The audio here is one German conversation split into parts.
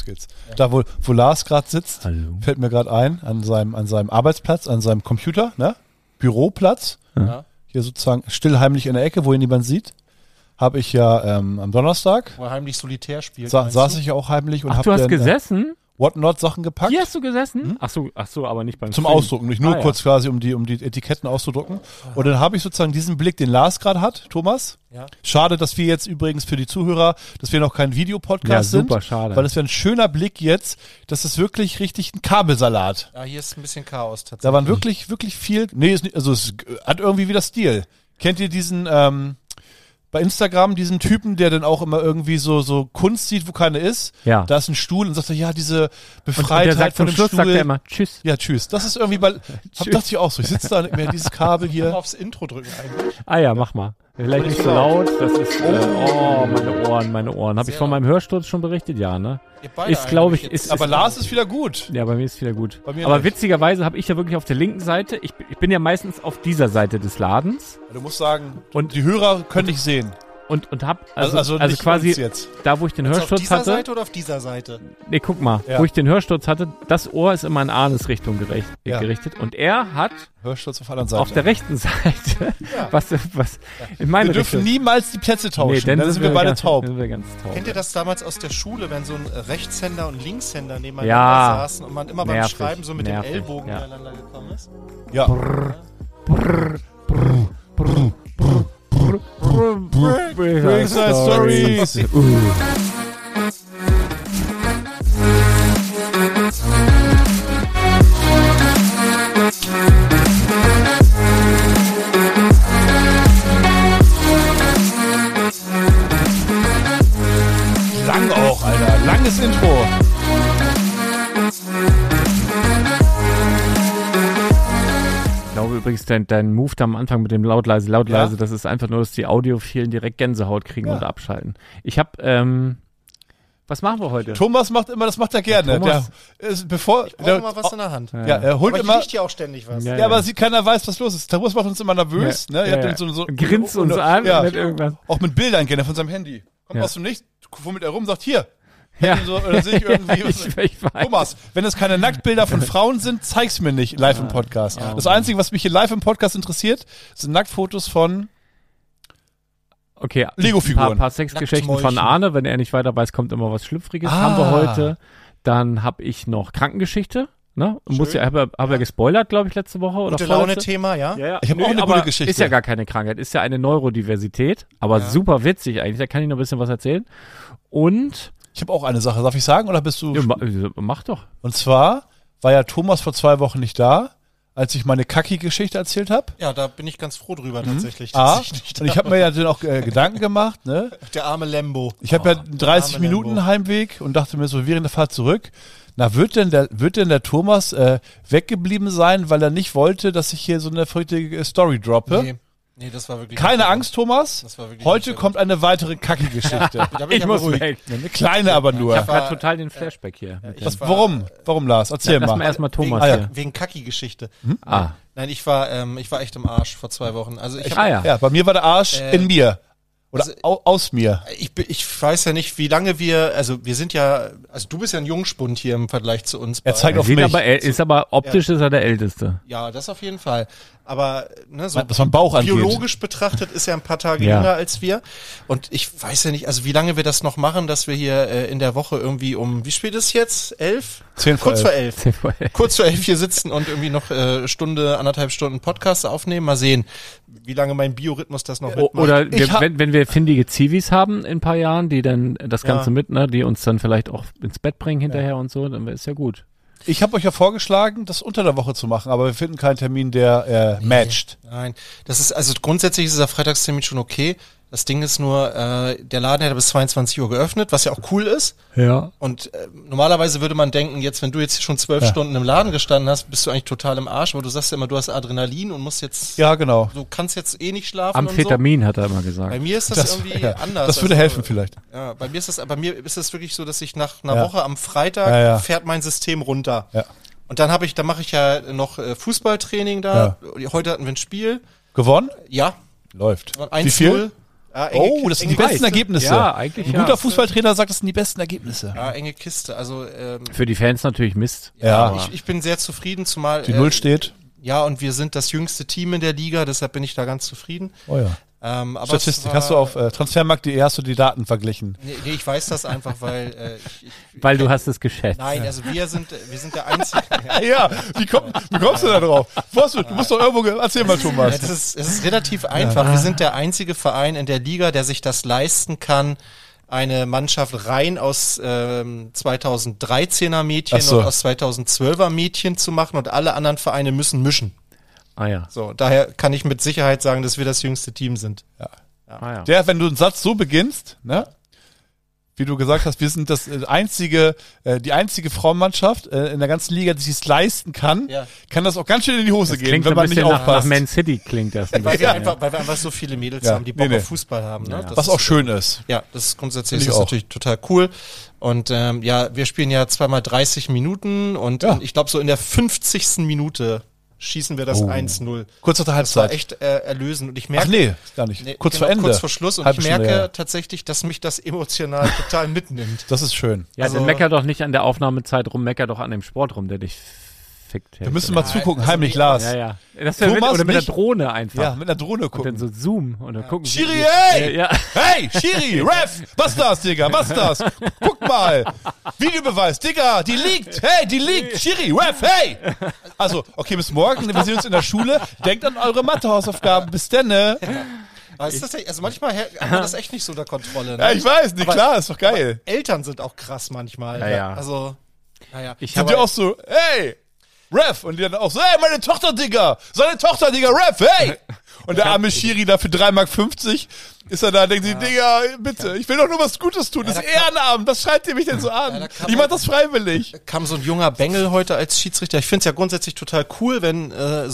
los geht's. Ja. Da, wo Lars gerade sitzt, fällt mir gerade ein, an seinem Arbeitsplatz, an seinem Computer, ne? Büroplatz, hier sozusagen still heimlich in der Ecke, wo ihn niemand sieht, habe ich ja am Donnerstag, wo er heimlich Solitär spielt. Saß ich ja auch heimlich und habe du hast gesessen? Whatnot-Sachen gepackt. Hier hast du gesessen? Ach so, aber nicht beim Zum Film. Ausdrucken, nicht nur kurz quasi, um die Etiketten auszudrucken. Und dann habe ich sozusagen diesen Blick, den Lars gerade hat, Thomas. Ja. Schade, dass wir jetzt übrigens für die Zuhörer, dass wir noch kein Videopodcast sind. Ja, super schade. Weil es wäre ein schöner Blick jetzt, das ist wirklich richtig ein Kabelsalat. Ja, hier ist ein bisschen Chaos tatsächlich. Da waren wirklich viel, es hat irgendwie wieder Stil. Kennt ihr diesen, bei Instagram diesen Typen, der dann auch immer irgendwie so Kunst sieht, wo keine ist. Ja. Da ist ein Stuhl und sagt er, ja, diese Befreitheit und der sagt von dem Schluss, Stuhl. Sagt er immer Tschüss. Ja, tschüss. Das ist irgendwie, dachte ich auch so. Ich sitze da nicht mehr, dieses Kabel hier. Kann man aufs Intro drücken eigentlich. Ah ja, mach mal. Vielleicht nicht so laut. Das ist, meine Ohren. Habe ich von meinem Hörsturz schon berichtet? Ja, ne? Ist, glaube ich, aber Lars ist wieder gut. Ja, bei mir ist wieder gut. Aber nicht. Witzigerweise habe ich ja wirklich auf der linken Seite, ich bin ja meistens auf dieser Seite des Ladens. Du musst sagen, und die Hörer können dich sehen. Und hab, also quasi, jetzt. Da wo ich den Hörsturz hatte. Auf dieser Seite oder auf dieser Seite? Nee, guck mal, wo ich den Hörsturz hatte, das Ohr ist immer in Arnes Richtung gerichtet. Und er hat Hörsturz auf der anderen Seite. Auf der rechten Seite. Was in meine Wir dürfen niemals die Plätze tauschen, dann sind wir beide taub. Kennt ihr das damals aus der Schule, wenn so ein Rechtshänder und Linkshänder nebeneinander saßen und man immer beim Schreiben so mit dem Ellbogen ineinander gekommen ist? Ja. Brickside Stories. Lang auch, Alter. Langes Intro. Ich glaube übrigens, dein Move da am Anfang mit dem laut, leise, das ist einfach nur, dass die Audiophilen direkt Gänsehaut kriegen und abschalten. Ich habe, was machen wir heute? Thomas macht immer, das macht er gerne. Ich brauche immer was in der Hand. Ja, er holt immer. Riecht ja auch ständig was. Ja, aber keiner weiß, was los ist. Thomas macht uns immer nervös. Ne? Er hat so grinst uns an mit irgendwas. Auch mit Bildern gerne von seinem Handy. Kommt aus dem Nichts, fummelt er rum, sagt hier. Ja. So, oder sehe ich irgendwie. ich weiß. Thomas, wenn es keine Nacktbilder von Frauen sind, zeig's mir nicht live im Podcast. Ja, das Einzige, was mich hier live im Podcast interessiert, sind Nacktfotos von Lego-Figuren. Ein paar Sexgeschichten von Arne. Wenn er nicht weiter weiß, kommt immer was Schlüpfriges. Haben wir heute. Dann habe ich noch Krankengeschichte. Ne? Hab ja gespoilert, glaube ich, letzte Woche. Gute Laune-Thema, ja? Ich habe auch eine gute Geschichte. Ist ja gar keine Krankheit, ist ja eine Neurodiversität, aber super witzig eigentlich, da kann ich noch ein bisschen was erzählen. Und ich habe auch eine Sache, darf ich sagen, oder bist du... Ja, mach doch. Und zwar war ja Thomas vor 2 Wochen nicht da, als ich meine Kacki-Geschichte erzählt habe. Ja, da bin ich ganz froh drüber tatsächlich. Und ich habe mir ja dann auch Gedanken gemacht. Ne? Der arme Lembo. Ich habe ja 30 Minuten Heimweg und dachte mir so, während der Fahrt zurück, wird denn der Thomas weggeblieben sein, weil er nicht wollte, dass ich hier so eine verrückte Story droppe? Nee, das war wirklich... Keine Angst, Thomas. Das war wirklich heute kommt eine weitere Kacki-Geschichte. Ich muss weg. Eine kleine aber nur. Ich habe gerade total den Flashback hier. Warum, Lars? Erzähl mal. Erstmal Thomas hier. Wegen Kacki-Geschichte. Nein, ich war echt im Arsch vor 2 Wochen. Also ja, bei mir war der Arsch in mir. Oder aus mir. Ich weiß ja nicht, wie lange wir sind ja, also du bist ja ein Jungspund hier im Vergleich zu uns. Er zeigt auf mich. Aber optisch ist er der Älteste. Ja, das auf jeden Fall. Aber was man Bauch angeht. Biologisch betrachtet ist er ein paar Tage jünger als wir. Und ich weiß ja nicht, also wie lange wir das noch machen, dass wir hier in der Woche irgendwie wie spät ist es jetzt? 11? 10 vor 11. Kurz vor 11. 10 vor 11. Kurz vor 11 hier sitzen und irgendwie noch Stunde, 1,5 Stunden Podcast aufnehmen. Mal sehen, wie lange mein Biorhythmus das noch mitmacht. Oder wenn wir findige Zivis haben in ein paar Jahren, die dann das Ganze die uns dann vielleicht auch ins Bett bringen hinterher und so, dann wäre es ja gut. Ich habe euch ja vorgeschlagen, das unter der Woche zu machen, aber wir finden keinen Termin, der matcht. Nein, das ist, also grundsätzlich ist der Freitagstermin schon okay. Das Ding ist nur, der Laden hätte bis 22 Uhr geöffnet, was ja auch cool ist. Ja. Und normalerweise würde man denken, jetzt, wenn du jetzt schon 12 Stunden im Laden gestanden hast, bist du eigentlich total im Arsch, weil du sagst ja immer, du hast Adrenalin und musst jetzt... Ja, genau. Du kannst jetzt eh nicht schlafen. Amphetamin, hat er immer gesagt. Bei mir ist das irgendwie anders. Das würde helfen vielleicht. Ja, bei mir ist das wirklich so, dass ich nach einer Woche am Freitag fährt mein System runter. Ja. Und dann mache ich ja noch Fußballtraining da. Ja. Heute hatten wir ein Spiel. Gewonnen? Ja. Läuft. Wie viel? Ja, das sind die besten Ergebnisse. Ja, eigentlich Ein guter Fußballtrainer sagt, das sind die besten Ergebnisse. Ja, enge Kiste. Also für die Fans natürlich Mist. Ja. Ich bin sehr zufrieden, zumal Die Null steht. Ja, und wir sind das jüngste Team in der Liga, deshalb bin ich da ganz zufrieden. Oh ja. Aber Statistik, hast du auf Transfermarkt.de hast du die Daten verglichen? Nee, ich weiß das einfach, weil weil du hast es geschätzt. Nein, also wir sind der einzige. Ja, wie kommst du da drauf? Du musst doch irgendwo, erzähl mal, Thomas. Es ist relativ einfach. Wir sind der einzige Verein in der Liga, der sich das leisten kann, eine Mannschaft rein aus 2013er Mädchen und aus 2012er Mädchen zu machen und alle anderen Vereine müssen mischen. Ah ja. So, daher kann ich mit Sicherheit sagen, dass wir das jüngste Team sind. Ja. Ah, ja. Wenn du einen Satz so beginnst, ne? Wie du gesagt hast, wir sind die einzige Frauenmannschaft in der ganzen Liga, die sich es leisten kann, kann das auch ganz schön in die Hose gehen, wenn man nicht aufpasst. Nach Man City klingt das. Weil wir einfach so viele Mädels haben, die Bock auf Fußball haben. Ne? Was auch schön ist. Ja, das ist grundsätzlich natürlich total cool. Und wir spielen ja zweimal 30 Minuten und ich glaube so in der 50. Minute schießen wir das 1-0. Kurz nach der Halbzeit. Das war echt erlösend. Und ich merke, Ach nee, gar nicht. Kurz vor Ende. Kurz vor Schluss. Und ich merke tatsächlich, dass mich das emotional total mitnimmt. Das ist schön. Ja, dann mecker doch nicht an der Aufnahmezeit rum, mecker doch an dem Sport rum, der dich fickt. Wir müssen mal zugucken, heimlich, Lars. Ja. Das oder mit der Drohne einfach. Ja, mit der Drohne gucken. Und dann so Zoom und dann gucken. Schiri, hey! Hey, Schiri, Ref! Was das, Digga? Was das? Guck mal! Videobeweis, Digga, die liegt! Hey, die liegt! Schiri, Ref, hey! Also, okay, bis morgen, wir sehen uns in der Schule. Denkt an eure Mathehausaufgaben. Bis denn, ne? Also manchmal hat man das echt nicht so unter Kontrolle. Ne? Ja, ich weiß, nicht klar, ist doch geil. Eltern sind auch krass manchmal. Ja. Also, naja. Sind die auch so, hey! Ref! Und die dann auch so, hey, meine Tochter, Digga! Seine Tochter, Digga, Ref, hey! Und der arme Schiri da für 3,50 Mark ist er da, denkt sich, Digga, bitte, ich will doch nur was Gutes tun, das ist Ehrenamt, was schreibt ihr mich denn so an? Ich mach das freiwillig. Da kam so ein junger Bengel heute als Schiedsrichter. Ich find's ja grundsätzlich total cool, wenn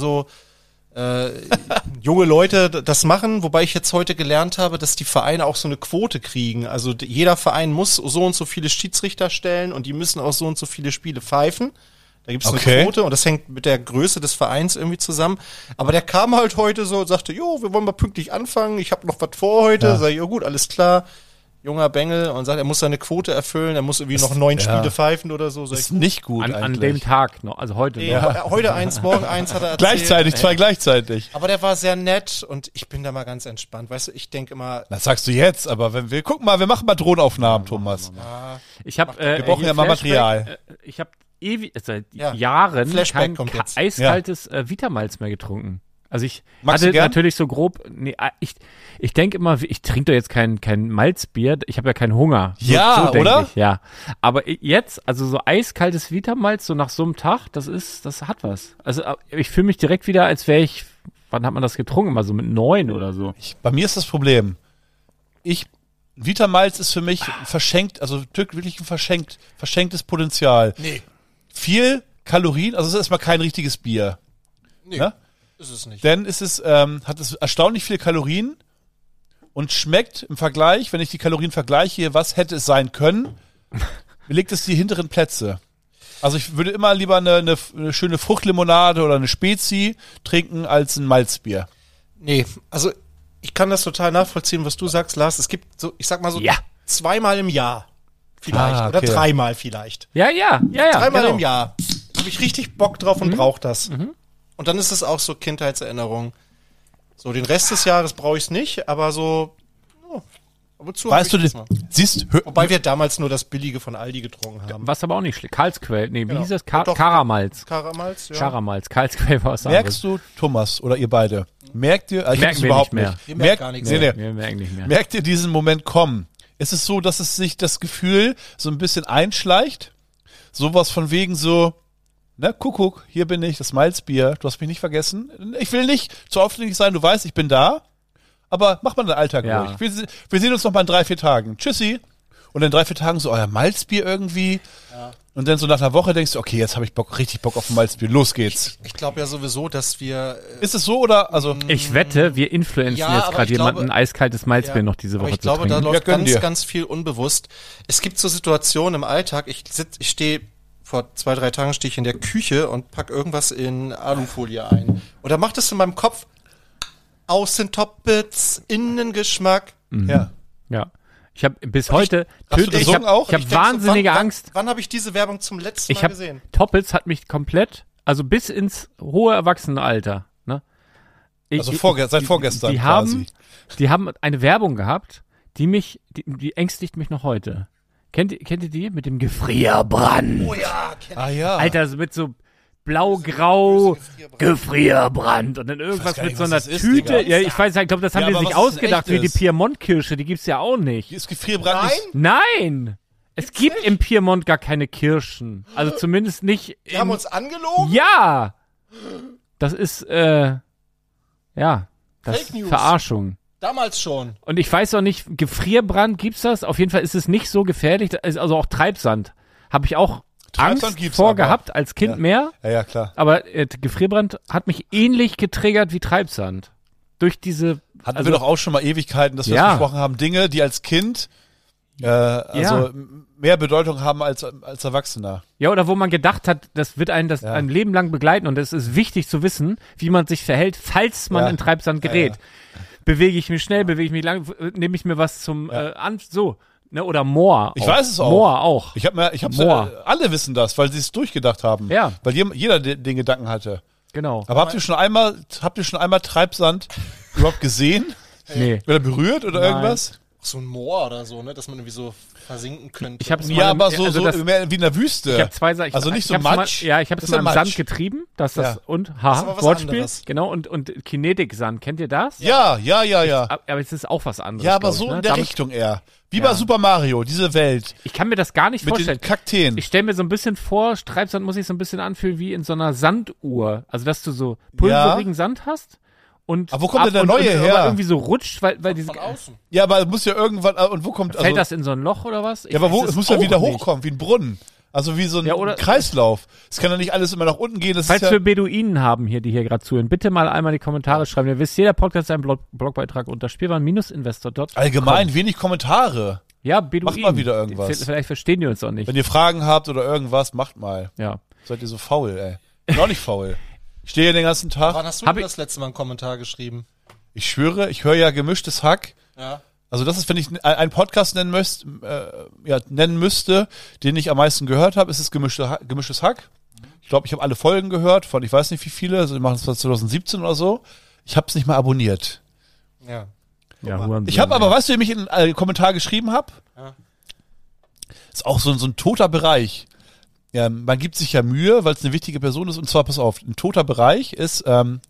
junge Leute das machen, wobei ich jetzt heute gelernt habe, dass die Vereine auch so eine Quote kriegen. Also jeder Verein muss so und so viele Schiedsrichter stellen und die müssen auch so und so viele Spiele pfeifen. Da gibt's eine Quote und das hängt mit der Größe des Vereins irgendwie zusammen. Aber der kam halt heute so und sagte, jo, wir wollen mal pünktlich anfangen, ich habe noch was vor heute. Ja. Sag ich, jo gut, alles klar. Junger Bengel und sagt, er muss seine Quote erfüllen, er muss irgendwie noch 9 Spiele pfeifen oder so. Ist nicht gut an dem Tag noch, also heute noch. Heute 1, morgen 1 hat er erzählt. Zwei gleichzeitig. Aber der war sehr nett und ich bin da mal ganz entspannt. Weißt du, ich denke immer... Das sagst du jetzt, aber wenn wir, guck mal, wir machen mal Drohnenaufnahmen, Thomas. Wir brauchen ja mal Material. Ich habe seit Jahren kein eiskaltes Vitamalz mehr getrunken. Also ich hatte natürlich so grob, ich denke immer, ich trinke doch jetzt kein Malzbier, ich habe ja keinen Hunger. So oder? Ja. Aber jetzt, also so eiskaltes Vitamalz, so nach so einem Tag, das hat was. Also ich fühle mich direkt wieder, als wäre ich, wann hat man das getrunken? Mal so mit 9 oder so. Bei mir ist das Problem, Vitamalz ist für mich verschenkt, also wirklich ein verschenktes Potenzial. Nee. Viel Kalorien, also es ist erstmal kein richtiges Bier. Nee. Ne? Ist es nicht. Denn hat es erstaunlich viele Kalorien und schmeckt im Vergleich, wenn ich die Kalorien vergleiche, was hätte es sein können, belegt es die hinteren Plätze. Also ich würde immer lieber eine schöne Fruchtlimonade oder eine Spezi trinken als ein Malzbier. Nee, also ich kann das total nachvollziehen, was du sagst, Lars. Es gibt so, ich sag mal so, 2-mal im Jahr vielleicht oder 3-mal vielleicht. Ja. 3-mal im Jahr habe ich richtig Bock drauf und brauche das. Und dann ist es auch so Kindheitserinnerung. So, den Rest des Jahres brauche ich es nicht, aber so, aber zu. Weißt du, wobei wir damals nur das Billige von Aldi getrunken haben. Was aber auch nicht schlecht. Karlsquell, wie hieß das? Karamalz. Karamalz, ja. Karamalz, Karlsquell war es. Merkst du, Thomas, oder ihr beide, merkt ihr, merken wir überhaupt nicht mehr. Wir merken gar nichts mehr. Wir merken nicht mehr. Merkt ihr diesen Moment kommen? Ist es so, dass es sich das Gefühl so ein bisschen einschleicht? Sowas von wegen so, na, Kuckuck, hier bin ich, das Malzbier, du hast mich nicht vergessen. Ich will nicht zu aufdringlich sein, du weißt, ich bin da, aber mach mal den Alltag ruhig. Wir sehen uns noch mal in 3-4 Tagen. Tschüssi. Und in 3-4 Tagen so, euer Malzbier irgendwie. Ja. Und dann so nach einer Woche denkst du, okay, jetzt habe ich richtig Bock auf ein Malzbier, los geht's. Ich glaube ja sowieso, dass wir... Ist es so oder? Also ich wette, wir influenzen jetzt gerade jemanden, ein eiskaltes Malzbier noch diese Woche zu trinken. Ich glaube, da läuft ganz viel unbewusst. Es gibt so Situationen im Alltag, ich stehe... Vor 2-3 Tagen stehe ich in der Küche und pack irgendwas in Alufolie ein. Und da macht es in meinem Kopf Außen Top-Bits, Innengeschmack, Ja. Ja. Ich habe bis heute ich habe wahnsinnige Angst. Wann habe ich diese Werbung zum letzten Mal gesehen? Toppels hat mich komplett, also bis ins hohe Erwachsenenalter, ne? Seit vorgestern quasi. Die haben eine Werbung gehabt, die ängstigt mich noch heute. Kennt ihr die? Mit dem Gefrierbrand. Oh ja, ja. Alter, mit so blau-grau Gefrierbrand und dann irgendwas mit so einer Tüte. Ja, ich weiß, ich glaube, das haben die sich ausgedacht, wie die Piemont-Kirsche, die gibt's ja auch nicht. Ist Gefrierbrand nicht? Nein! Es gibt im Piemont gar keine Kirschen. Also zumindest nicht. Die haben uns angelogen? Ja! Das ist, das Fake News. Verarschung. Damals schon. Und ich weiß auch nicht, Gefrierbrand gibt's das? Auf jeden Fall ist es nicht so gefährlich. Also auch Treibsand. Habe ich auch Angst vorgehabt als Kind mehr. Ja, klar. Aber Gefrierbrand hat mich ähnlich getriggert wie Treibsand. Durch diese... Hatten wir doch auch schon mal Ewigkeiten, dass wir das besprochen haben. Dinge, die als Kind mehr Bedeutung haben als Erwachsener. Ja, oder wo man gedacht hat, das wird einen ein Leben lang begleiten und es ist wichtig zu wissen, wie man sich verhält, falls man in Treibsand gerät. Bewege ich mich schnell, bewege ich mich lang, nehme ich mir was zum ne, oder Moor. Ich weiß es auch. Moor auch. Alle wissen das, weil sie es durchgedacht haben. Ja. Weil jeder den Gedanken hatte. Genau. Aber habt ihr schon einmal Treibsand überhaupt gesehen? Nee. Oder berührt oder irgendwas? So ein Moor oder so, ne, dass man irgendwie so versinken könnte. Ich hab's aber mehr wie in der Wüste. Ich habe zwei Sachen. Also nicht so Matsch. Ich habe es mal im Sand getrieben. Und Wortspiel. Genau, und Kinetiksand. Kennt ihr das? Ja. Aber es ist auch was anderes. Ja, aber so in der Richtung eher. Wie bei Super Mario, diese Welt. Ich kann mir das gar nicht vorstellen. Mit den Kakteen. Ich stelle mir so ein bisschen vor, Treibsand muss sich so ein bisschen anfühlen wie in so einer Sanduhr. Also, dass du so pulverigen Sand hast. Aber wo kommt denn der neue her? Aber irgendwie so rutscht, weil diese... Von außen. Ja, aber es muss ja irgendwann... Und wo kommt... Fällt das in so ein Loch oder was? Ja, aber es muss ja wieder hochkommen, wie ein Brunnen. Also wie so ein Kreislauf. Es kann ja nicht alles immer nach unten gehen. Falls wir Beduinen haben hier, die hier gerade zuhören, bitte mal einmal in die Kommentare schreiben. Ihr wisst, jeder Podcast ist ein Blogbeitrag unter Spielwaren-investor.com. Allgemein, wenig Kommentare. Ja, Beduinen. Macht mal wieder irgendwas. Vielleicht verstehen die uns auch nicht. Wenn ihr Fragen habt oder irgendwas, macht mal. Ja. Seid ihr so faul, ey. Ich bin auch nicht faul. Ich stehe hier den ganzen Tag. Wann hast du das letzte Mal einen Kommentar geschrieben? Ich schwöre, ich höre ja Gemischtes Hack. Ja. Also das ist, wenn ich einen Podcast nennen müsste, den ich am meisten gehört habe, ist es Gemischtes Hack. Ich glaube, ich habe alle Folgen gehört, von ich weiß nicht wie viele, also wir machen es 2017 oder so. Ich habe es nicht mal abonniert. Ja. Ich habe aber, weißt du, wie ich in einen Kommentar geschrieben habe? Ja. Ist auch so ein toter Bereich. Ja, man gibt sich ja Mühe, weil es eine wichtige Person ist. Und zwar, pass auf, ein toter Bereich ist,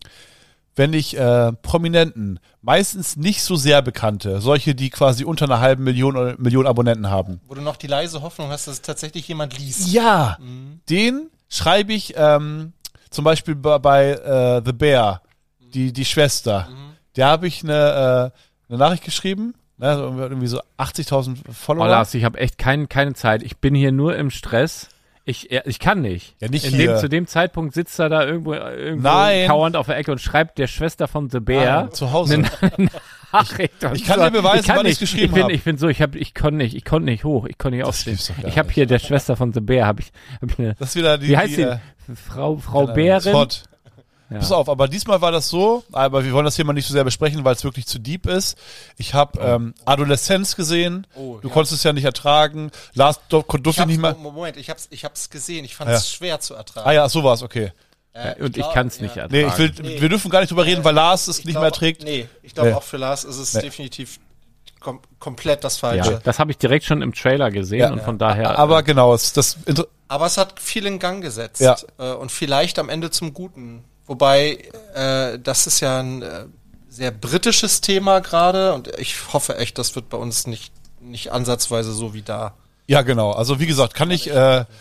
wenn ich Prominenten, meistens nicht so sehr Bekannte, solche, die quasi unter einer halben Million Abonnenten haben. Wo du noch die leise Hoffnung hast, dass es tatsächlich jemand liest. Ja, den schreibe ich zum Beispiel bei The Bear, die Schwester. Der habe ich eine Nachricht geschrieben, also irgendwie so 80.000 Follower. Oh Lars, ich habe echt keine Zeit. Ich bin hier nur im Stress. Ich kann nicht. Ja, nicht zu dem Zeitpunkt sitzt er da irgendwo kauernd auf der Ecke und schreibt der Schwester von The Bear zu Hause. eine Nachricht. Ich kann dir beweisen, wann ich es geschrieben habe. Ich bin so, ich konnte nicht hoch, ich konnte nicht aufstehen. Ich habe hier der Schwester von The Bear, habe ich eine. Das ist wieder wie heißt sie? Frau Bärin. Hot. Ja. Pass auf, aber diesmal war das so, aber wir wollen das Thema nicht so sehr besprechen, weil es wirklich zu deep ist. Ich habe Adoleszenz gesehen, du konntest es ja nicht ertragen, Lars durfte nicht mehr... Moment, ich hab's gesehen, ich fand es schwer zu ertragen. Ah ja, so war's, okay. Und ich kann es nicht ertragen. Wir dürfen gar nicht drüber reden, weil Lars es nicht mehr erträgt. Nee, ich glaube auch für Lars ist es definitiv komplett das Falsche. Ja, das habe ich direkt schon im Trailer gesehen und von daher... Aber genau, aber es hat viel in Gang gesetzt und vielleicht am Ende zum Guten. Wobei, das ist ja ein sehr britisches Thema gerade und ich hoffe echt, das wird bei uns nicht ansatzweise so wie da. Ja, genau. Also wie gesagt, kann ich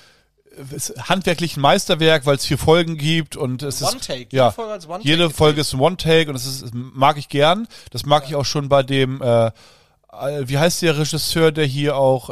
handwerklich ein Meisterwerk, weil es 4 Folgen gibt und es ist jede Folge ist ein One-Take und das mag ich gern. Das mag ich auch schon bei dem wie heißt der Regisseur, der hier auch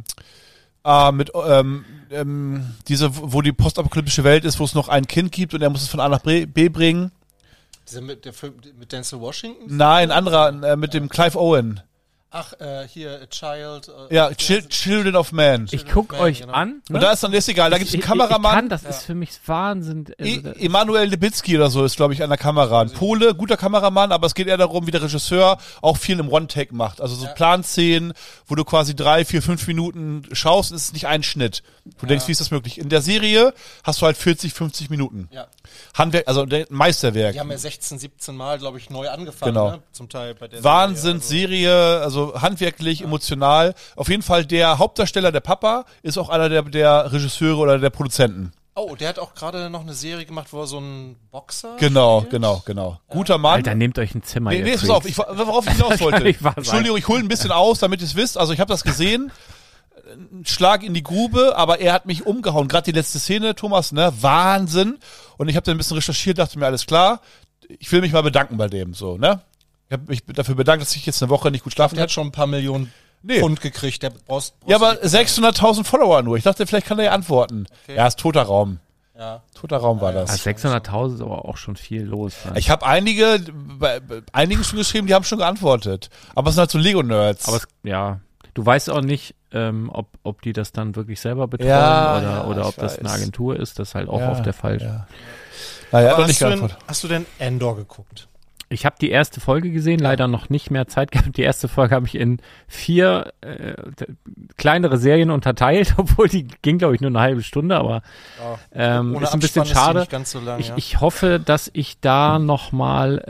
wo die postapokalyptische Welt ist, wo es noch ein Kind gibt und er muss es von A nach B bringen. Der Film mit Denzel Washington? Nein, ein anderer, mit dem Clive Owen. Ach, hier, Child. Ja, Children of Man. Ich guck euch an. Ne? Und da ist dann, ist egal, da gibt's einen Kameramann. Das ist für mich Wahnsinn. Emanuel Lubitski oder so ist, glaube ich, an der Kamera. Ein Pole, guter Kameramann, aber es geht eher darum, wie der Regisseur auch viel im One-Take macht. Also so Planszenen, wo du quasi 3, 4, 5 Minuten schaust und es ist nicht ein Schnitt. Du denkst, wie ist das möglich? In der Serie hast du halt 40, 50 Minuten. Ja. Handwerk, also Meisterwerk. Die haben ja 16, 17 Mal, glaube ich, neu angefangen, genau. Ne? Zum Teil bei der Serie, also handwerklich, emotional. Auf jeden Fall der Hauptdarsteller, der Papa, ist auch einer der Regisseure oder der Produzenten. Oh, der hat auch gerade noch eine Serie gemacht, wo er so ein Boxer Genau. Guter Mann. Alter, nehmt euch ein Zimmer. Nee, pass auf, worauf ich hinaus wollte. Entschuldigung, ich hole ein bisschen aus, damit ihr es wisst. Also ich habe das gesehen. Ein Schlag in die Grube, aber er hat mich umgehauen. Gerade die letzte Szene, Thomas, ne? Wahnsinn. Und ich habe dann ein bisschen recherchiert, dachte mir, alles klar. Ich will mich mal bedanken bei dem, so, ne? Ich habe mich dafür bedankt, dass ich jetzt eine Woche nicht gut schlafen habe. Der hat schon ein paar Millionen Pfund gekriegt. Der brauchst ja, aber 600.000 Follower nur. Ich dachte, vielleicht kann er ja antworten. Okay. Ja, ist toter Raum. Ja. Toter Raum war das. 600.000 ist aber auch schon viel los. Ne? Ich habe einige schon geschrieben, die haben schon geantwortet. Aber es sind halt so Lego-Nerds. Aber du weißt auch nicht, ob die das dann wirklich selber betreuen oder ob das eine Agentur ist. Das ist halt auch oft der Fall. Ja. Naja, hast du denn Andor geguckt? Ich habe die erste Folge gesehen, leider noch nicht mehr Zeit gehabt. Die erste Folge habe ich in 4 kleinere Serien unterteilt, obwohl die ging, glaube ich, nur eine halbe Stunde, aber ist ein bisschen schade. So lang, ich hoffe, dass ich da nochmal,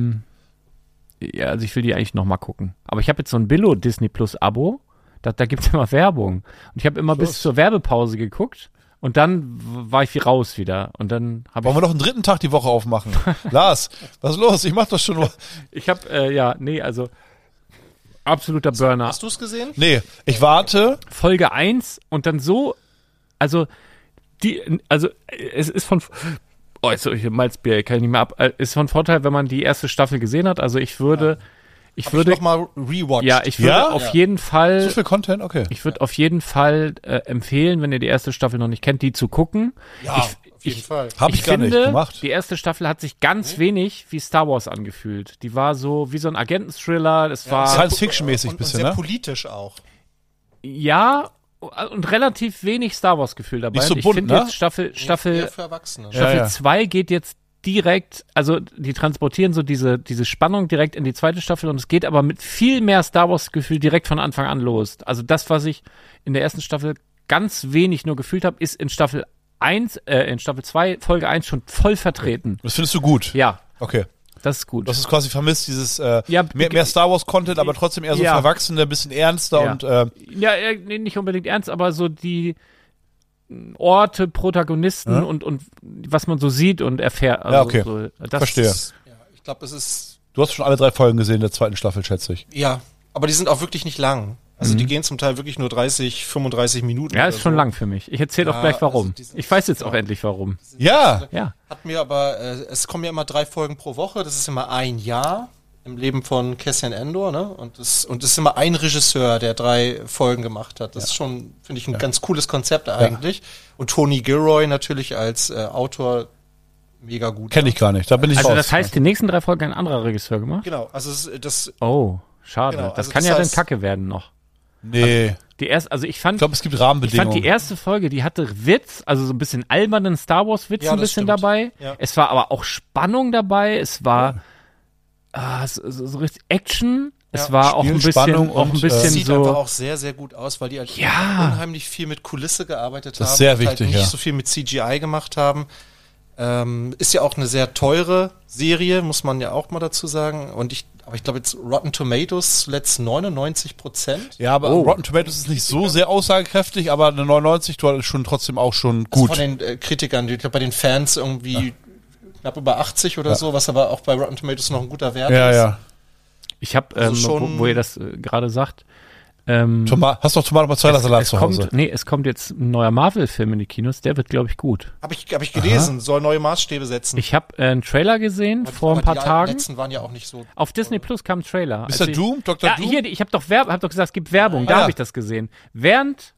also ich will die eigentlich nochmal gucken. Aber ich habe jetzt so ein Billo Disney Plus Abo, da gibt's immer Werbung. Und ich habe immer bis zur Werbepause geguckt. Und dann war ich raus wieder. Und dann wollen wir noch einen 3. Tag die Woche aufmachen? Lars, was ist los? Ich mach das schon nur. Ich habe, also absoluter Burner. Hast du es gesehen? Nee, ich warte. Folge 1 und dann so, es ist von, hier Malzbier kann ich nicht mehr ab, ist von Vorteil, wenn man die erste Staffel gesehen hat. Also ich würde noch mal rewatcht. Ja, ich würde auf jeden Fall. So viel Content, okay. Ich würde auf jeden Fall empfehlen, wenn ihr die erste Staffel noch nicht kennt, die zu gucken. Ja, auf jeden Fall. Hab ich gar nicht gemacht. Die erste Staffel hat sich ganz wenig wie Star Wars angefühlt. Die war so wie so ein Agenten-Thriller. Das war Science-Fiction-mäßig bisschen, sehr politisch auch. Ja. Und relativ wenig Star Wars Gefühl dabei. Nicht so ich bunt, finde jetzt Staffel 2 geht jetzt direkt, also die transportieren so diese Spannung direkt in die zweite Staffel und es geht aber mit viel mehr Star Wars Gefühl direkt von Anfang an los. Also das, was ich in der ersten Staffel ganz wenig nur gefühlt habe, ist in Staffel 2, Folge 1 schon voll vertreten. Das findest du gut? Ja. Okay. Das ist gut. Das ist quasi vermisst, dieses mehr Star Wars Content, aber trotzdem eher so verwachsener, ein bisschen ernster und nicht unbedingt ernst, aber so die Orte, Protagonisten und was man so sieht und erfährt. Also okay. So, verstehe. Ich glaube, es ist... Du hast schon alle 3 Folgen gesehen der zweiten Staffel, schätze ich. Ja, aber die sind auch wirklich nicht lang. Also die gehen zum Teil wirklich nur 30, 35 Minuten. Ja, ist schon lang für mich. Ich erzähle auch gleich warum. Also ich weiß jetzt auch endlich warum. Ja. Hat mir aber, es kommen ja immer 3 Folgen pro Woche. Das ist immer ein Jahr im Leben von Cassian Andor, ne? Und es ist immer ein Regisseur, der 3 Folgen gemacht hat. Das ist schon, finde ich, ein ganz cooles Konzept eigentlich. Und Tony Gilroy natürlich als Autor mega gut. Kenne ich gar nicht, da bin ich raus. Also das heißt, die nächsten 3 Folgen ein anderer Regisseur gemacht? Genau, also das... Oh, schade. Genau, das kann ja dann Kacke werden noch. Nee. Ich glaube, es gibt Rahmenbedingungen. Ich fand die erste Folge, die hatte Witz, also so ein bisschen albernen Star Wars Witz ein bisschen dabei. Ja. Es war aber auch Spannung dabei. Es war so richtig Action. Es war auch ein bisschen, Spannung und es sieht einfach auch sehr, sehr gut aus, weil die halt unheimlich viel mit Kulisse gearbeitet haben. Das ist sehr wichtig, halt nicht so viel mit CGI gemacht haben. Ist ja auch eine sehr teure Serie, muss man ja auch mal dazu sagen. Aber ich glaube jetzt Rotten Tomatoes zuletzt 99%. Ja, aber Rotten Tomatoes ist nicht so sehr aussagekräftig, aber eine 99 ist schon trotzdem auch schon gut. Also von den Kritikern, ich glaube bei den Fans irgendwie knapp über 80 oder so, was aber auch bei Rotten Tomatoes noch ein guter Wert ist. Ja. Ich habe, wo ihr das gerade sagt, hast du noch Tomaten-Mozzarella-Salat zu Hause? Es kommt jetzt ein neuer Marvel-Film in die Kinos, der wird, glaube ich, gut. Hab ich gelesen, soll neue Maßstäbe setzen. Ich habe einen Trailer gesehen vor ein paar Tagen. Die letzten waren ja auch nicht so. Auf Disney Plus kam ein Trailer. Mr. Doom? Dr. Doom? Hier, ich habe doch gesagt, es gibt Werbung, da habe ich das gesehen. Während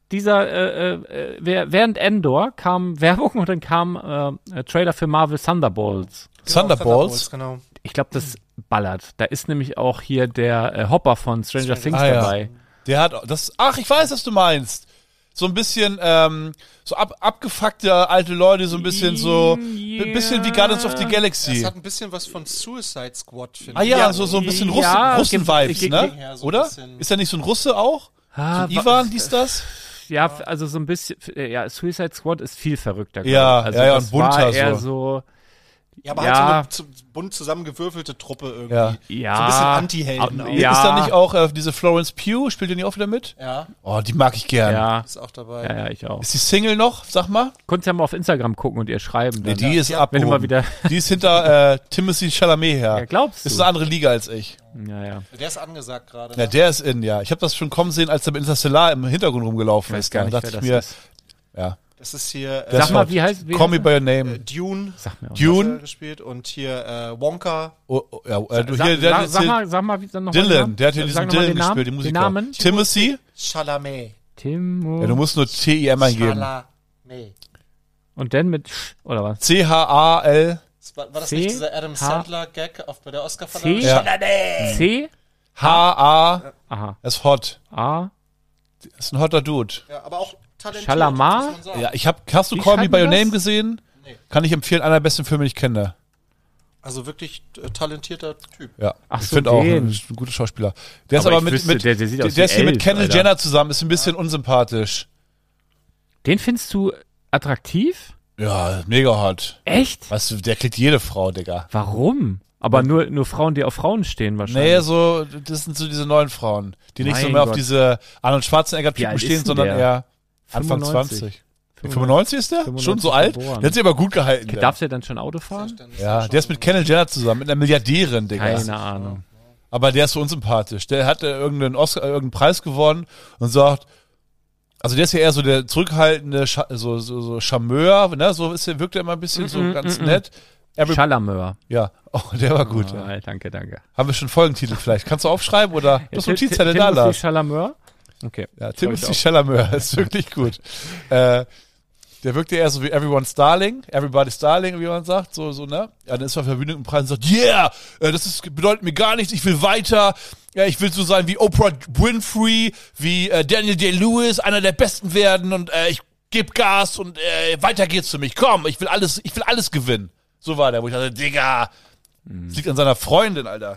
Endor kam Werbung und dann kam Trailer für Marvel Thunderbolts. Thunderbolts? Genau. ich glaube, das ballert. Da ist nämlich auch hier der Hopper von Stranger Things dabei. Ja. Der hat das. Ach, ich weiß, was du meinst. So ein bisschen so abgefuckte alte Leute, so ein bisschen bisschen wie Guardians of the Galaxy. Das hat ein bisschen was von Suicide Squad, finde ich. So ein bisschen Russen-Vibes, ne? Ja, so oder? Ist er nicht so ein Russe auch? So ein Ivan, das? Ja, also so ein bisschen, Suicide Squad ist viel verrückter. Ja, also und bunter war eher so. Ja, aber halt so eine bunt zusammengewürfelte Truppe irgendwie. Ja. So ein bisschen Anti-Helden auch. Ja. Ist da nicht auch diese Florence Pugh, spielt die nicht auch wieder mit? Ja. Oh, die mag ich gern. Ja. Ist auch dabei. Ja, ich auch. Ist die Single noch, sag mal? Konntest ja mal auf Instagram gucken und ihr schreiben. Nee, die ist abgehoben. Wenn du mal wieder die ist hinter Timothée Chalamet her. Ja, glaubst du? Ist eine andere Liga als ich. Ja. Der ist angesagt gerade. Ja, der ist ja. Ich habe das schon kommen sehen, als der mit Interstellar im Hintergrund rumgelaufen ist. Gar nicht, dachte ich mir, ja. Das ist hier. Sag mal, wie heißt Call Me By Your Name. Dune. Sag mir auch. Dune gespielt und hier Wonka. Sag mal, wie dann noch Dylan, der hat hier diesen Dylan gespielt, die Musiker. Den Namen? Timothée Chalamet. Ja, du musst nur T-I-M eingeben. Chalamet. Und dann mit oder was? C-H-A-L. War das nicht dieser Adam Sandler-Gag bei der Oscar-Verleihung? Chalamet. C? H-A. Aha. Das ist hot. A. Das ist ein hotter Dude. Ja, aber auch talentiert. Chalamar? Ja, hast du Call Me By Your Name gesehen? Nee. Kann ich empfehlen, einer der besten Filme, die ich kenne. Also wirklich talentierter Typ. Ja, ich finde auch ein guter Schauspieler. Der ist aber der ist hier mit Kendall Jenner zusammen, ist ein bisschen unsympathisch. Den findest du attraktiv? Ja, mega hot. Echt? Weißt du, der kriegt jede Frau, Digga. Warum? Aber nur Frauen, die auf Frauen stehen wahrscheinlich. Nee, das sind so diese neuen Frauen, die nicht so mehr auf diese Arnold Schwarzenegger-Typen stehen, sondern eher Anfang 20. 95 ist der? 95 schon so alt? Der hat sich aber gut gehalten. Darf der dann schon Auto fahren? Ja, der ist mit Kendall Jenner zusammen, mit einer Milliardärin, Digga. Keine Ahnung. Aber der ist so unsympathisch. Der hat irgendeinen Preis gewonnen und sagt, also der ist ja eher so der zurückhaltende, so Charmeur, ne? So wirkt er immer ein bisschen so ganz nett. Chalameur. Ja, der war gut. Ja. Danke. Haben wir schon Folgentitel vielleicht? Kannst du aufschreiben oder das Notizzettel da lassen? Chalameur? Okay. Ja, Timothée Chalamet ist wirklich gut. Der wirkte eher so wie Everybody's Darling, wie man sagt, so, ne? Ja, dann ist er auf der Bühne im Preis und sagt, yeah, bedeutet mir gar nichts, ich will weiter, ja, ich will so sein wie Oprah Winfrey, wie Daniel Day-Lewis, einer der Besten werden und ich gebe Gas und weiter geht's für mich, komm, ich will alles gewinnen. So war der, wo ich dachte, Digga, das liegt an seiner Freundin, Alter.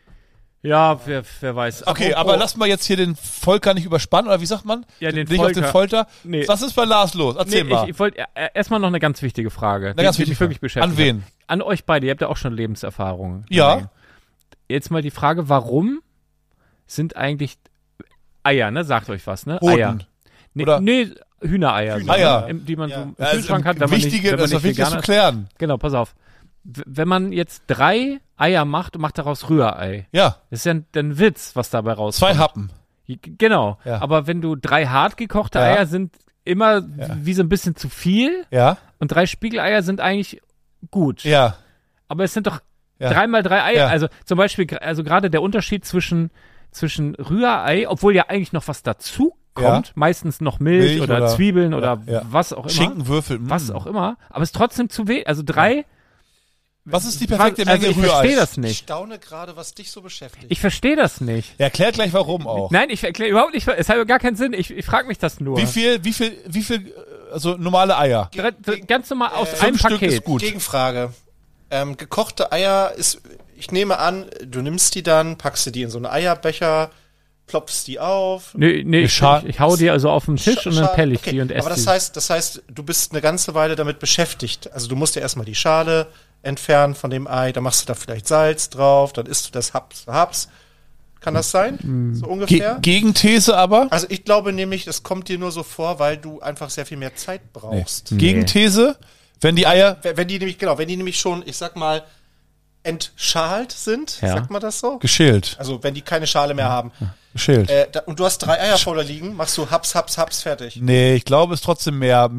Ja, wer weiß. Okay, aber lass mal jetzt hier den Volker nicht überspannen, oder wie sagt man? Ja, den Volker. Auf den Folter. Nee. Was ist bei Lars los? Erzähl mal. Ich wollte erstmal noch eine ganz wichtige Frage. Die mich wirklich beschäftigt. An wen? An euch beide, ihr habt ja auch schon Lebenserfahrung. Ja. Jetzt mal die Frage, warum sind eigentlich Eier, ne? Sagt euch was, ne? Hoden. Eier. Nee, Hühnereier. Eier. Die man so im Kühlschrank hat, wenn man nicht das ist wichtig zu klären. Genau, pass auf. Wenn man jetzt 3 Eier macht und macht daraus Rührei. Ja. Das ist ja ein Witz, was dabei rauskommt. 2 Happen. Genau. Ja. Aber wenn du 3 hart gekochte Eier sind immer wie so ein bisschen zu viel. Ja. Und 3 Spiegeleier sind eigentlich gut. Ja. Aber es sind doch 3 mal 3 Eier. Ja. Also zum Beispiel, also gerade der Unterschied zwischen Rührei, obwohl ja eigentlich noch was dazu kommt, meistens noch Milch oder Zwiebeln oder was auch immer. Schinkenwürfel. Was auch immer. Aber es ist trotzdem zu wenig. Also 3. Was ist die perfekte Menge Rührei? Ich verstehe das nicht. Ich staune gerade, was dich so beschäftigt. Ich verstehe das nicht. Erklär gleich warum auch. Nein, ich erkläre überhaupt nicht. Es hat gar keinen Sinn. Ich frage mich das nur. Wie viel, also normale Eier? Ganz normal aus einem Stück Paket. Ist gut. Gegenfrage. Gekochte Eier ich nehme an, du nimmst die dann, packst du die in so einen Eierbecher, klopfst die auf. Nee, ich hau die also auf den Tisch und dann pelle ich die und esse aber das heißt, du bist eine ganze Weile damit beschäftigt. Also du musst ja erstmal die Schale entfernen von dem Ei, dann machst du da vielleicht Salz drauf, dann isst du das Haps. Kann das sein? So ungefähr? Gegenthese aber? Also ich glaube nämlich, das kommt dir nur so vor, weil du einfach sehr viel mehr Zeit brauchst. Nee. Gegenthese? Wenn die Eier... Wenn die nämlich schon, ich sag mal, entschalt sind, sagt man das so? Geschält. Also wenn die keine Schale mehr haben. Geschält. Und du hast 3 Eier voller liegen, machst du Haps, fertig. Nee, ich glaube, es ist trotzdem mehr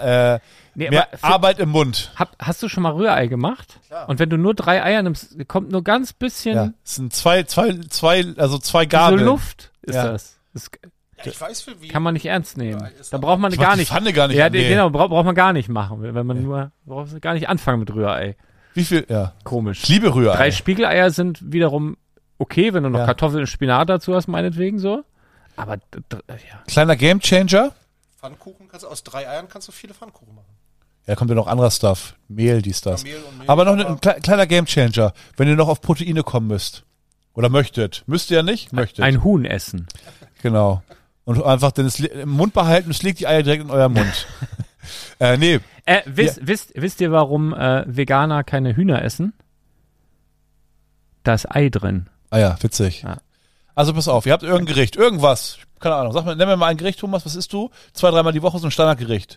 Arbeit im Mund. Hast du schon mal Rührei gemacht? Klar. Und wenn du nur 3 Eier nimmst, kommt nur ganz bisschen... Ja, es sind zwei Gabeln. So Luft ist das. Ich weiß, wie kann man nicht ernst nehmen. Da braucht man gar nicht. Die Pfanne gar nicht. Ja, genau, braucht man gar nicht machen, wenn man braucht gar nicht anfangen mit Rührei. Wie viel? Ja. Komisch. Ich liebe Rührei. 3 Spiegeleier sind wiederum okay, wenn du noch Kartoffeln und Spinat dazu hast, meinetwegen so. Aber, Kleiner Gamechanger. Pfannkuchen aus 3 Eiern kannst du viele Pfannkuchen machen. Ja, kommt ja noch anderer Stuff. Mehl, dies, das. Ja, Mehl, aber noch ein kleiner Gamechanger, wenn ihr noch auf Proteine kommen müsst. Oder möchtet. Müsst ihr ja nicht? Möchtet. Ein Huhn essen. Genau. Und einfach im Mund behalten, es legt die Eier direkt in euren Mund. Nee. Wisst ihr, warum Veganer keine Hühner essen? Da ist Ei drin. Ah ja, witzig. Ja. Also pass auf, ihr habt irgendein Gericht, irgendwas. Keine Ahnung, nenn mir mal ein Gericht, Thomas, was isst du? 2-3 Mal die Woche so ein Standardgericht.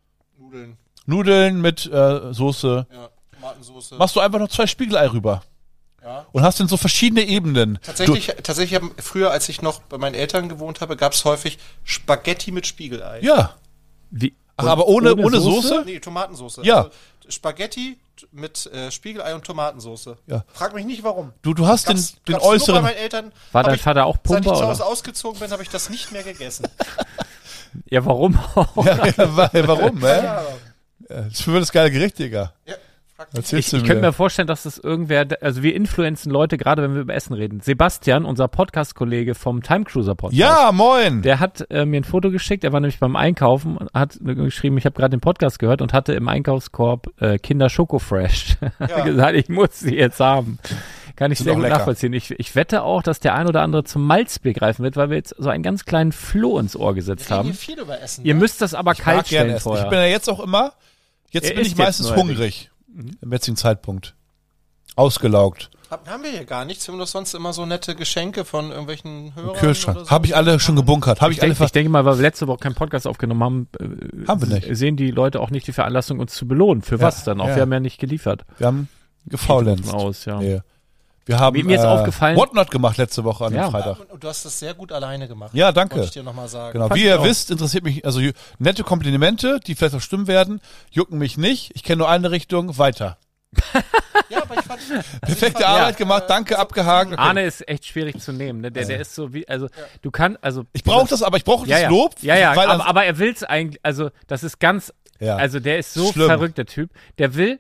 Nudeln mit Soße. Ja, Tomatensoße. Machst du einfach noch 2 Spiegelei rüber. Ja. Und hast dann so verschiedene Ebenen. Tatsächlich früher, als ich noch bei meinen Eltern gewohnt habe, gab es häufig Spaghetti mit Spiegelei. Ja. Wie? Ach, aber ohne Soße? Nee, Tomatensoße. Ja. Also Spaghetti mit Spiegelei und Tomatensoße. Ja. Frag mich nicht, warum. Du hast den äußeren... Nur bei meinen Eltern. War dein Vater auch Pumper? Seit ich zu Hause ausgezogen bin, habe ich das nicht mehr gegessen. Ja, warum auch? Ja, warum? Ja. Das ist für das geile Gericht, Digga. Ja. Ich könnte mir vorstellen, dass das irgendwer, also wir influenzen Leute, gerade wenn wir über Essen reden. Sebastian, unser Podcast-Kollege vom Time Cruiser Podcast. Ja, moin! Der hat mir ein Foto geschickt, er war nämlich beim Einkaufen und hat geschrieben, ich habe gerade den Podcast gehört und hatte im Einkaufskorb Kinder Schoko Fresh. Ja. Gesagt, ich muss sie jetzt haben. Kann ich sehr gut nachvollziehen. Ich wette auch, dass der ein oder andere zum Malzbier greifen wird, weil wir jetzt so einen ganz kleinen Floh ins Ohr gesetzt haben. Viel über Essen, Ihr müsst das aber kalt stellen vorher. Ich bin ja jetzt auch immer, jetzt bin ich meistens hungrig. Im jetzigen Zeitpunkt. Ausgelaugt. Haben wir hier gar nichts. Wir haben doch sonst immer so nette Geschenke von irgendwelchen Hörern. Kühlschrank. So. Habe ich alle schon gebunkert. Ich denke mal, weil wir letzte Woche keinen Podcast aufgenommen haben, haben wir nicht. Sehen die Leute auch nicht die Veranlassung, uns zu belohnen. Für was dann auch? Ja. Wir haben ja nicht geliefert. Wir haben gefaulenzt. Nee. Wir haben mir ist aufgefallen, Whatnot gemacht letzte Woche an dem Freitag. Und du hast das sehr gut alleine gemacht. Ja, danke. Wollte ich dir nochmal sagen. Genau. Wie ihr wisst, interessiert mich, also nette Komplimente, die vielleicht auch stimmen werden, jucken mich nicht. Ich kenne nur eine Richtung, weiter. Ja, aber ich fand... Perfekte Arbeit gemacht, danke, abgehakt. Okay. Arne ist echt schwierig zu nehmen, ne? Der ist so wie, also du kannst, also... Ich brauche das Lob. Ja, aber er will's eigentlich, also das ist ganz, also der ist so verrückt, der Typ. Der will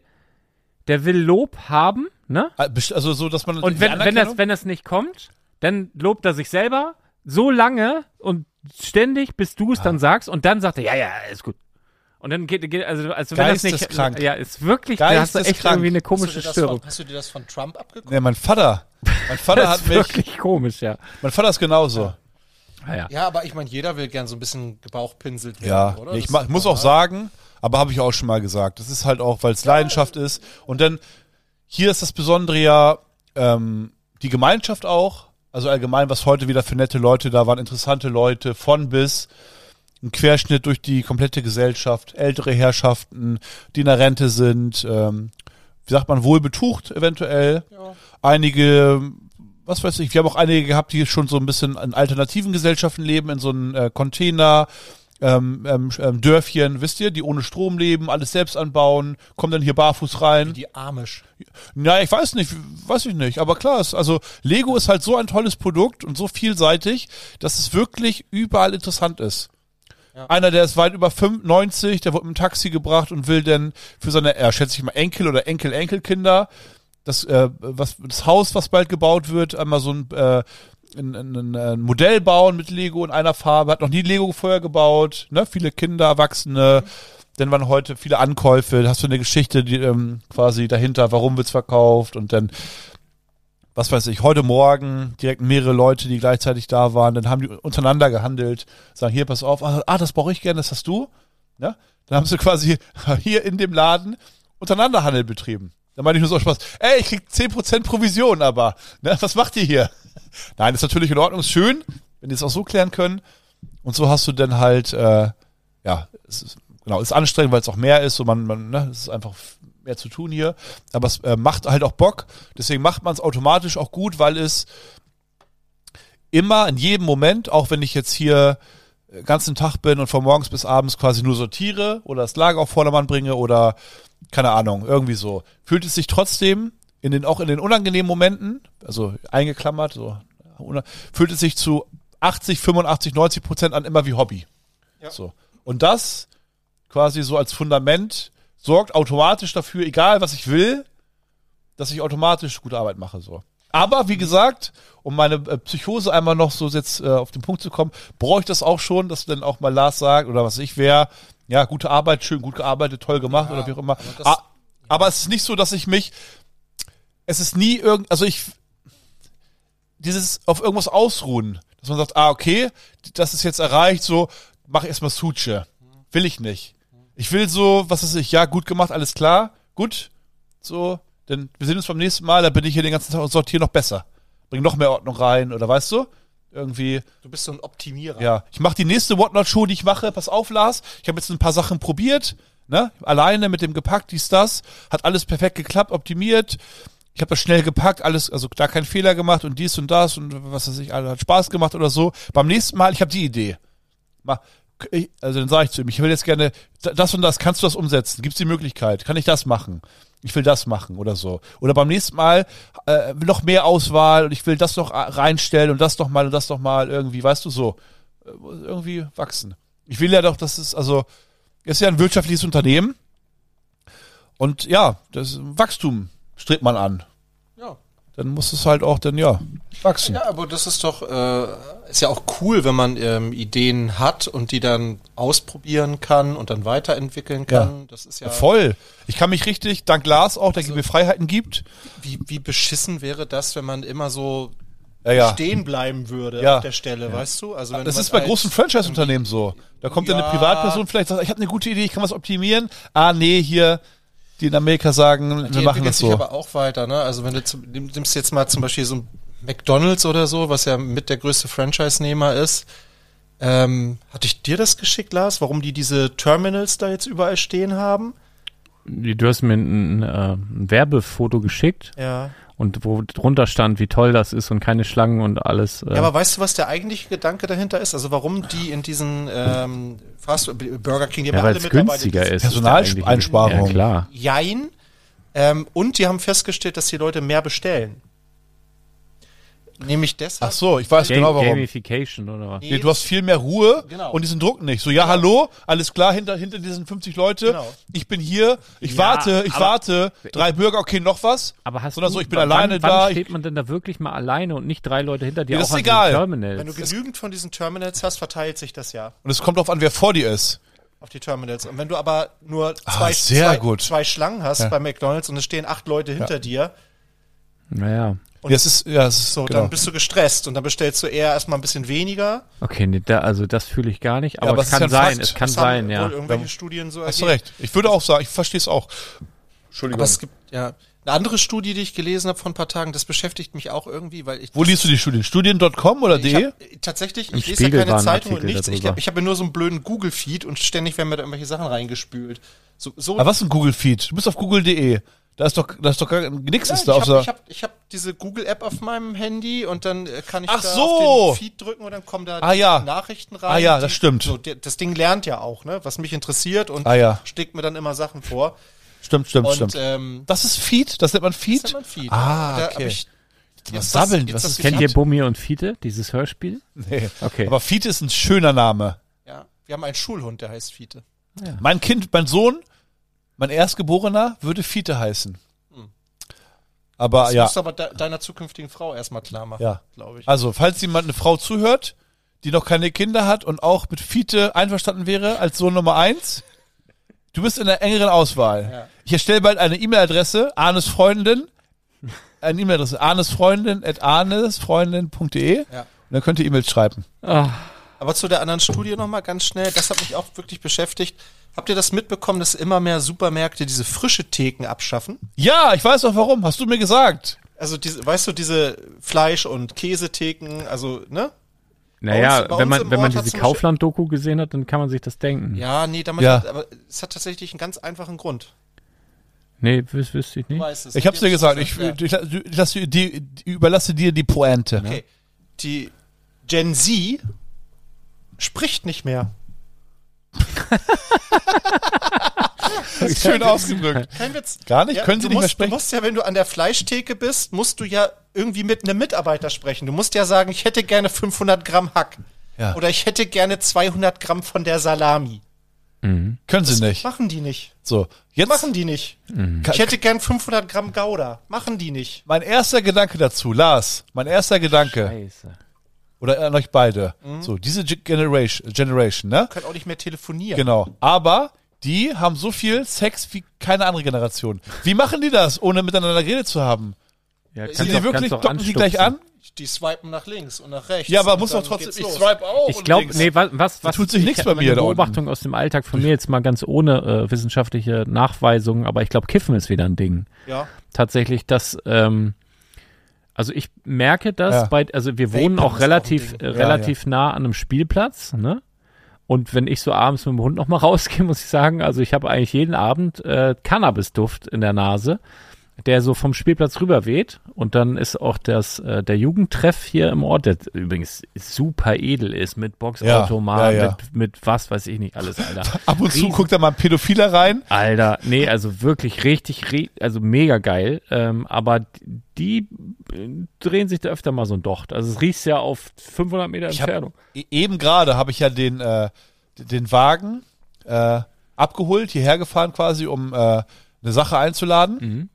Lob haben, ne? Also so, dass man... Und wenn das nicht kommt, dann lobt er sich selber so lange und ständig, bis du es dann sagst und dann sagt er, ja, ist gut. Und dann geht also wenn das nicht... Krank. Ja, ist wirklich, da hast du echt irgendwie eine komische Störung. Hast du dir das von Trump abgeguckt? Ja, mein Vater hat mich... wirklich komisch, ja. Mein Vater ist genauso. Ja, aber ich meine, jeder will gern so ein bisschen gebauchpinselt werden, oder? Ich muss auch sagen, aber habe ich auch schon mal gesagt, das ist halt auch, weil es Leidenschaft ist. Und dann, hier ist das Besondere ja, die Gemeinschaft auch, also allgemein, was heute wieder für nette Leute da waren, interessante Leute, von bis, ein Querschnitt durch die komplette Gesellschaft, ältere Herrschaften, die in der Rente sind, wie sagt man, wohlbetucht eventuell. Ja. Einige, was weiß ich, wir haben auch einige gehabt, die schon so ein bisschen in alternativen Gesellschaften leben, in so einem Container, Dörfchen, wisst ihr, die ohne Strom leben, alles selbst anbauen, kommen dann hier barfuß rein. Wie die Amish. Ja, ich weiß ich nicht, aber klar, also Lego ist halt so ein tolles Produkt und so vielseitig, dass es wirklich überall interessant ist. Ja. Einer, der ist weit über 95, der wurde mit dem Taxi gebracht und will dann für seine, schätze ich mal, Enkel oder Enkelkinder das Haus, was bald gebaut wird, einmal so ein Modell bauen mit Lego in einer Farbe, hat noch nie Lego vorher gebaut, ne? Viele Kinder, Erwachsene, dann waren heute viele Ankäufe, hast du eine Geschichte, die quasi dahinter, warum wird's verkauft und dann, was weiß ich, heute Morgen direkt mehrere Leute, die gleichzeitig da waren, dann haben die untereinander gehandelt, sagen, hier, pass auf, das brauche ich gerne, das hast du, ne? Dann haben sie quasi hier in dem Laden untereinander Handel betrieben. Da meine ich nur so Spaß. Ey, ich krieg 10% Provision, aber, ne, was macht ihr hier? Nein, ist natürlich in Ordnung, ist schön, wenn die es auch so klären können. Und so hast du dann halt, ist anstrengend, weil es auch mehr ist, so ne, es ist einfach mehr zu tun hier. Aber es macht halt auch Bock, deswegen macht man es automatisch auch gut, weil es immer in jedem Moment, auch wenn ich jetzt hier den ganzen Tag bin und von morgens bis abends quasi nur sortiere oder das Lager auf Vordermann bringe oder keine Ahnung, irgendwie so. Fühlt es sich trotzdem auch in den unangenehmen Momenten, also eingeklammert, so, fühlt es sich zu 80, 85, 90% an immer wie Hobby. Ja. So. Und das quasi so als Fundament sorgt automatisch dafür, egal was ich will, dass ich automatisch gute Arbeit mache, so. Aber, wie gesagt, um meine Psychose einmal noch so jetzt auf den Punkt zu kommen, brauche ich das auch schon, dass dann auch mal Lars sagt, oder was ich wäre, ja, gute Arbeit, schön, gut gearbeitet, toll gemacht, oder wie auch immer. Aber es ist nicht so, dass ich mich, es ist nie dieses auf irgendwas ausruhen, dass man sagt, okay, das ist jetzt erreicht, so, mach erstmal Suche. Will ich nicht. Ich will so, was weiß ich, ja, gut gemacht, alles klar, gut, so, denn wir sehen uns beim nächsten Mal, da bin ich hier den ganzen Tag und sortiere noch besser. Bring noch mehr Ordnung rein, oder weißt du? Irgendwie. Du bist so ein Optimierer. Ja, ich mache die nächste Whatnot-Show, die ich mache, pass auf, Lars, ich habe jetzt ein paar Sachen probiert, ne, alleine mit dem gepackt, das, hat alles perfekt geklappt, optimiert, ich habe das schnell gepackt, alles, also da keinen Fehler gemacht und dies und das und was weiß ich, hat Spaß gemacht oder so. Beim nächsten Mal, ich habe die Idee. Also dann sage ich zu ihm, ich will jetzt gerne das und das, kannst du das umsetzen? Gibt es die Möglichkeit? Kann ich das machen? Ich will das machen oder so. Oder beim nächsten Mal noch mehr Auswahl und ich will das noch reinstellen und das noch mal irgendwie, weißt du, so. Irgendwie wachsen. Ich will ja doch, das ist ja ein wirtschaftliches Unternehmen und ja, das Wachstum strebt man an. Ja. Dann muss es halt auch wachsen. Ja, aber das ist doch, ist ja auch cool, wenn man Ideen hat und die dann ausprobieren kann und dann weiterentwickeln kann. Ja. Das ist ja voll. Ich kann mich richtig, dank Lars auch, der mir Freiheiten gibt. Wie beschissen wäre das, wenn man immer so stehen bleiben würde auf der Stelle, weißt du? Also wenn das ist bei großen Franchise-Unternehmen so. Da kommt dann eine Privatperson vielleicht sagt, ich habe eine gute Idee, ich kann was optimieren. Nee, hier die in Amerika sagen, wir machen das so. Die aber auch weiter, ne? Also wenn du nimmst jetzt mal zum Beispiel so ein McDonald's oder so, was ja mit der größte Franchise-Nehmer ist. Hatte ich dir das geschickt, Lars? Warum die diese Terminals da jetzt überall stehen haben? Du hast mir ein Werbefoto geschickt. Ja. Und wo drunter stand, wie toll das ist und keine Schlangen und alles. Ja, aber weißt du, was der eigentliche Gedanke dahinter ist? Also warum die in diesen Burger King, die haben alle mittlerweile günstiger ist. Personaleinsparung. Ja, klar. Jein. Und die haben festgestellt, dass die Leute mehr bestellen. Nämlich deshalb. Ach so, ich weiß genau warum. Gamification oder was? Nee, du hast viel mehr Ruhe und diesen Druck nicht. So, hallo, alles klar, hinter diesen 50 Leute. Genau. Ich bin hier, ich warte, 3 Burger, okay, noch was. Aber hast du, ich bin alleine wann da. Wann steht man denn da wirklich mal alleine und nicht 3 Leute hinter dir? Das ist egal. Terminals? Wenn du genügend von diesen Terminals hast, verteilt sich das ja. Und es kommt darauf an, wer vor dir ist. Auf die Terminals. Und wenn du aber nur zwei Schlangen hast bei McDonald's und es stehen 8 Leute hinter dir. Naja. Und es ist so, genau. Dann bist du gestresst und dann bestellst du eher erstmal ein bisschen weniger. Okay, nee, das fühle ich gar nicht, aber es kann sein, es haben wohl irgendwelche Studien so ergeben. Hast du recht. Ich würde auch sagen, ich verstehe es auch. Entschuldigung. Aber es gibt eine andere Studie, die ich gelesen habe vor ein paar Tagen, das beschäftigt mich auch irgendwie, weil Wo liest du die Studien? Studien.com oder de? Tatsächlich, ich lese ja keine Zeitung und nichts. Ich habe nur so einen blöden Google-Feed und ständig werden mir da irgendwelche Sachen reingespült. Aber was ist ein Google-Feed? Du bist auf google.de. Da ist doch gar nichts ist da. Ich hab diese Google-App auf meinem Handy und dann kann ich auf den Feed drücken und dann kommen da die Nachrichten rein. Das stimmt. So, das Ding lernt ja auch, ne, was mich interessiert und schlägt mir dann immer Sachen vor. Stimmt. Das ist Feed? Das nennt man Feed? Das nennt man Feed. Okay. Was sabbeln? Kennt ihr Bummi und Fiete, dieses Hörspiel? Nee. Okay. Aber Fiete ist ein schöner Name. Ja, wir haben einen Schulhund, der heißt Fiete. Ja. Mein Sohn, mein Erstgeborener, würde Fiete heißen. Aber das musst du aber deiner zukünftigen Frau erstmal klar machen, glaube ich. Also, falls jemand eine Frau zuhört, die noch keine Kinder hat und auch mit Fiete einverstanden wäre als Sohn Nummer 1, du bist in der engeren Auswahl. Ja. Ich erstelle bald eine E-Mail-Adresse, arnesfreundin, arnesfreundin@arnesfreundin.de und dann könnt ihr E-Mails schreiben. Aber zu der anderen Studie nochmal ganz schnell, das hat mich auch wirklich beschäftigt. Habt ihr das mitbekommen, dass immer mehr Supermärkte diese frische Theken abschaffen? Ja, ich weiß auch warum. Hast du mir gesagt. Also diese Fleisch- und Käsetheken, also, ne? Naja, wenn man diese Kaufland-Doku gesehen hat, dann kann man sich das denken. Ja, nee, aber es hat tatsächlich einen ganz einfachen Grund. Nee, wüsste ich nicht. Ich hab's dir gesagt, ich überlasse dir die Pointe. Okay. Die Gen Z spricht nicht mehr. Schön ausgedrückt. Kein Witz. Gar nicht? Können Sie nicht mehr sprechen? Du musst ja, wenn du an der Fleischtheke bist, musst du ja irgendwie mit einem Mitarbeiter sprechen. Du musst ja sagen, ich hätte gerne 500 Gramm Hack. Ja. Oder ich hätte gerne 200 Gramm von der Salami. Können sie nicht. Machen die nicht. So, jetzt machen die nicht. Ich hätte gern 500 Gramm Gouda. Machen die nicht. Mein erster Gedanke dazu, Lars. Scheiße. Oder an euch beide. So, diese Generation, ne? Können auch nicht mehr telefonieren. Genau. Aber die haben so viel Sex wie keine andere Generation. Wie machen die das, ohne miteinander geredet zu haben? Ja, sind die wirklich, docken die gleich an? Die swipen nach links und nach rechts. Ja, aber muss doch trotzdem, ich swipe auch. Ich glaube, was tut sich nichts bei mir da Beobachtung aus dem Alltag von mir jetzt mal ganz ohne wissenschaftliche Nachweisungen, aber ich glaube, Kiffen ist wieder ein Ding. Ja. Tatsächlich, dass, also ich merke das also wir wohnen auch relativ nah an einem Spielplatz, ne? Und wenn ich so abends mit dem Hund nochmal rausgehe, muss ich sagen, also ich habe eigentlich jeden Abend Cannabisduft in der Nase, der so vom Spielplatz rüber weht. Und dann ist auch der Jugendtreff hier im Ort, der übrigens super edel ist, mit Boxautomaten, mit was weiß ich nicht alles, Alter. Ab und zu guckt da mal ein Pädophiler rein. Alter, nee, also wirklich also mega geil. Aber die drehen sich da öfter mal so ein Docht. Also es riecht ja auf 500 Meter Entfernung. Eben gerade habe ich ja den Wagen abgeholt, hierher gefahren quasi, um eine Sache einzuladen.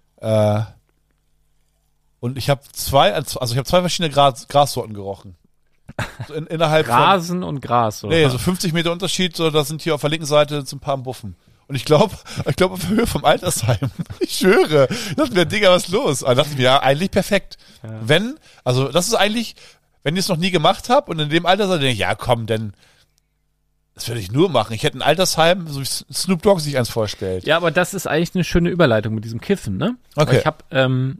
Und ich habe zwei verschiedene Grassorten gerochen. So innerhalb Rasen und Gras, oder? Nee, so 50 Meter Unterschied, so, da sind hier auf der linken Seite so ein paar Buffen. Und ich glaube auf Höhe vom Altersheim. Ich schwöre. Ich dachte mir, Digga, was ist los? Aber dachte ich mir, ja, eigentlich perfekt. Ja. Das ist eigentlich, wenn ich es noch nie gemacht habe und in dem Alter denke ich, ja komm, denn das würde ich nur machen. Ich hätte ein Altersheim, so wie Snoop Dogg sich eins vorstellt. Ja, aber das ist eigentlich eine schöne Überleitung mit diesem Kiffen, ne? Okay. Ich habe,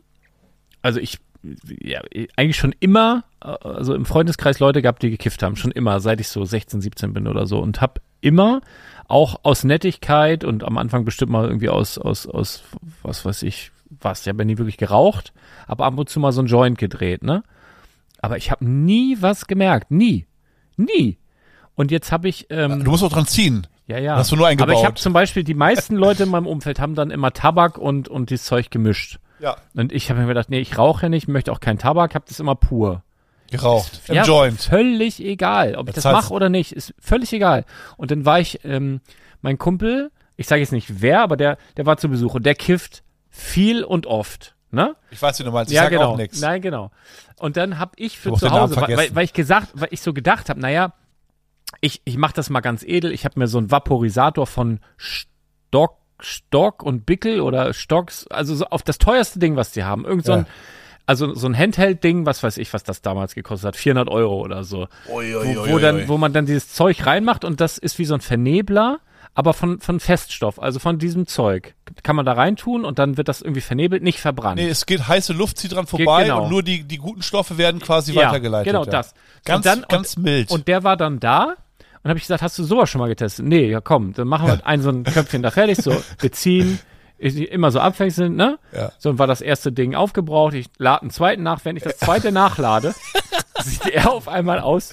eigentlich schon immer, also im Freundeskreis Leute gehabt, die gekifft haben. Schon immer, seit ich so 16, 17 bin oder so. Und habe immer, auch aus Nettigkeit und am Anfang bestimmt mal irgendwie aus was weiß ich was. Ich habe ja nie wirklich geraucht, aber ab und zu mal so ein Joint gedreht, ne? Aber ich habe nie was gemerkt. Nie. Und jetzt habe ich... du musst auch dran ziehen. Ja. Hast du nur eingebaut. Aber ich habe zum Beispiel, die meisten Leute in meinem Umfeld haben dann immer Tabak und dieses Zeug gemischt. Ja. Und ich habe mir gedacht, nee, ich rauche ja nicht, möchte auch keinen Tabak, habe das immer pur. Geraucht. Im Joint. Völlig egal. Ob ich das mache oder nicht, ist völlig egal. Und dann war ich, mein Kumpel, ich sage jetzt nicht wer, aber der war zu Besuch und der kifft viel und oft. Ne? Ich weiß, wie du meinst, ich sag auch nichts. Nein, genau. Und dann habe ich für zu Hause, weil ich so gedacht habe, naja, ich mache das mal ganz edel. Ich habe mir so einen Vaporisator von Stock und Bickel oder Stocks, also so auf das teuerste Ding, was die haben. So ein Handheld-Ding, was weiß ich, was das damals gekostet hat, 400 € oder so. Wo man dann dieses Zeug reinmacht und das ist wie so ein Vernebler, aber von Feststoff, also von diesem Zeug. Kann man da reintun und dann wird das irgendwie vernebelt, nicht verbrannt. Nee, es geht heiße Luft, zieht dran vorbei und nur die guten Stoffe werden quasi weitergeleitet. Genau, das. Ganz mild. Und der war dann da und habe ich gesagt, hast du sowas schon mal getestet? Nee, ja komm, dann machen wir so ein Köpfchen da fertig, so beziehen, immer so abwechselnd, ne? Ja. So, und war das erste Ding aufgebraucht, ich lade einen zweiten nach, wenn ich das zweite nachlade, sieht er auf einmal aus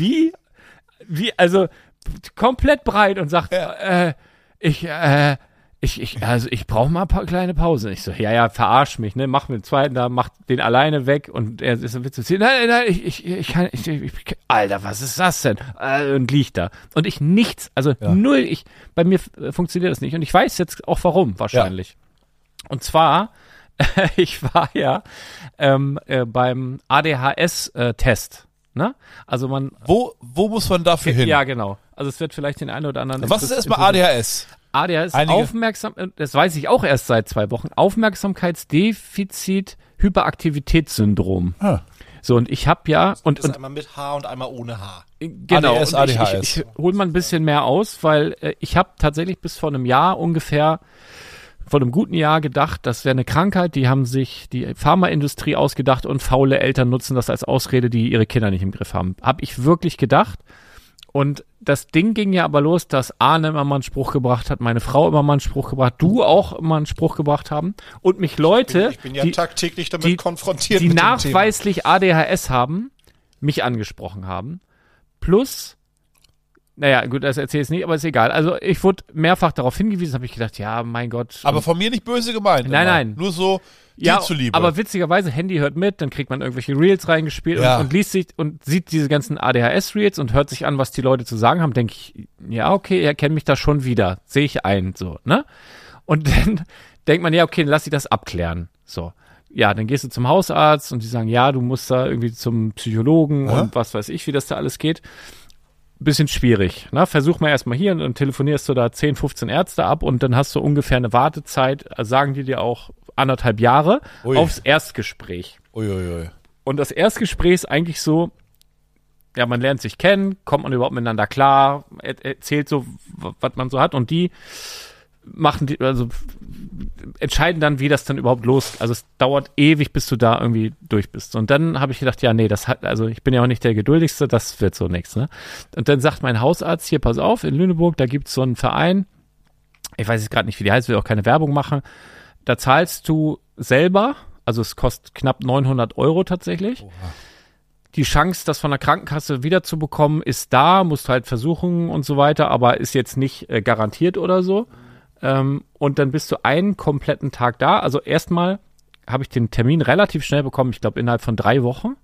also komplett breit und sagt, ich brauche mal ein paar kleine Pausen. Ich so, ja, verarsch mich, ne, mach mir den zweiten da, mach den alleine weg und er ist ein Witz zu ziehen. Nein, ich kann, Alter, was ist das denn? Und liegt da. Und ich nichts, also null, bei mir funktioniert das nicht und ich weiß jetzt auch warum, wahrscheinlich. Ja. Und zwar, ich war ja beim ADHS-Test. Ne? Also Wo muss man dafür hin? Ja, genau. Also es wird vielleicht den einen oder anderen... Was ist erstmal ADHS? ADHS, das weiß ich auch erst seit 2 Wochen, Aufmerksamkeitsdefizit-Hyperaktivitätssyndrom. So, und ich habe ja... Und einmal mit H und einmal ohne H. Genau, ADHS. Ich hole mal ein bisschen mehr aus, weil ich habe tatsächlich bis vor einem Jahr ungefähr... vor einem guten Jahr gedacht, das wäre eine Krankheit, die haben sich die Pharmaindustrie ausgedacht und faule Eltern nutzen das als Ausrede, die ihre Kinder nicht im Griff haben. Habe ich wirklich gedacht. Und das Ding ging ja aber los, dass Arne immer mal einen Spruch gebracht hat, meine Frau immer mal einen Spruch gebracht, du auch immer einen Spruch gebracht haben und mich Leute, ich bin ja tagtäglich damit konfrontiert, die nachweislich ADHS haben, mich angesprochen haben. Plus Naja, gut, das erzähle ich nicht, aber ist egal. Also ich wurde mehrfach darauf hingewiesen, habe ich gedacht, ja, mein Gott. Aber von mir nicht böse gemeint. Nein. Nur so dir zuliebe. Aber witzigerweise, Handy hört mit, dann kriegt man irgendwelche Reels reingespielt und liest sich und sieht diese ganzen ADHS-Reels und hört sich an, was die Leute zu sagen haben, denke ich, ja, okay, er kennt mich da schon wieder. Sehe ich ein, so, ne? Und dann denkt man, ja, okay, dann lass ich das abklären. So. Ja, dann gehst du zum Hausarzt und die sagen, ja, du musst da irgendwie zum Psychologen und was weiß ich, wie das da alles geht. Bisschen schwierig. Ne? Versuch mal erstmal hier und dann telefonierst du da 10, 15 Ärzte ab und dann hast du ungefähr eine Wartezeit, also sagen die dir auch 1,5 Jahre aufs Erstgespräch. Uiuiui. Und das Erstgespräch ist eigentlich so, ja, man lernt sich kennen, kommt man überhaupt miteinander klar, erzählt so, was man so hat und die entscheiden dann, wie das dann überhaupt losgeht. Also es dauert ewig, bis du da irgendwie durch bist. Und dann habe ich gedacht, ja, nee, also ich bin ja auch nicht der Geduldigste, das wird so nichts, ne? Und dann sagt mein Hausarzt, hier, pass auf, in Lüneburg, da gibt's so einen Verein, ich weiß jetzt gerade nicht, wie die heißt, will auch keine Werbung machen, da zahlst du selber, also es kostet knapp 900 € tatsächlich. Oha. Die Chance, das von der Krankenkasse wiederzubekommen, ist da, musst halt versuchen und so weiter, aber ist jetzt nicht garantiert oder so. Und dann bist du einen kompletten Tag da. Also erstmal habe ich den Termin relativ schnell bekommen, ich glaube innerhalb von 3 Wochen.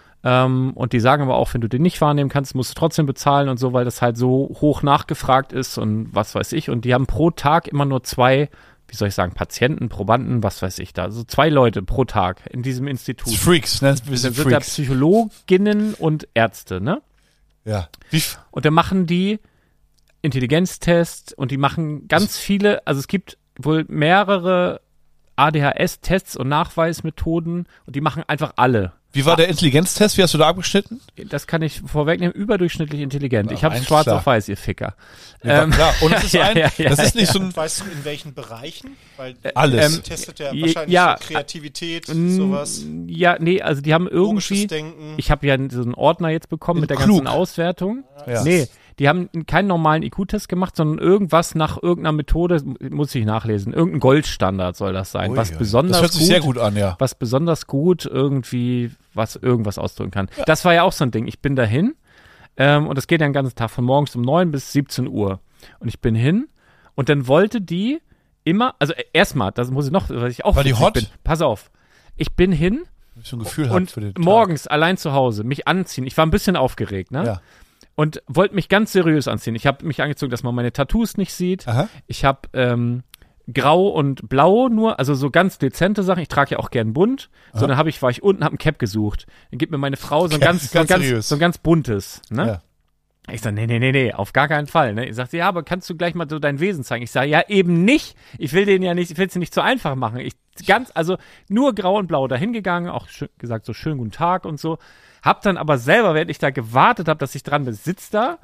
Und die sagen aber auch, wenn du den nicht wahrnehmen kannst, musst du trotzdem bezahlen und so, weil das halt so hoch nachgefragt ist und was weiß ich. Und die haben pro Tag immer nur 2, wie soll ich sagen, Patienten, Probanden, was weiß ich da. Also 2 Leute pro Tag in diesem Institut. Freaks, ne? Das sind da Psychologinnen und Ärzte, ne? Ja. Und dann machen die Intelligenztests und die machen ganz viele, also es gibt wohl mehrere ADHS-Tests und Nachweismethoden und die machen einfach alle. Wie war der Intelligenztest? Wie hast du da abgeschnitten? Das kann ich vorwegnehmen, überdurchschnittlich intelligent. Ich habe schwarz auf weiß, ihr Ficker. Ja, klar. Und es ist das ist nicht so ein... Weißt du, in welchen Bereichen? Weil alles. Testet ja wahrscheinlich Kreativität, sowas. Ja, nee, also die haben irgendwie... Ich habe ja so einen Ordner jetzt bekommen mit der ganzen Auswertung. Ja. Nee, die haben keinen normalen IQ-Test gemacht, sondern irgendwas nach irgendeiner Methode, muss ich nachlesen, irgendein Goldstandard soll das sein, was besonders das hört sich sehr gut an, ja. Was besonders gut irgendwie, was irgendwas ausdrücken kann. Ja. Das war ja auch so ein Ding. Ich bin dahin und das geht ja den ganzen Tag von morgens um 9 bis 17 Uhr. Und ich bin hin und dann wollte die immer, also erstmal, das muss ich noch, was ich auch war die hot? Bin. Pass auf, ich bin hin so ein Gefühl und für den morgens allein zu Hause mich anziehen. Ich war ein bisschen aufgeregt, ne? Ja. Und wollte mich ganz seriös anziehen. Ich habe mich angezogen, dass man meine Tattoos nicht sieht. Aha. Ich habe grau und blau nur, also so ganz dezente Sachen. Ich trage ja auch gern bunt. So, dann war ich unten, habe ein Cap gesucht. Dann gibt mir meine Frau so ein ganz buntes. Ne? Ja. Ich sage, nee, auf gar keinen Fall. Ne? Ich sagte, ja, aber kannst du gleich mal so dein Wesen zeigen? Ich sage, ja, eben nicht. Ich will es dir nicht so einfach machen. Also nur grau und blau dahin gegangen, auch gesagt, so schönen guten Tag und so. Hab dann aber selber, während ich da gewartet habe, dass ich dran bin, sitzt da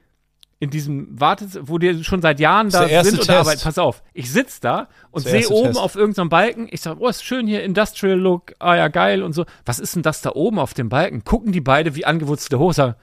in diesem wo die schon seit Jahren da sind und arbeiten. Pass auf, ich sitze da und sehe oben auf irgendeinem Balken, ich sage, oh, ist schön hier, Industrial Look, ah ja, geil und so. Was ist denn das da oben auf dem Balken? Gucken die beide wie angewurzelte hoch, sagen,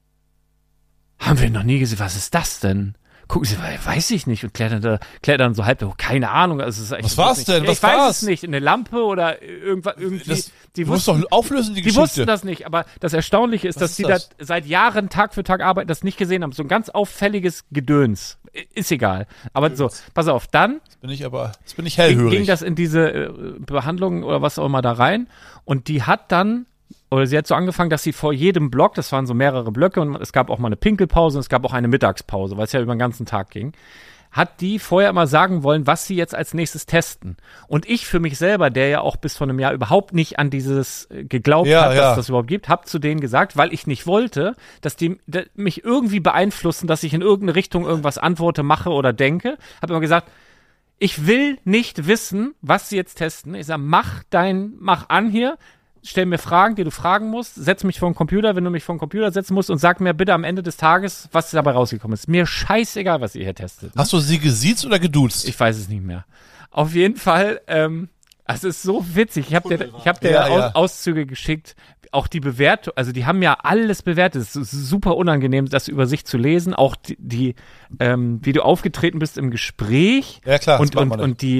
haben wir noch nie gesehen, was ist das denn? Gucken sie, weiß ich nicht, und klettern so halb, keine Ahnung. Also es ist was war's denn? Ich weiß es nicht, eine Lampe oder irgendwas, irgendwie. Die wussten doch auflösen, die Geschichte. Die wussten das nicht, aber das Erstaunliche ist, dass die da seit Jahren Tag für Tag arbeiten, das nicht gesehen haben. So ein ganz auffälliges Gedöns. Ist egal. Aber so, pass auf, dann Jetzt bin ich hellhörig. Ging das in diese Behandlung oder was auch immer da rein und die hat dann oder sie hat so angefangen, dass sie vor jedem Block, das waren so mehrere Blöcke und es gab auch mal eine Pinkelpause und es gab auch eine Mittagspause, weil es ja über den ganzen Tag ging, hat die vorher immer sagen wollen, was sie jetzt als nächstes testen. Und ich für mich selber, der ja auch bis vor einem Jahr überhaupt nicht an dieses geglaubt hat, dass das überhaupt gibt, habe zu denen gesagt, weil ich nicht wollte, dass die mich irgendwie beeinflussen, dass ich in irgendeine Richtung irgendwas antworte, mache oder denke, habe immer gesagt, ich will nicht wissen, was sie jetzt testen. Ich sage, mach an hier, stell mir Fragen, die du fragen musst, setz mich vor den Computer, wenn du mich vor den Computer setzen musst und sag mir bitte am Ende des Tages, was dabei rausgekommen ist. Mir scheißegal, was ihr hier testet. Hast du sie gesiezt oder geduzt? Ich weiß es nicht mehr. Auf jeden Fall, es ist so witzig. Ich hab dir Auszüge geschickt, auch die Bewertung, also die haben ja alles bewertet. Es ist super unangenehm, das über sich zu lesen. Auch wie du aufgetreten bist im Gespräch. Ja klar. Und die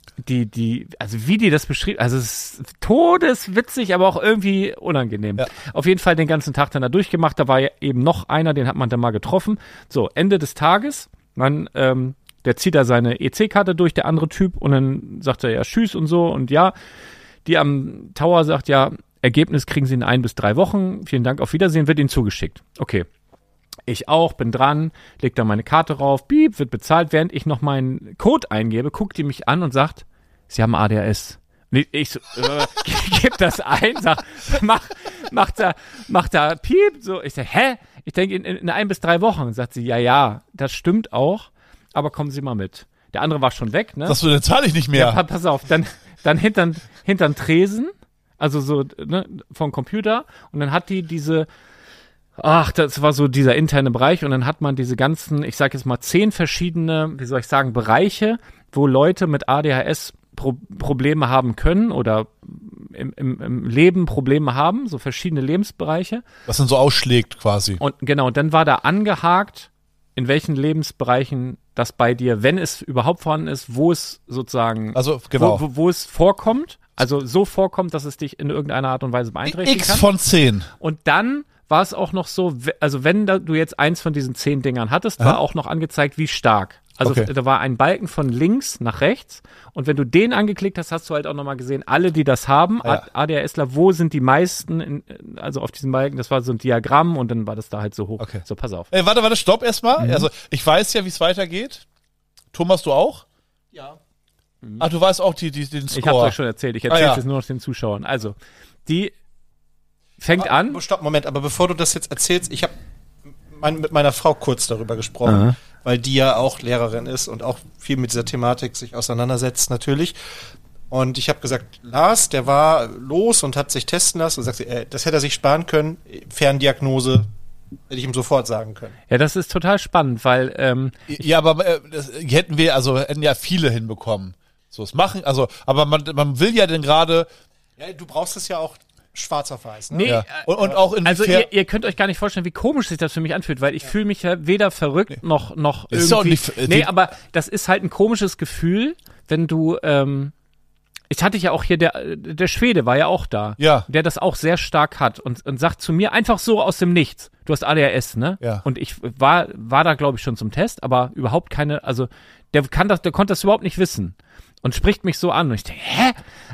also wie die das beschrieben, also es ist todeswitzig, aber auch irgendwie unangenehm. Ja. Auf jeden Fall den ganzen Tag dann da durchgemacht, da war ja eben noch einer, den hat man dann mal getroffen. So, Ende des Tages, der zieht da seine EC-Karte durch, der andere Typ, und dann sagt er ja tschüss und so, und ja, die am Tower sagt ja, Ergebnis kriegen Sie in 1 bis 3 Wochen, vielen Dank, auf Wiedersehen, wird Ihnen zugeschickt. Okay. Ich auch, bin dran, leg da meine Karte rauf, piep, wird bezahlt, während ich noch meinen Code eingebe, guckt die mich an und sagt, Sie haben ADHS. Ich so, gib das ein, sag, mach da piep, so, ich sag, hä? Ich denke, in 1 bis 3 Wochen, sagt sie, ja, das stimmt auch, aber kommen Sie mal mit. Der andere war schon weg, ne? Sagst du, dann zahle ich nicht mehr. Ja, pass auf, dann hintern Tresen, also so, ne, vom Computer, und dann hat die das war so dieser interne Bereich, und dann hat man diese ganzen, ich sag jetzt mal 10 verschiedene, wie soll ich sagen, Bereiche, wo Leute mit ADHS Probleme haben können oder im Leben Probleme haben, so verschiedene Lebensbereiche. Was dann so ausschlägt quasi. Und genau, dann war da angehakt, in welchen Lebensbereichen das bei dir, wenn es überhaupt vorhanden ist, wo es sozusagen, also genau, wo es vorkommt, also so vorkommt, dass es dich in irgendeiner Art und Weise beeinträchtigen kann. X von 10. Und dann war es auch noch so, also wenn du jetzt eins von diesen 10 Dingern hattest, war auch noch angezeigt, wie stark. Also da war ein Balken von links nach rechts, und wenn du den angeklickt hast, hast du halt auch nochmal gesehen, alle, die das haben, ADHSler, wo sind die meisten, also auf diesem Balken, das war so ein Diagramm, und dann war das da halt so hoch. Okay. So, pass auf. Warte, stopp erstmal. Also ich weiß ja, wie es weitergeht. Thomas, du auch? Ja. Ach, du weißt auch den Score. Ich hab's euch schon erzählt, ich erzähle es jetzt nur noch den Zuschauern. Also, die fängt an. Stopp, Moment, aber bevor du das jetzt erzählst, ich habe mit meiner Frau kurz darüber gesprochen, weil die ja auch Lehrerin ist und auch viel mit dieser Thematik sich auseinandersetzt natürlich. Und ich habe gesagt, Lars, der war los und hat sich testen lassen, und sagt sie, das hätte er sich sparen können, Ferndiagnose, hätte ich ihm sofort sagen können. Ja, das ist total spannend, weil aber das hätten ja viele hinbekommen. So es machen, also, aber man will ja denn gerade. Ja, du brauchst es ja auch schwarz auf weiß, ne? Nee, ja. Und auch in also ihr könnt euch gar nicht vorstellen, wie komisch sich das für mich anfühlt, weil ich fühle mich ja weder verrückt noch irgendwie. Aber das ist halt ein komisches Gefühl, wenn du ich hatte ja auch hier, der Schwede war ja auch da, der das auch sehr stark hat und sagt zu mir einfach so aus dem Nichts, du hast ADHS, ne? Ja. Und ich war da, glaube ich, schon zum Test, aber überhaupt keine, also der konnte das überhaupt nicht wissen und spricht mich so an und ich denke, hä?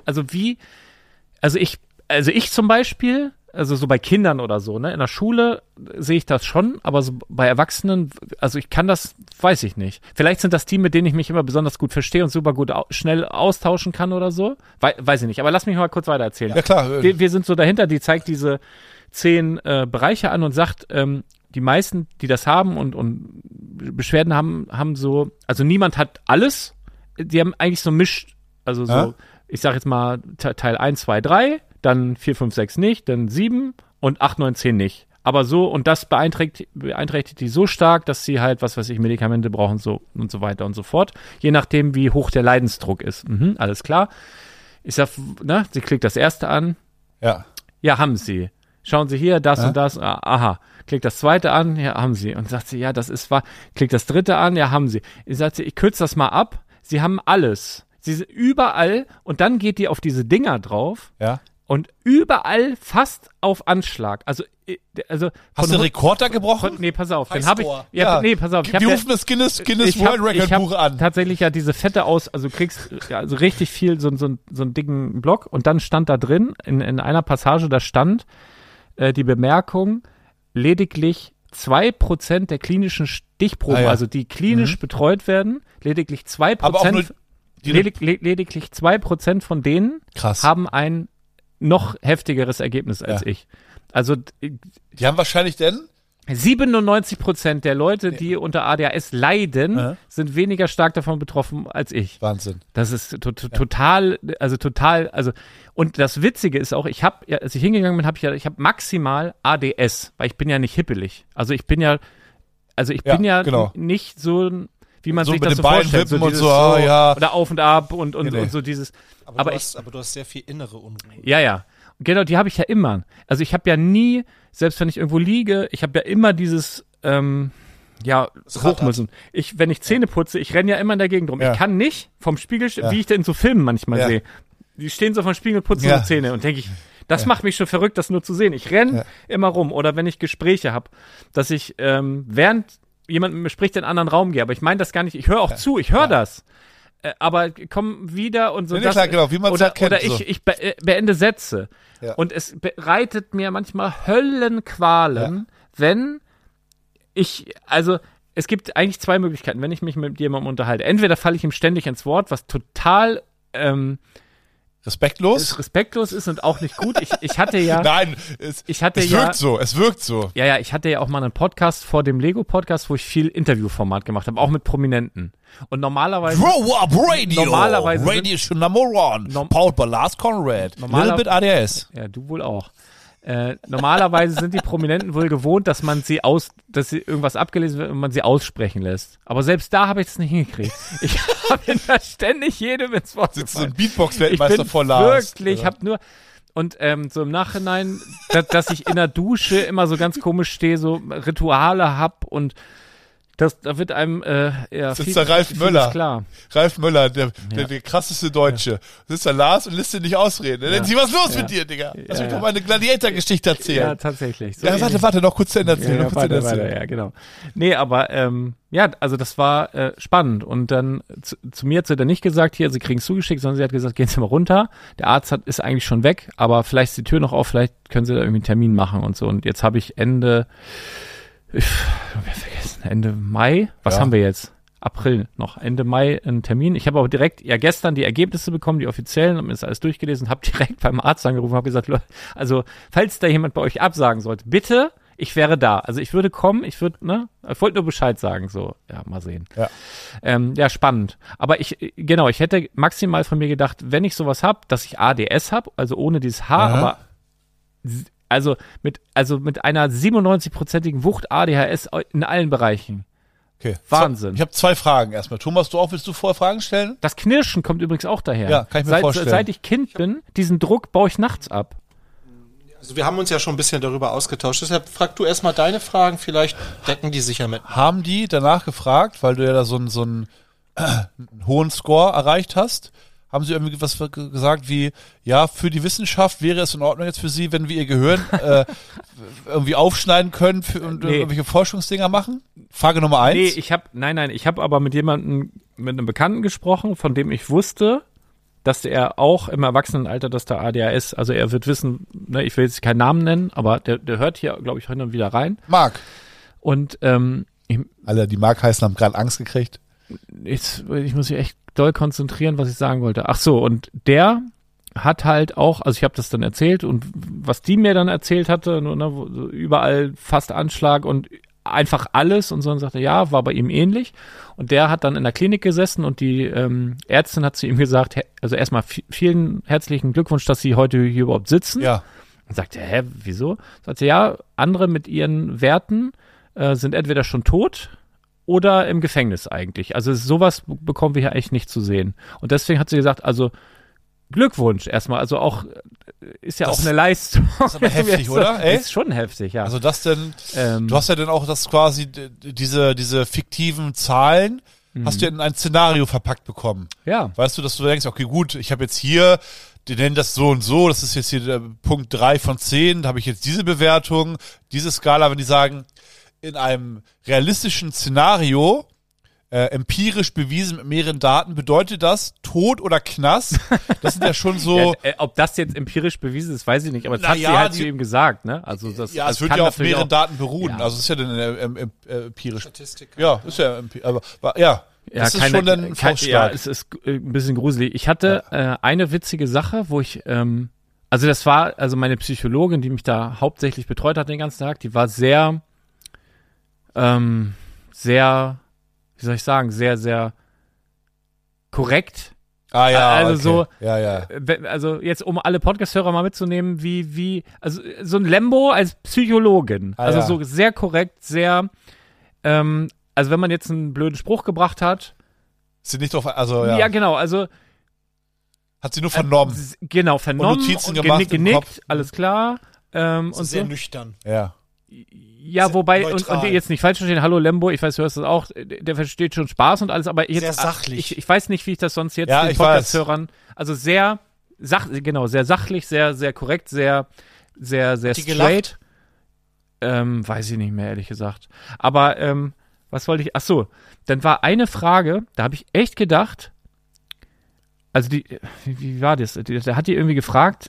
Also ich zum Beispiel, also so bei Kindern oder so, ne, in der Schule sehe ich das schon, aber so bei Erwachsenen, also ich kann das, weiß ich nicht. Vielleicht sind das die, mit denen ich mich immer besonders gut verstehe und super gut schnell austauschen kann oder so. Weiß ich nicht, aber lass mich mal kurz weiter erzählen. Ja, klar. Wir sind so dahinter, die zeigt diese 10 Bereiche an und sagt, die meisten, die das haben und Beschwerden haben so, also niemand hat alles, die haben eigentlich so mischt, also so, ich sag jetzt mal Teil 1, 2, 3, dann 4, 5, 6 nicht, dann 7 und 8, 9, 10 nicht. Aber so, und das beeinträchtigt die so stark, dass sie halt, was weiß ich, Medikamente brauchen so und so weiter und so fort. Je nachdem, wie hoch der Leidensdruck ist. Alles klar. Ich sag, ne, sie klickt das erste an. Ja. Ja, haben sie. Schauen Sie hier, das und das. Aha. Klickt das zweite an, ja, haben sie. Und sagt sie, ja, das ist wahr. Klickt das dritte an, ja, haben sie. Ich sagt sie, ich kürze das mal ab. Sie haben alles. Sie sind überall, und dann geht die auf diese Dinger drauf. Ja. Und überall fast auf Anschlag. Also hast du den Rekord da gebrochen? Nee, pass auf. Dann habe ich. Nee, pass auf. Wir rufen das Guinness World Record Buch an. Tatsächlich ja diese Fette also du kriegst also richtig viel so einen dicken Block, und dann stand da drin in einer Passage, da stand die Bemerkung, lediglich 2% der klinischen Stichproben, also die klinisch betreut werden, lediglich 2%. Aber auch nur lediglich 2% von denen haben ein noch heftigeres Ergebnis als ich. Also die haben wahrscheinlich 97% der Leute, die unter ADHS leiden, sind weniger stark davon betroffen als ich. Wahnsinn. Das ist total, und das Witzige ist auch, als ich hingegangen bin, ich habe maximal ADS, weil ich bin ja nicht hippelig. Also ich bin ja genau. Nicht so, wie man sich das so vorstellt. So und so, oder auf und ab und so dieses. Aber du hast sehr viel innere Unruhe. Ja. Genau, die habe ich ja immer. Also ich habe ja nie, selbst wenn ich irgendwo liege, ich habe ja immer dieses, hoch müssen. Wenn ich Zähne putze, ich renne ja immer in der Gegend rum. Ich kann nicht vom Spiegel, wie ich das in so Filmen manchmal sehe. Die stehen so vom Spiegel, putzen so Zähne und denke ich, das macht mich schon verrückt, das nur zu sehen. Ich renne immer rum. Oder wenn ich Gespräche habe, dass ich während jemand mit mir spricht, in einen anderen Raum gehe. Aber ich meine das gar nicht. Ich höre auch zu, ich höre das. Aber komm wieder und so. Ja, klar, genau, wie man es kennt. Oder ich beende Sätze. Ja. Und es bereitet mir manchmal Höllenqualen, wenn es gibt eigentlich zwei Möglichkeiten, wenn ich mich mit jemandem unterhalte. Entweder falle ich ihm ständig ins Wort, was total respektlos ist und auch nicht gut. Ich hatte ja. Nein, es wirkt so. Ja, ich hatte ja auch mal einen Podcast vor dem Lego-Podcast, wo ich viel Interviewformat gemacht habe, auch mit Prominenten. Und normalerweise. Grow Up Radio! Radio should number one. Powered by Lars Conrad. Little bit ADS. Ja, du wohl auch. Normalerweise sind die Prominenten wohl gewohnt, dass dass sie irgendwas abgelesen wird und man sie aussprechen lässt. Aber selbst da habe ich es nicht hingekriegt. Ich habe ihn da ständig jedem ins Wort gefallen. Sitzt so ein Beatbox-Weltmeister vor Lars. Wirklich, habe nur und so im Nachhinein, dass ich in der Dusche immer so ganz komisch stehe, so Rituale hab und da wird einem sitzt da Ralf Möller. Klar. Ralf Möller, der krasseste Deutsche. Sitzt da Lars und lässt ihn nicht ausreden. Dann nennt sie, was los mit dir, Digga? Lass mich doch mal eine Gladiator-Geschichte erzählen. Ja, tatsächlich. So warte, noch kurz zu Ende erzählen. Ja, genau. Nee, aber also das war spannend. Und dann zu mir hat sie dann nicht gesagt, hier, sie kriegen es zugeschickt, sondern sie hat gesagt, gehen Sie mal runter. Der Arzt ist eigentlich schon weg, aber vielleicht ist die Tür noch auf, vielleicht können Sie da irgendwie einen Termin machen und so. Und jetzt habe ich Ende Mai, was haben wir jetzt? April noch, Ende Mai einen Termin. Ich habe aber direkt gestern die Ergebnisse bekommen, die offiziellen, habe mir das alles durchgelesen, habe direkt beim Arzt angerufen, habe gesagt, Leute, also falls da jemand bei euch absagen sollte, bitte, ich wäre da. Also ich würde kommen, ich wollte nur Bescheid sagen, so, mal sehen. Ja, spannend. Aber ich hätte maximal von mir gedacht, wenn ich sowas habe, dass ich ADS habe, also ohne dieses H, aber also mit einer 97%igen Wucht ADHS in allen Bereichen. Okay. Wahnsinn. Ich habe 2 Fragen erstmal. Thomas, willst du vorher Fragen stellen? Das Knirschen kommt übrigens auch daher. Ja, kann ich mir vorstellen. Seit ich Kind bin, diesen Druck baue ich nachts ab. Also wir haben uns ja schon ein bisschen darüber ausgetauscht. Deshalb frag du erstmal deine Fragen, vielleicht decken die sich ja mit. Haben die danach gefragt, weil du ja da so einen hohen Score erreicht hast, haben sie irgendwie was gesagt wie, ja, für die Wissenschaft wäre es in Ordnung jetzt für sie, wenn wir ihr Gehirn irgendwie aufschneiden können und irgendwelche Forschungsdinger machen? Frage Nummer 1. Nee, ich habe aber mit einem Bekannten gesprochen, von dem ich wusste, dass er auch im Erwachsenenalter, dass da ADHS, also er wird wissen, ich will jetzt keinen Namen nennen, aber der hört hier, glaube ich, hin und wieder rein. Marc. Und alle, die Marc heißen, haben gerade Angst gekriegt. Ich muss mich echt doll konzentrieren, was ich sagen wollte. Ach so, und der hat halt auch, also ich habe das dann erzählt und was die mir dann erzählt hatte, überall fast Anschlag und einfach alles und so, und sagte, ja, war bei ihm ähnlich. Und der hat dann in der Klinik gesessen und die Ärztin hat zu ihm gesagt, also erstmal vielen herzlichen Glückwunsch, dass Sie heute hier überhaupt sitzen. Ja. Und sagte, wieso? Sagte, ja, andere mit ihren Werten sind entweder schon tot oder im Gefängnis eigentlich. Also sowas bekommen wir hier eigentlich nicht zu sehen. Und deswegen hat sie gesagt, also Glückwunsch erstmal, also auch ist ja auch eine Leistung. Das ist aber heftig, oder? Ey? Ist schon heftig, ja. Also das denn, du hast ja dann auch das quasi, diese fiktiven Zahlen hast du in ein Szenario verpackt bekommen. Ja. Weißt du, dass du denkst, okay, gut, ich habe jetzt hier, die nennen das so und so, das ist jetzt hier der Punkt 3 von 10, da habe ich jetzt diese Bewertung, diese Skala, wenn die sagen, in einem realistischen Szenario, empirisch bewiesen mit mehreren Daten, bedeutet das Tod oder Knast? Das sind ja schon so... Ja, ob das jetzt empirisch bewiesen ist, weiß ich nicht, aber das hat sie halt zu ihm gesagt, ne? Also das, ja, es wird ja auf mehreren Daten beruhen, also es ist ja dann empirisch. Statistik. Ja, ist ja aber ja. Das ist schon dann ja, es ist ein bisschen gruselig. Ich hatte eine witzige Sache, wo ich, also das war, also meine Psychologin, die mich da hauptsächlich betreut hat den ganzen Tag, die war sehr, wie soll ich sagen, sehr, sehr korrekt. Ah ja, also okay. so, ja. Also jetzt, um alle Podcast-Hörer mal mitzunehmen, also so ein Lembo als Psychologin. Also so sehr korrekt, sehr, also wenn man jetzt einen blöden Spruch gebracht hat. Ist sie nicht drauf, also ja. Ja, genau, also. Hat sie nur vernommen. Genau, vernommen. Und Notizen gemacht genickt, alles klar. und sehr nüchtern. Ja. Ja, wobei, und jetzt nicht falsch verstehen, hallo Lembo, ich weiß, du hörst das auch, der versteht schon Spaß und alles, aber jetzt, sehr sachlich. Ich weiß nicht, wie ich das sonst jetzt den Podcast-Hörern, also sehr sachlich, sehr, sehr korrekt, sehr straight. Weiß ich nicht mehr, ehrlich gesagt. Aber, was wollte ich, ach so, dann war eine Frage, da habe ich echt gedacht, also wie war das? Da hat die irgendwie gefragt,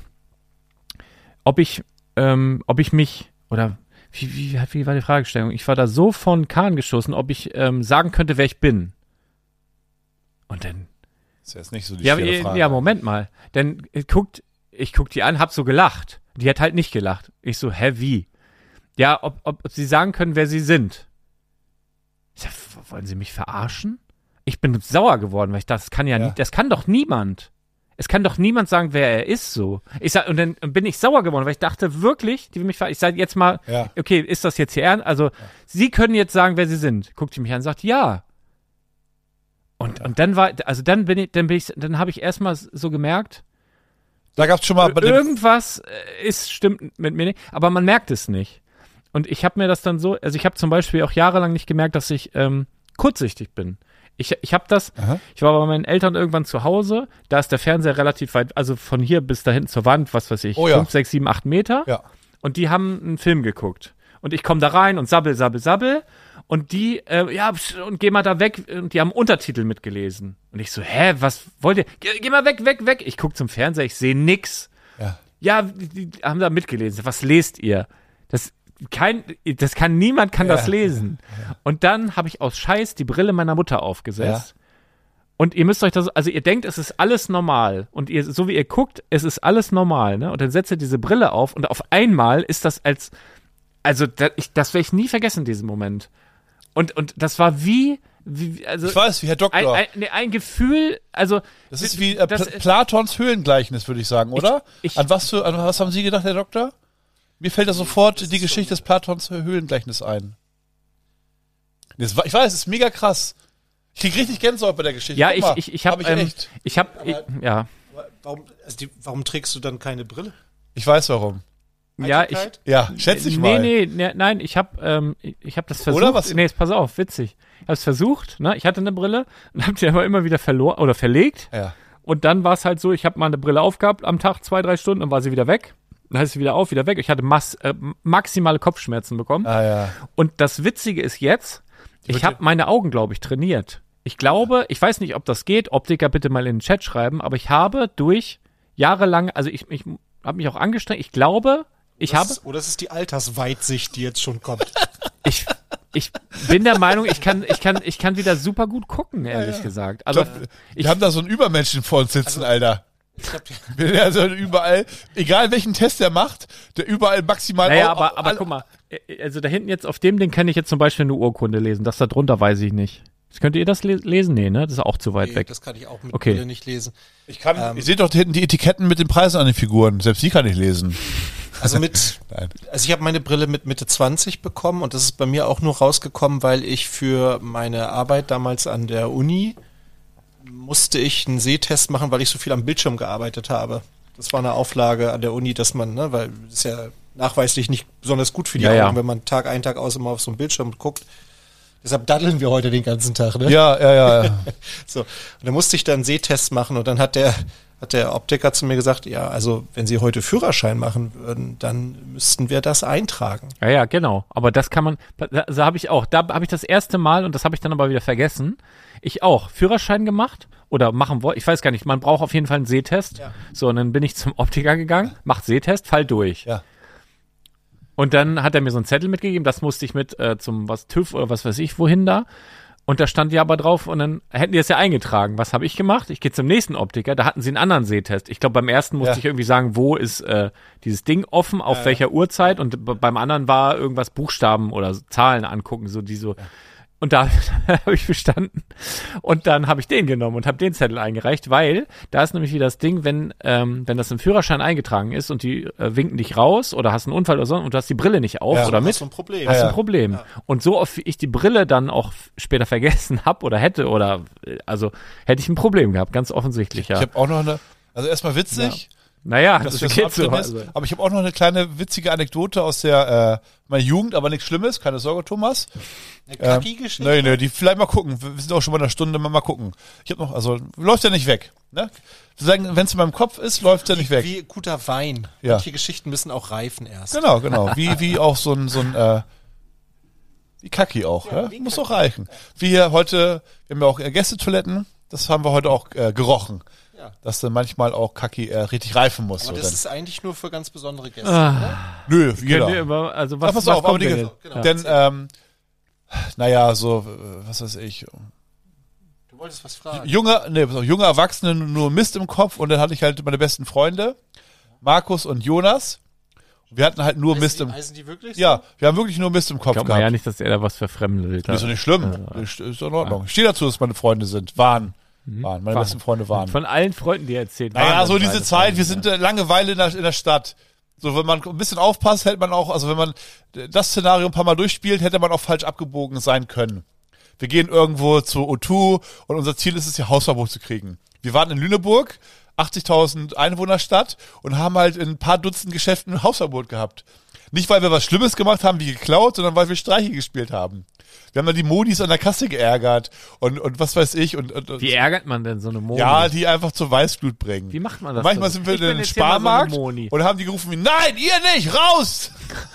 ob ich mich, oder wie war die Fragestellung? Ich war da so von Kahn geschossen, ob ich sagen könnte, wer ich bin. Und dann. Das ist jetzt nicht so die schwere Frage. Ja, Moment mal. Dann ich guck die an, hab so gelacht. Die hat halt nicht gelacht. Ich so, hä, wie? Ja, ob sie sagen können, wer sie sind. Ich sag, wollen sie mich verarschen? Ich bin sauer geworden, weil ich dachte, das kann doch niemand. Es kann doch niemand sagen, wer er ist, so. Ich sag, und dann bin ich sauer geworden, weil ich dachte wirklich, die will mich verarschen. Ich sage jetzt mal, okay, ist das jetzt hier ernst? Also, sie können jetzt sagen, wer sie sind. Guckt sie mich an und sagt, ja. Und dann habe ich erstmal so gemerkt, da gab's schon mal irgendwas stimmt mit mir nicht, aber man merkt es nicht. Und ich habe mir das dann so, also ich habe zum Beispiel auch jahrelang nicht gemerkt, dass ich kurzsichtig bin. Ich habe das, ich war bei meinen Eltern irgendwann zu Hause, da ist der Fernseher relativ weit, also von hier bis dahin zur Wand, was weiß ich, 5, 6, 7, 8 Meter. Ja. Und die haben einen Film geguckt. Und ich komme da rein und sabbel. Und die, und geh mal da weg. Und die haben Untertitel mitgelesen. Und ich so, was wollt ihr? Geh mal weg. Ich guck zum Fernseher, ich sehe nix. Ja, die haben da mitgelesen. Was lest ihr? Niemand kann das lesen. Ja. Und dann habe ich aus Scheiß die Brille meiner Mutter aufgesetzt. Ja. Und ihr müsst euch das, also ihr denkt, es ist alles normal. Und so wie ihr guckt, es ist alles normal, ne? Und dann setzt ihr diese Brille auf und auf einmal ist das das werde ich nie vergessen, diesen Moment. Und das war also. Ich weiß, wie Herr Doktor. Ein Gefühl, also. Das ist wie Platons Höhlengleichnis, würde ich sagen, oder? An was haben Sie gedacht, Herr Doktor? Mir fällt da sofort die Geschichte des Platons Höhlengleichnis ein. Ich weiß, es ist mega krass. Ich krieg richtig Gänsehaut bei der Geschichte. Ja, ja. Warum trägst du dann keine Brille? Ich weiß warum. Schätze ich mal. Nein, ich hab das versucht. Oder was? Nee, pass auf, witzig. Ich hab's versucht, ne? Ich hatte eine Brille und hab die aber immer wieder verloren oder verlegt. Ja. Und dann war es halt so, ich habe mal eine Brille aufgehabt am Tag 2-3 Stunden, dann war sie wieder weg. Dann heißt sie wieder auf, wieder weg. Ich hatte maximale Kopfschmerzen bekommen. Ja. Und das Witzige ist jetzt, ich habe meine Augen, glaube ich, trainiert. Ich glaube, ich weiß nicht, ob das geht, Optiker bitte mal in den Chat schreiben, aber ich habe durch jahrelang, also ich habe mich auch angestrengt, ich glaube, oder es ist die Altersweitsicht, die jetzt schon kommt. Ich bin der Meinung, ich kann wieder super gut gucken, ehrlich gesagt. Also, wir haben da so einen Übermenschen vor uns sitzen, Alter. Also überall, egal welchen Test der macht, der überall maximal. Naja, aber guck mal, also da hinten jetzt auf dem Ding kann ich jetzt zum Beispiel eine Urkunde lesen. Das da drunter weiß ich nicht. Könnt ihr das lesen? Nee, ne? Das ist auch zu weit weg. Das kann ich auch mit Brille nicht lesen. Ihr seht doch hinten die Etiketten mit den Preisen an den Figuren. Selbst die kann ich lesen. Also ich habe meine Brille mit Mitte 20 bekommen und das ist bei mir auch nur rausgekommen, weil ich für meine Arbeit damals an der Uni musste ich einen Sehtest machen, weil ich so viel am Bildschirm gearbeitet habe. Das war eine Auflage an der Uni, dass man, ne, weil es ist ja nachweislich nicht besonders gut für die Augen, wenn man Tag ein, Tag aus immer auf so einen Bildschirm guckt. Deshalb daddeln wir heute den ganzen Tag, ne? Ja. So, und dann musste ich da einen Sehtest machen und dann hat der Optiker zu mir gesagt, ja, also wenn Sie heute Führerschein machen würden, dann müssten wir das eintragen. Ja, genau. Aber das kann man, da habe ich das erste Mal, und das habe ich dann aber wieder vergessen, ich auch Führerschein gemacht oder machen wollte, ich weiß gar nicht, man braucht auf jeden Fall einen Sehtest. Ja. So, und dann bin ich zum Optiker gegangen, mach Sehtest, fall durch. Ja. Und dann hat er mir so einen Zettel mitgegeben, das musste ich mit zum TÜV oder was weiß ich wohin da. Und da stand ja aber drauf und dann hätten die das ja eingetragen. Was habe ich gemacht? Ich gehe zum nächsten Optiker, da hatten sie einen anderen Sehtest. Ich glaube, beim ersten musste ich irgendwie sagen, wo ist dieses Ding offen, auf welcher Uhrzeit. Und beim anderen war irgendwas Buchstaben oder Zahlen angucken, so die so. Ja. Und da habe ich bestanden. Und dann habe ich den genommen und habe den Zettel eingereicht, weil da ist nämlich wieder das Ding, wenn das im Führerschein eingetragen ist und die winken dich raus oder hast einen Unfall oder so und du hast die Brille nicht auf oder mit, hast du ein Problem. Hast ein Problem. Ja. Und so oft wie ich die Brille dann auch später vergessen habe oder hätte hätte ich ein Problem gehabt, ganz offensichtlich, ja. Ich habe auch noch also erstmal witzig, Naja, das geht so. Also. Aber ich habe auch noch eine kleine witzige Anekdote aus der meiner Jugend, aber nichts Schlimmes, keine Sorge, Thomas. Eine Kacki-Geschichte? Nee, die vielleicht mal gucken. Wir sind auch schon bei einer Stunde, mal gucken. Ich habe noch, also läuft ja nicht weg. Ne? Wenn es in meinem Kopf ist, läuft ja nicht weg. Wie guter Wein. Ja. Manche Geschichten müssen auch reifen erst. Genau. Wie auch so ein wie Kacki auch. Ja, muss Kacki auch reichen. Wir haben ja auch Gästetoiletten. Das haben wir heute auch gerochen. Ja. Dass dann manchmal auch Kacki richtig reifen muss. Aber so das ist eigentlich nur für ganz besondere Gäste, oder? Nö, jeder. Also was auf, aber genau. Denn, was weiß ich. Du wolltest was fragen. Junge Erwachsene, nur Mist im Kopf. Und dann hatte ich halt meine besten Freunde, Markus und Jonas. Wir hatten halt nur Mist im Kopf. Heißen die wirklich so? Ja, wir haben wirklich nur Mist im Kopf gehabt. Ja nicht, dass er da was verfremdelt hat. Ist doch nicht schlimm. Ist doch in Ordnung. Ich stehe dazu, dass meine Freunde sind. Meine besten Freunde waren. Von allen Freunden, die er erzählt. Naja, so diese Zeit, wir sind Langeweile in der Stadt. So, wenn man ein bisschen aufpasst, hätte man auch, also wenn man das Szenario ein paar Mal durchspielt, hätte man auch falsch abgebogen sein können. Wir gehen irgendwo zu O2 und unser Ziel ist es, hier Hausverbot zu kriegen. Wir waren in Lüneburg, 80.000 Einwohnerstadt und haben halt in ein paar Dutzend Geschäften ein Hausverbot gehabt. Nicht, weil wir was Schlimmes gemacht haben, wie geklaut, sondern weil wir Streiche gespielt haben. Wir haben dann die Modis an der Kasse geärgert und was weiß ich. Und wie ärgert man denn so eine Moni? Ja, die einfach zur Weißglut bringen. Wie macht man das? Manchmal sind wir in den Sparmarkt und haben die gerufen, nein, ihr nicht, raus!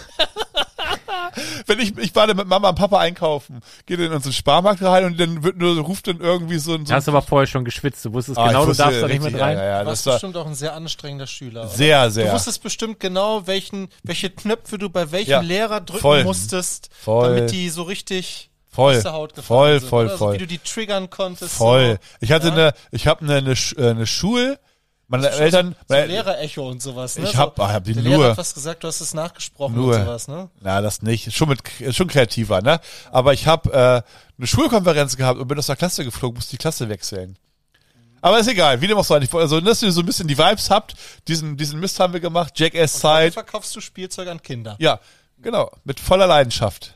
Wenn ich war dann mit Mama und Papa einkaufen, geht in unseren Sparmarkt rein und dann ruft dann irgendwie so ein... Hast aber vorher schon geschwitzt, du wusstest genau, du darfst da nicht mit rein. Ja, du warst bestimmt auch ein sehr anstrengender Schüler. Oder? Sehr. Du wusstest bestimmt genau, welche Knöpfe du bei welchem Lehrer drücken musstest, damit die so richtig aus der Haut gefallen sind. Voll. Wie du die triggern konntest. Voll. So. Ich habe eine Schule... Meine Eltern... So Lehrer-Echo und sowas, ne? Ich hab die der nur... Lehrer hat was gesagt, du hast es nachgesprochen und sowas, ne? Na, das nicht. Schon kreativer, ne? Aber ich habe eine Schulkonferenz gehabt und bin aus der Klasse geflogen, musste die Klasse wechseln. Aber ist egal, wie dem auch so. Also, dass ihr so ein bisschen die Vibes habt, diesen Mist haben wir gemacht, Jackass-Zeit. Und verkaufst du Spielzeug an Kinder. Ja, genau. Mit voller Leidenschaft.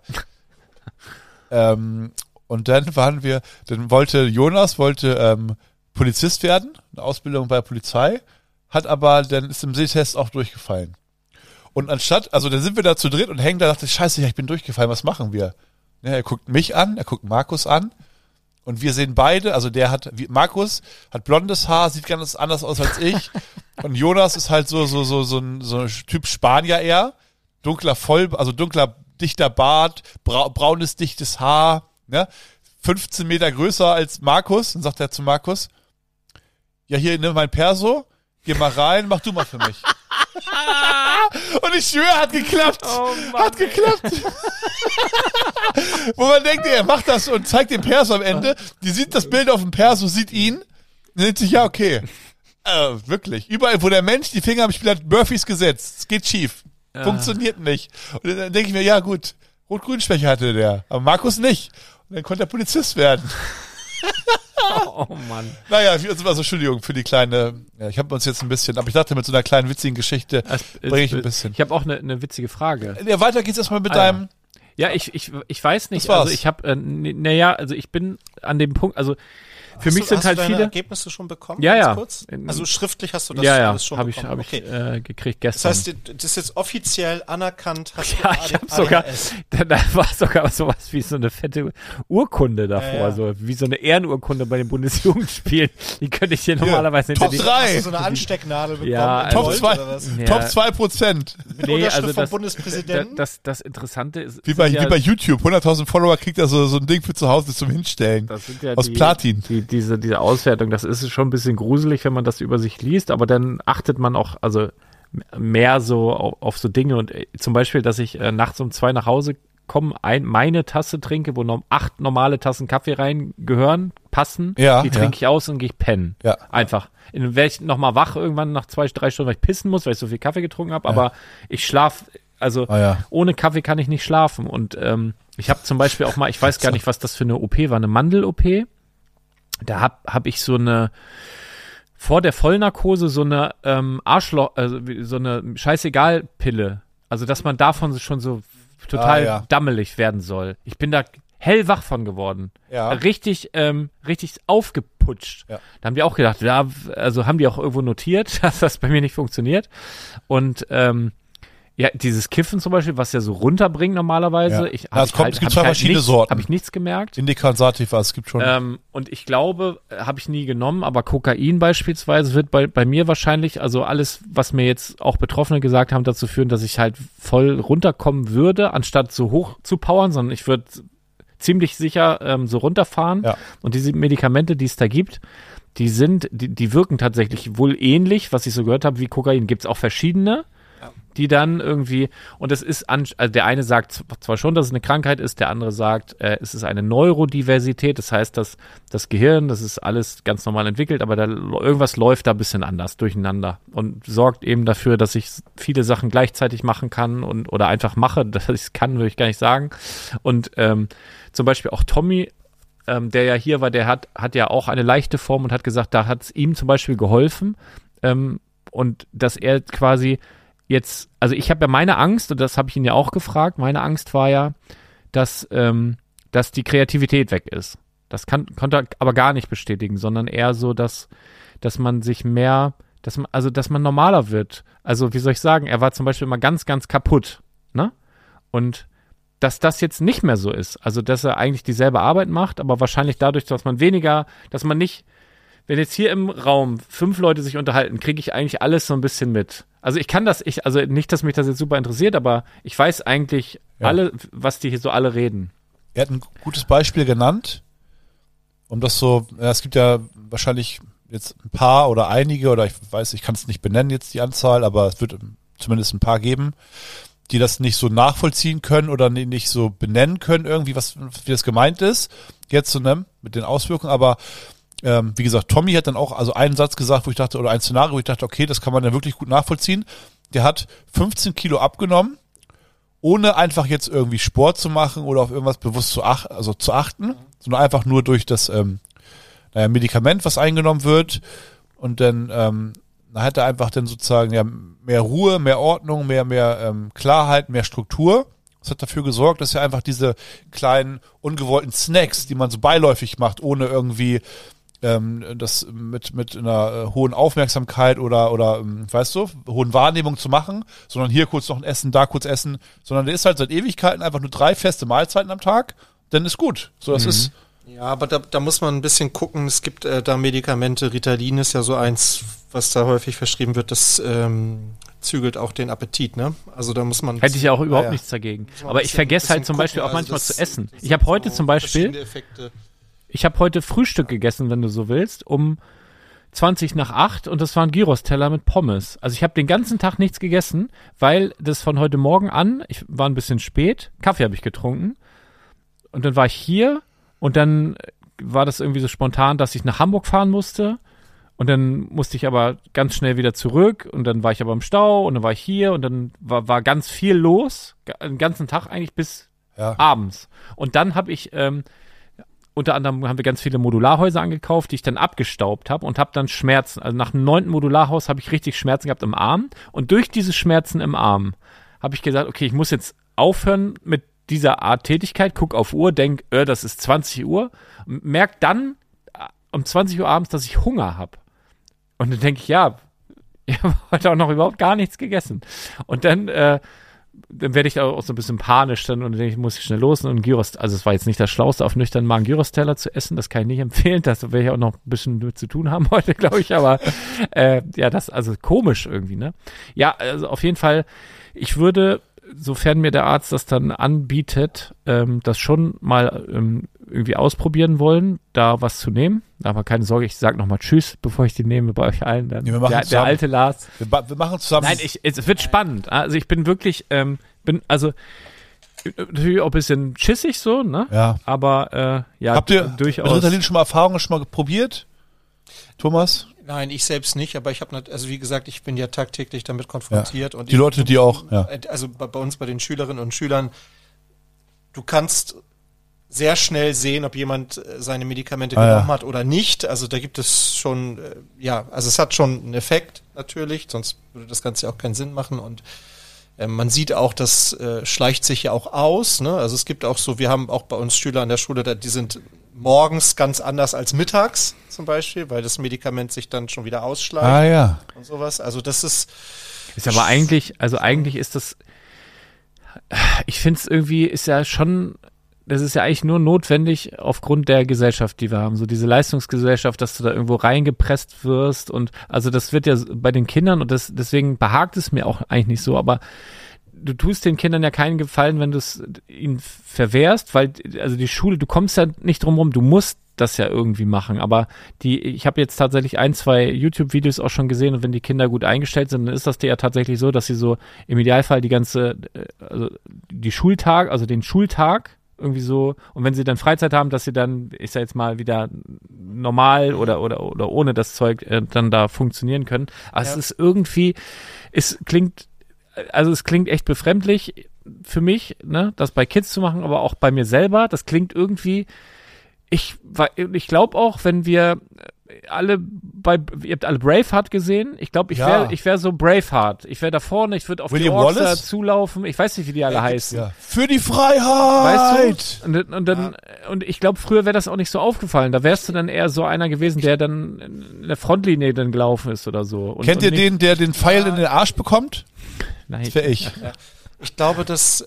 Und dann wollte Jonas Polizist werden, eine Ausbildung bei der Polizei, dann ist im Sehtest auch durchgefallen. Und dann sind wir da zu dritt und hängen da, dachte ich, scheiße, ich bin durchgefallen, was machen wir? Ja, er guckt mich an, er guckt Markus an und wir sehen beide, also Markus hat blondes Haar, sieht ganz anders aus als ich und Jonas ist halt so ein Typ Spanier eher, dunkler, dichter Bart, braunes, dichtes Haar, ne? 15 Meter größer als Markus, dann sagt er zu Markus, ja, hier, nimm mein Perso, geh mal rein, mach du mal für mich. Und ich schwöre, hat geklappt. Oh Mann, hat geklappt. Wo man denkt, er macht das und zeigt den Perso am Ende. Die sieht das Bild auf dem Perso, sieht ihn, und denkt sich, ja, okay. Wirklich. Überall, wo der Mensch die Finger am Spiel hat, Murphys Gesetz. Es geht schief. Funktioniert nicht. Und dann denke ich mir, ja, gut, Rot-Grün-Schwäche hatte der. Aber Markus nicht. Und dann konnte er Polizist werden. Oh Mann. Naja, also Entschuldigung für die kleine, ich habe uns jetzt ein bisschen, aber ich dachte, mit so einer kleinen witzigen Geschichte bringe ich ein bisschen. Ich habe auch eine witzige Frage. Ja, weiter geht's erstmal mit deinem... Ja, ich weiß nicht, also ich habe, also ich bin an dem Punkt, also für mich sind halt viele... Hast du deine Ergebnisse schon bekommen? Ja. Kurz? Also schriftlich hast du das alles schon bekommen? Ja, habe ich gekriegt gestern. Das heißt, das ist jetzt offiziell anerkannt. Hast ja, ich habe sogar, da war sogar sowas wie so eine fette Urkunde davor, so wie so eine Ehrenurkunde bei den Bundesjugendspielen. Die könnte ich hier normalerweise Top 3! Hast du so eine Anstecknadel bekommen? Ja, Top 2%. Mit Unterschrift vom Bundespräsidenten? Das Interessante ist... Wie bei YouTube, 100.000 Follower kriegt er so ein Ding für zu Hause zum Hinstellen. Das sind ja aus Platin. Diese Auswertung, das ist schon ein bisschen gruselig, wenn man das über sich liest, aber dann achtet man auch mehr so auf so Dinge und zum Beispiel, dass ich nachts um 2 nach Hause komme, meine Tasse trinke, wo 8 normale Tassen Kaffee reingehören, passen, die trinke ich aus und gehe ich pennen. Ja. Einfach. Dann werde ich nochmal wach irgendwann nach 2-3 Stunden, weil ich pissen muss, weil ich so viel Kaffee getrunken habe, aber ich schlafe, ohne Kaffee kann ich nicht schlafen und ich habe zum Beispiel auch mal, ich weiß gar nicht, was das für eine OP war, eine Mandel-OP. Da hab ich vor der Vollnarkose so eine so eine Scheißegal-Pille. Also, dass man davon schon so total dammelig werden soll. Ich bin da hellwach von geworden. Ja. Richtig aufgeputscht. Ja. Da haben die auch gedacht, ja, also haben die auch irgendwo notiert, dass das bei mir nicht funktioniert. Und ja, dieses Kiffen zum Beispiel, was ja so runterbringt normalerweise. Ja. Es gibt zwei verschiedene Sorten. Habe ich nichts gemerkt. Indica und Sativa, es gibt schon. Und ich glaube, habe ich nie genommen, aber Kokain beispielsweise wird bei mir wahrscheinlich, also alles, was mir jetzt auch Betroffene gesagt haben, dazu führen, dass ich halt voll runterkommen würde, anstatt so hoch zu powern, sondern ich würde ziemlich sicher so runterfahren. Ja. Und diese Medikamente, die es da gibt, die wirken tatsächlich wohl ähnlich, was ich so gehört habe, wie Kokain. Gibt es auch verschiedene, die dann irgendwie, und es ist, also der eine sagt zwar schon, dass es eine Krankheit ist, der andere sagt, es ist eine Neurodiversität, das heißt, dass das Gehirn, das ist alles ganz normal entwickelt, aber irgendwas läuft da ein bisschen anders durcheinander und sorgt eben dafür, dass ich viele Sachen gleichzeitig machen kann oder einfach mache, dass ich es kann, würde ich gar nicht sagen. Und zum Beispiel auch Tommy, der ja hier war, der hat ja auch eine leichte Form und hat gesagt, da hat es ihm zum Beispiel geholfen und dass er quasi jetzt, also ich habe ja meine Angst, und das habe ich ihn ja auch gefragt, meine Angst war ja, dass die Kreativität weg ist. Das konnte er aber gar nicht bestätigen, sondern eher so, dass man sich mehr, dass man normaler wird. Also wie soll ich sagen, er war zum Beispiel immer ganz, ganz kaputt, ne? Und dass das jetzt nicht mehr so ist. Also dass er eigentlich dieselbe Arbeit macht, aber wahrscheinlich dadurch, dass man nicht, wenn jetzt hier im Raum 5 Leute sich unterhalten, kriege ich eigentlich alles so ein bisschen mit. Also also nicht, dass mich das jetzt super interessiert, aber ich weiß eigentlich was die hier so alle reden. Er hat ein gutes Beispiel genannt, es gibt ja wahrscheinlich jetzt ein paar oder einige, oder ich kann es nicht benennen jetzt die Anzahl, aber es wird zumindest ein paar geben, die das nicht so nachvollziehen können oder nicht so benennen können irgendwie, wie das gemeint ist, jetzt so, ne, mit den Auswirkungen, aber wie gesagt, Tommy hat dann auch einen Satz gesagt, wo ich dachte, oder ein Szenario, wo ich dachte, okay, das kann man dann wirklich gut nachvollziehen. Der hat 15 Kilo abgenommen, ohne einfach jetzt irgendwie Sport zu machen oder auf irgendwas bewusst zu achten, sondern einfach nur durch das Medikament, was eingenommen wird. Und dann hat er einfach dann sozusagen mehr Ruhe, mehr Ordnung, mehr Klarheit, mehr Struktur. Das hat dafür gesorgt, dass er einfach diese kleinen ungewollten Snacks, die man so beiläufig macht, ohne irgendwie das mit einer hohen Aufmerksamkeit oder weißt du, hohen Wahrnehmung zu machen, sondern hier kurz noch ein Essen, da kurz essen, sondern der ist halt seit Ewigkeiten einfach nur 3 feste Mahlzeiten am Tag, dann ist gut. So, das ist. Ja, aber da muss man ein bisschen gucken. Es gibt da Medikamente, Ritalin ist ja so eins, was da häufig verschrieben wird, das zügelt auch den Appetit, ne? Also da muss man. Hätte ich ja auch überhaupt nichts dagegen. Aber ich vergesse halt zum Beispiel auch manchmal zu essen. Ich habe heute zum Beispiel. Ich habe heute Frühstück gegessen, wenn du so willst, um 7:20 und das war ein Gyros-Teller mit Pommes. Also ich habe den ganzen Tag nichts gegessen, weil das von heute Morgen an, ich war ein bisschen spät, Kaffee habe ich getrunken und dann war ich hier und dann war das irgendwie so spontan, dass ich nach Hamburg fahren musste und dann musste ich aber ganz schnell wieder zurück und dann war ich aber im Stau und dann war ich hier und dann war ganz viel los, den ganzen Tag eigentlich bis abends. Und dann habe ich unter anderem haben wir ganz viele Modularhäuser angekauft, die ich dann abgestaubt habe und habe dann Schmerzen. Also nach dem 9. Modularhaus habe ich richtig Schmerzen gehabt im Arm. Und durch diese Schmerzen im Arm habe ich gesagt, okay, ich muss jetzt aufhören mit dieser Art Tätigkeit. Guck auf Uhr, denk, das ist 20 Uhr. Merk dann um 20 Uhr abends, dass ich Hunger habe. Und dann denke ich, ich habe heute auch noch überhaupt gar nichts gegessen. Und dann werde ich auch so ein bisschen panisch dann und denke ich, muss ich schnell los und ein Gyros, also es war jetzt nicht das Schlauste, auf nüchtern Magen Gyros-Teller zu essen, das kann ich nicht empfehlen, das werde ich auch noch ein bisschen mit zu tun haben heute, glaube ich, aber das, also komisch irgendwie, ne? Ja, also auf jeden Fall, ich würde, sofern mir der Arzt das dann anbietet, das schon mal irgendwie ausprobieren wollen, da was zu nehmen. Aber keine Sorge, ich sage nochmal Tschüss, bevor ich die nehme bei euch allen. Dann der alte Lars. Wir machen zusammen. Nein, es wird spannend. Also ich bin wirklich, natürlich auch ein bisschen schissig so, ne? Ja. Aber habt ihr durchaus. Mit Ritalin schon mal Erfahrungen schon mal probiert? Thomas? Nein, ich selbst nicht, aber ich habe, also wie gesagt, ich bin ja tagtäglich damit konfrontiert. Ja. Und die Leute, die auch, ja. Also bei uns, bei den Schülerinnen und Schülern, du kannst sehr schnell sehen, ob jemand seine Medikamente genommen hat oder nicht. Also da gibt es schon, also es hat schon einen Effekt natürlich, sonst würde das Ganze auch keinen Sinn machen. Und Man sieht auch, das schleicht sich ja auch aus. Ne? Also es gibt auch so, wir haben auch bei uns Schüler an der Schule, die sind morgens ganz anders als mittags zum Beispiel, weil das Medikament sich dann schon wieder ausschleicht. Ja. Und sowas. Also das ist aber eigentlich ist das, ich finde es irgendwie, ist ja schon, das ist ja eigentlich nur notwendig aufgrund der Gesellschaft, die wir haben. So diese Leistungsgesellschaft, dass du da irgendwo reingepresst wirst und also das wird ja bei den Kindern und deswegen behagt es mir auch eigentlich nicht so, aber du tust den Kindern ja keinen Gefallen, wenn du es ihnen verwehrst, weil also die Schule, du kommst ja nicht drum rum, du musst das ja irgendwie machen, aber ich habe jetzt tatsächlich 1-2 YouTube-Videos auch schon gesehen und wenn die Kinder gut eingestellt sind, dann ist das ja tatsächlich so, dass sie so im Idealfall also den Schultag irgendwie so, und wenn sie dann Freizeit haben, dass sie dann, ich sag jetzt mal, wieder normal oder ohne das Zeug dann da funktionieren können. Aber es ist irgendwie, es klingt echt befremdlich für mich, ne, das bei Kids zu machen, aber auch bei mir selber. Das klingt irgendwie, ich glaube auch, wenn wir ihr habt alle Braveheart gesehen. Ich glaube, ich wäre so Braveheart. Ich wäre da vorne, ich würde auf William die Orks Wallace zulaufen. Ich weiß nicht, wie die alle heißen. Ja. Für die Freiheit! Weißt du? Und ich glaube, früher wäre das auch nicht so aufgefallen. Da wärst du dann eher so einer gewesen, der dann in der Frontlinie dann gelaufen ist oder so. Kennt ihr den, der den Pfeil in den Arsch bekommt? Nein. Das wäre ich. Ja. Ich glaube, dass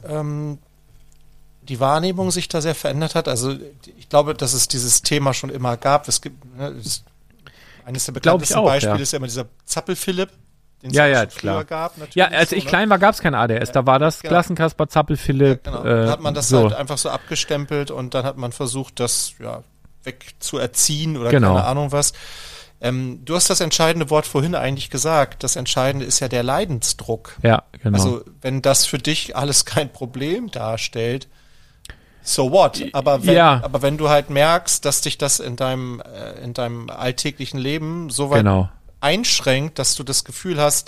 die Wahrnehmung sich da sehr verändert hat. Also ich glaube, dass es dieses Thema schon immer gab. Es gibt eines der bekanntesten Beispiele ist ja immer dieser Zappel-Philipp, den es schon früher gab. Natürlich ja, als ich klein war, gab es kein ADS. Da war das Klassenkasper, Zappel-Philipp. Ja, genau. Dann hat man das halt einfach so abgestempelt und dann hat man versucht, das wegzuerziehen oder keine Ahnung was. Du hast das entscheidende Wort vorhin eigentlich gesagt. Das Entscheidende ist ja der Leidensdruck. Ja, genau. Also wenn das für dich alles kein Problem darstellt, so what? Aber wenn du halt merkst, dass dich das in deinem alltäglichen Leben so weit einschränkt, dass du das Gefühl hast,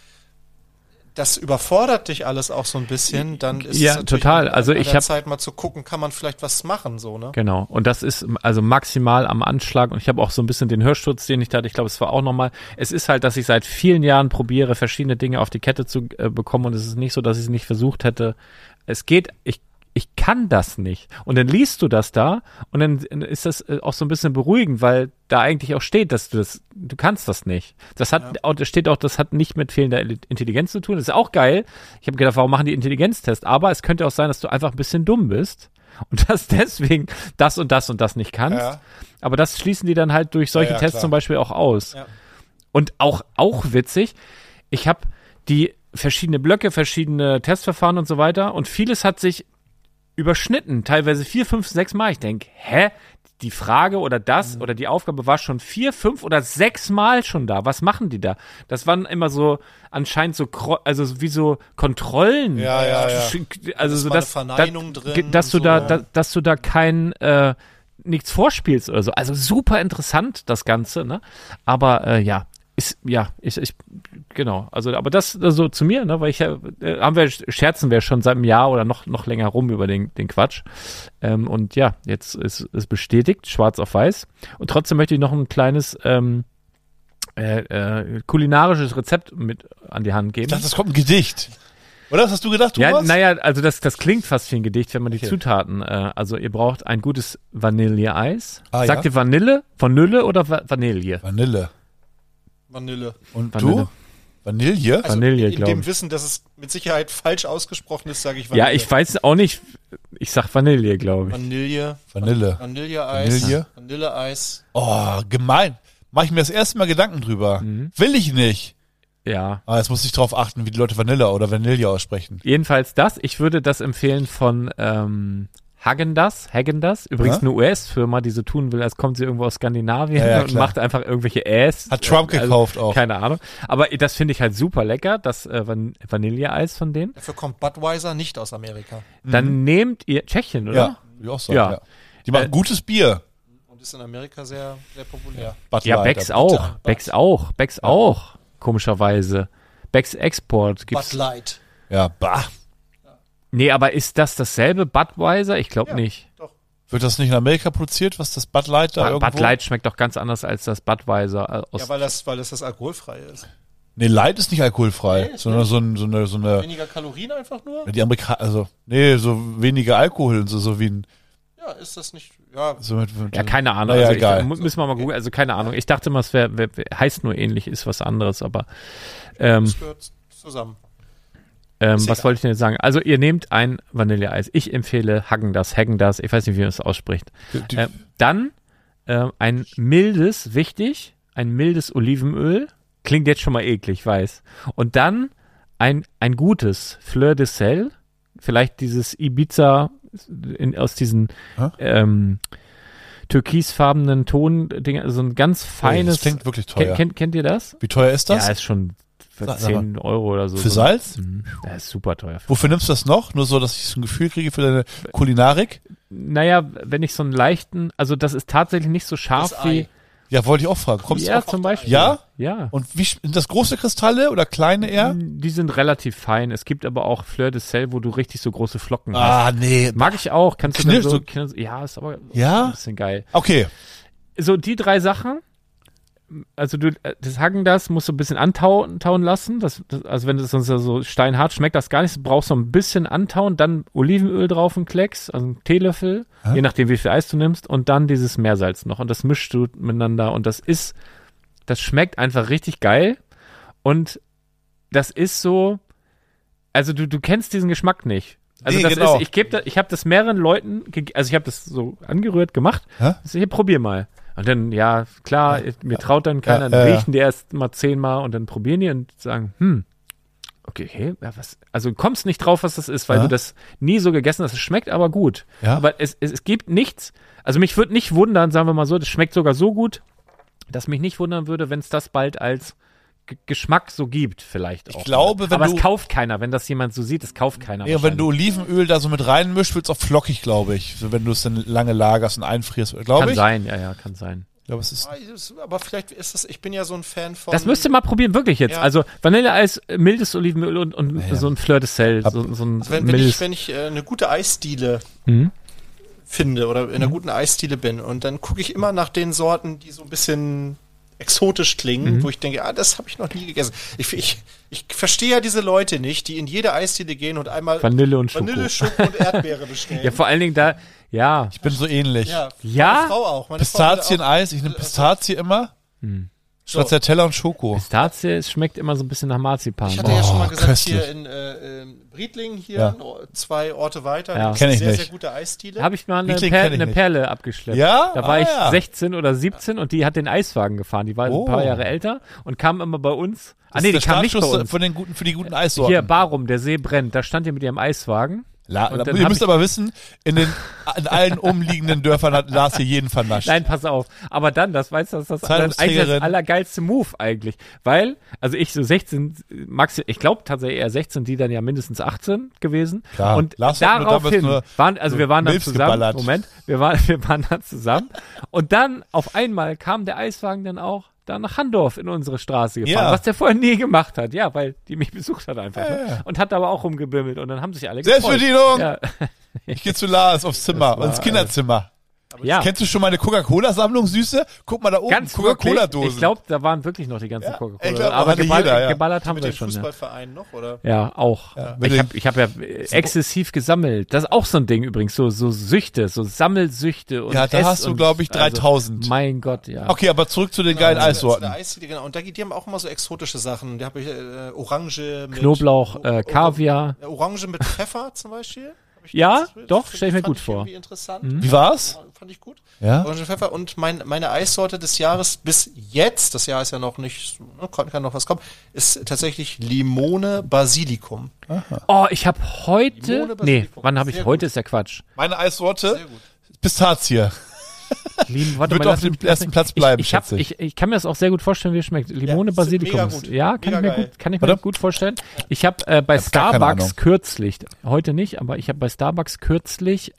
das überfordert dich alles auch so ein bisschen, dann ist es natürlich total. Also an der Zeit mal zu gucken, kann man vielleicht was machen, so, ne? Genau. Und das ist also maximal am Anschlag. Und ich habe auch so ein bisschen den Hörsturz, den ich da hatte. Ich glaube, es war auch nochmal. Es ist halt, dass ich seit vielen Jahren probiere, verschiedene Dinge auf die Kette zu bekommen. Und es ist nicht so, dass ich es nicht versucht hätte. Es geht, ich kann das nicht. Und dann liest du das da und dann ist das auch so ein bisschen beruhigend, weil da eigentlich auch steht, dass du kannst das nicht. Das steht auch, das hat nicht mit fehlender Intelligenz zu tun. Das ist auch geil. Ich habe gedacht, warum machen die Intelligenztest? Aber es könnte auch sein, dass du einfach ein bisschen dumm bist und dass deswegen das und das und das nicht kannst. Ja. Aber das schließen die dann halt durch solche Tests zum Beispiel auch aus. Ja. Und auch witzig, ich habe die verschiedene Blöcke, verschiedene Testverfahren und so weiter und vieles hat sich überschnitten, teilweise 4, 5, 6 Mal. Ich denke, die Frage oder oder die Aufgabe war schon 4, 5 oder 6 Mal schon da. Was machen die da? Das waren immer so anscheinend so, also wie so Kontrollen. Ja. Also so, dass du da kein nichts vorspielst oder so. Also super interessant das Ganze, ne? Aber genau. Also, aber das so zu mir, ne, weil scherzen wir schon seit einem Jahr oder noch länger rum über den Quatsch. Und ja, jetzt ist es bestätigt, schwarz auf weiß. Und trotzdem möchte ich noch ein kleines kulinarisches Rezept mit an die Hand geben. Ich dachte, das kommt ein Gedicht. Oder was hast du gedacht, Thomas? Ja, naja, also das klingt fast wie ein Gedicht, wenn man die Zutaten, also ihr braucht ein gutes Vanilleeis. Sagt ihr Vanille oder Vanille? Vanille. Und Vanille. Du? Vanille? Also Vanille, in dem Wissen, dass es mit Sicherheit falsch ausgesprochen ist, sage ich Vanille. Ja, ich weiß auch nicht. Ich sag Vanille, glaube ich. Vanilleeis. Vanilleeis. Oh, gemein. Mach ich mir das erste Mal Gedanken drüber. Will ich nicht. Ja. Aber jetzt muss ich drauf achten, wie die Leute Vanille oder Vanille aussprechen. Jedenfalls ich würde das empfehlen von Häagen-Dazs, übrigens eine US-Firma, die so tun will, als kommt sie irgendwo aus Skandinavien und macht einfach irgendwelche Äs. Hat Trump gekauft auch. Keine Ahnung. Aber das finde ich halt super lecker, das Vanilleeis von denen. Dafür kommt Budweiser nicht aus Amerika. Dann nehmt ihr Tschechien, oder? Ja, wie auch sagen, ja. Die machen gutes Bier. Und ist in Amerika sehr, sehr populär. Becks auch, komischerweise. Becks Export gibt's. Bud Light. Ja, bah. Nee, aber ist das dasselbe Budweiser? Ich glaube nicht. Doch. Wird das nicht in Amerika produziert, was das Bud Light da irgendwo? Bud Light schmeckt doch ganz anders als das Budweiser. Weil das alkoholfrei ist. Nee, Light ist nicht alkoholfrei, sondern so eine... Weniger Kalorien einfach nur? Die so weniger Alkohol und so wie ein... Ja, ist das nicht... Ja, so keine Ahnung. Ja, egal. Müssen wir mal googeln. Also keine Ahnung. Ich dachte mal, es heißt nur ähnlich, ist was anderes, aber... das gehört zusammen. Was wollte ich denn jetzt sagen? Also ihr nehmt ein Vanilleeis. Ich empfehle Häagen-Dazs, ich weiß nicht, wie man es ausspricht. Dann ein mildes Olivenöl. Klingt jetzt schon mal eklig, weiß. Und dann ein gutes Fleur de Sel. Vielleicht dieses Ibiza aus diesen türkisfarbenen Ton-Ding, also ein ganz feines. Das klingt wirklich teuer. Kennt ihr das? Wie teuer ist das? Ja, ist schon für 10 Euro oder so. Für Salz? Ja, ist super teuer. Wofür nimmst du das noch? Nur so, dass ich so ein Gefühl kriege für deine Kulinarik? Naja, wenn ich so einen leichten, also das ist tatsächlich nicht so scharf wie... Ja, wollte ich auch fragen. Kommst ja, du zum Beispiel. Ja? Ja. Und sind das große Kristalle oder kleine eher? Die sind relativ fein. Es gibt aber auch Fleur de Sel, wo du richtig so große Flocken hast. Ah, nee. Mag ich auch. Kannst du dann so... Ja, ist aber ein bisschen geil. Okay. So, die 3 Sachen... Also das Häagen-Dazs musst du ein bisschen antauen lassen. Also wenn das sonst so steinhart schmeckt, das gar nicht. Du brauchst so ein bisschen antauen, dann Olivenöl drauf, ein Klecks, also ein Teelöffel, je nachdem wie viel Eis du nimmst, und dann dieses Meersalz noch. Und das mischst du miteinander und das schmeckt einfach richtig geil. Und das ist so, also du kennst diesen Geschmack nicht. Also das genau. ist, ich habe das mehreren Leuten, also ich habe das so angerührt gemacht. Also hier, probier mal. Und dann, ja, klar, mir traut dann keiner, dann riechen die erst mal 10-mal und dann probieren die und sagen, okay, ja, was, also du kommst nicht drauf, was das ist, weil du das nie so gegessen hast. Es schmeckt aber gut. Ja. Aber es gibt nichts, also mich würde nicht wundern, sagen wir mal so, das schmeckt sogar so gut, dass mich nicht wundern würde, wenn es das bald als Geschmack so gibt, vielleicht auch. Ich glaube, aber es kauft keiner, wenn das jemand so sieht, es kauft keiner. Ja, wenn du Olivenöl da so mit reinmischst, wird es auch flockig, glaube ich. So, wenn du es dann lange lagerst und einfrierst, glaube ich. Kann sein, ja, kann sein. Ich glaube, es ist. Aber vielleicht ist das, ich bin ja so ein Fan von. Das müsst ihr mal probieren, wirklich jetzt. Ja. Also Vanilleeis, mildes Olivenöl und so ein Fleur de Sel. So ein wenn ich eine gute Eisdiele finde oder in einer guten Eisdiele bin und dann gucke ich immer nach den Sorten, die so ein bisschen exotisch klingen, wo ich denke, das habe ich noch nie gegessen. Ich verstehe ja diese Leute nicht, die in jede Eisdiele gehen und einmal Vanille, Schoko und Erdbeere bestellen. Ja, vor allen Dingen da, ja. Ich bin so ähnlich. Ja? Meine Frau auch. Pistazieneis, ich nehme Pistazie immer. Stracciatella und Schoko. Pistazie, es schmeckt immer so ein bisschen nach Marzipan. Ich hatte ja schon mal gesagt, köstlich. Hier in Briedlingen, 2 Orte weiter, da kenne ich sehr, nicht. sehr gute Eisdiele. Habe ich mal eine Perle abgeschleppt. Ja? Da war ich 16 oder 17 und die hat den Eiswagen gefahren. Die war ein paar Jahre älter und kam immer bei uns. Die kam nicht bei uns. Für die guten Eissorten. Hier, Barum, der See brennt. Da stand ihr mit ihrem Eiswagen. Ihr müsst aber wissen, in allen umliegenden Dörfern hat Lars hier jeden vernascht. Nein, pass auf. Aber dann, das eigentlich das allergeilste Move eigentlich. Weil, also ich so 16, ich glaube tatsächlich eher 16, die dann ja mindestens 18 gewesen. Klar, und daraufhin wir waren dann zusammen. Moment, wir waren dann zusammen. Und dann auf einmal kam der Eiswagen dann auch da nach Handorf in unsere Straße gefahren, was der vorher nie gemacht hat. Ja, weil die mich besucht hat einfach. Ne? Und hat aber auch rumgebimmelt und dann haben sich alle gefreut. Selbstbedienung! Ja. Ich gehe zu Lars aufs Zimmer, ins Kinderzimmer. Ja. Kennst du schon meine Coca-Cola-Sammlung, Süße? Guck mal da oben, ganz Coca-Cola-Dosen. Ich glaube, da waren wirklich noch die ganzen Coca-Cola. Glaub, aber geballert haben wir schon. Mit dem Fußballverein noch, oder? Ja, auch. Ja. Ich hab ja exzessiv gesammelt. Das ist auch so ein Ding übrigens, so Süchte, so Sammelsüchte. Und ja, da hast du, glaube ich, 3000. Also, mein Gott, ja. Okay, aber zurück zu den geilen Eissorten. Genau. Und die haben auch immer so exotische Sachen. Da habe ich Orange mit Knoblauch, Kaviar. Orange mit Pfeffer zum Beispiel. Ja, doch, stelle ich mir gut vor. Interessant. Wie war's? Fand ich gut. Ja. Orange Pfeffer und meine Eissorte des Jahres bis jetzt, das Jahr ist ja noch nicht, kann noch was kommen, ist tatsächlich Limone Basilikum. Aha. Oh, ich habe heute, wann habe ich, heute ist ja Quatsch. Meine Eissorte, Pistazie. Wird auf dem ersten Platz bleiben, schätze ich. Ich kann mir das auch sehr gut vorstellen, wie es schmeckt. Limone Basilikum. Ja, kann ich mir gut vorstellen. Ich habe bei Starbucks kürzlich, heute nicht, aber ich habe bei Starbucks kürzlich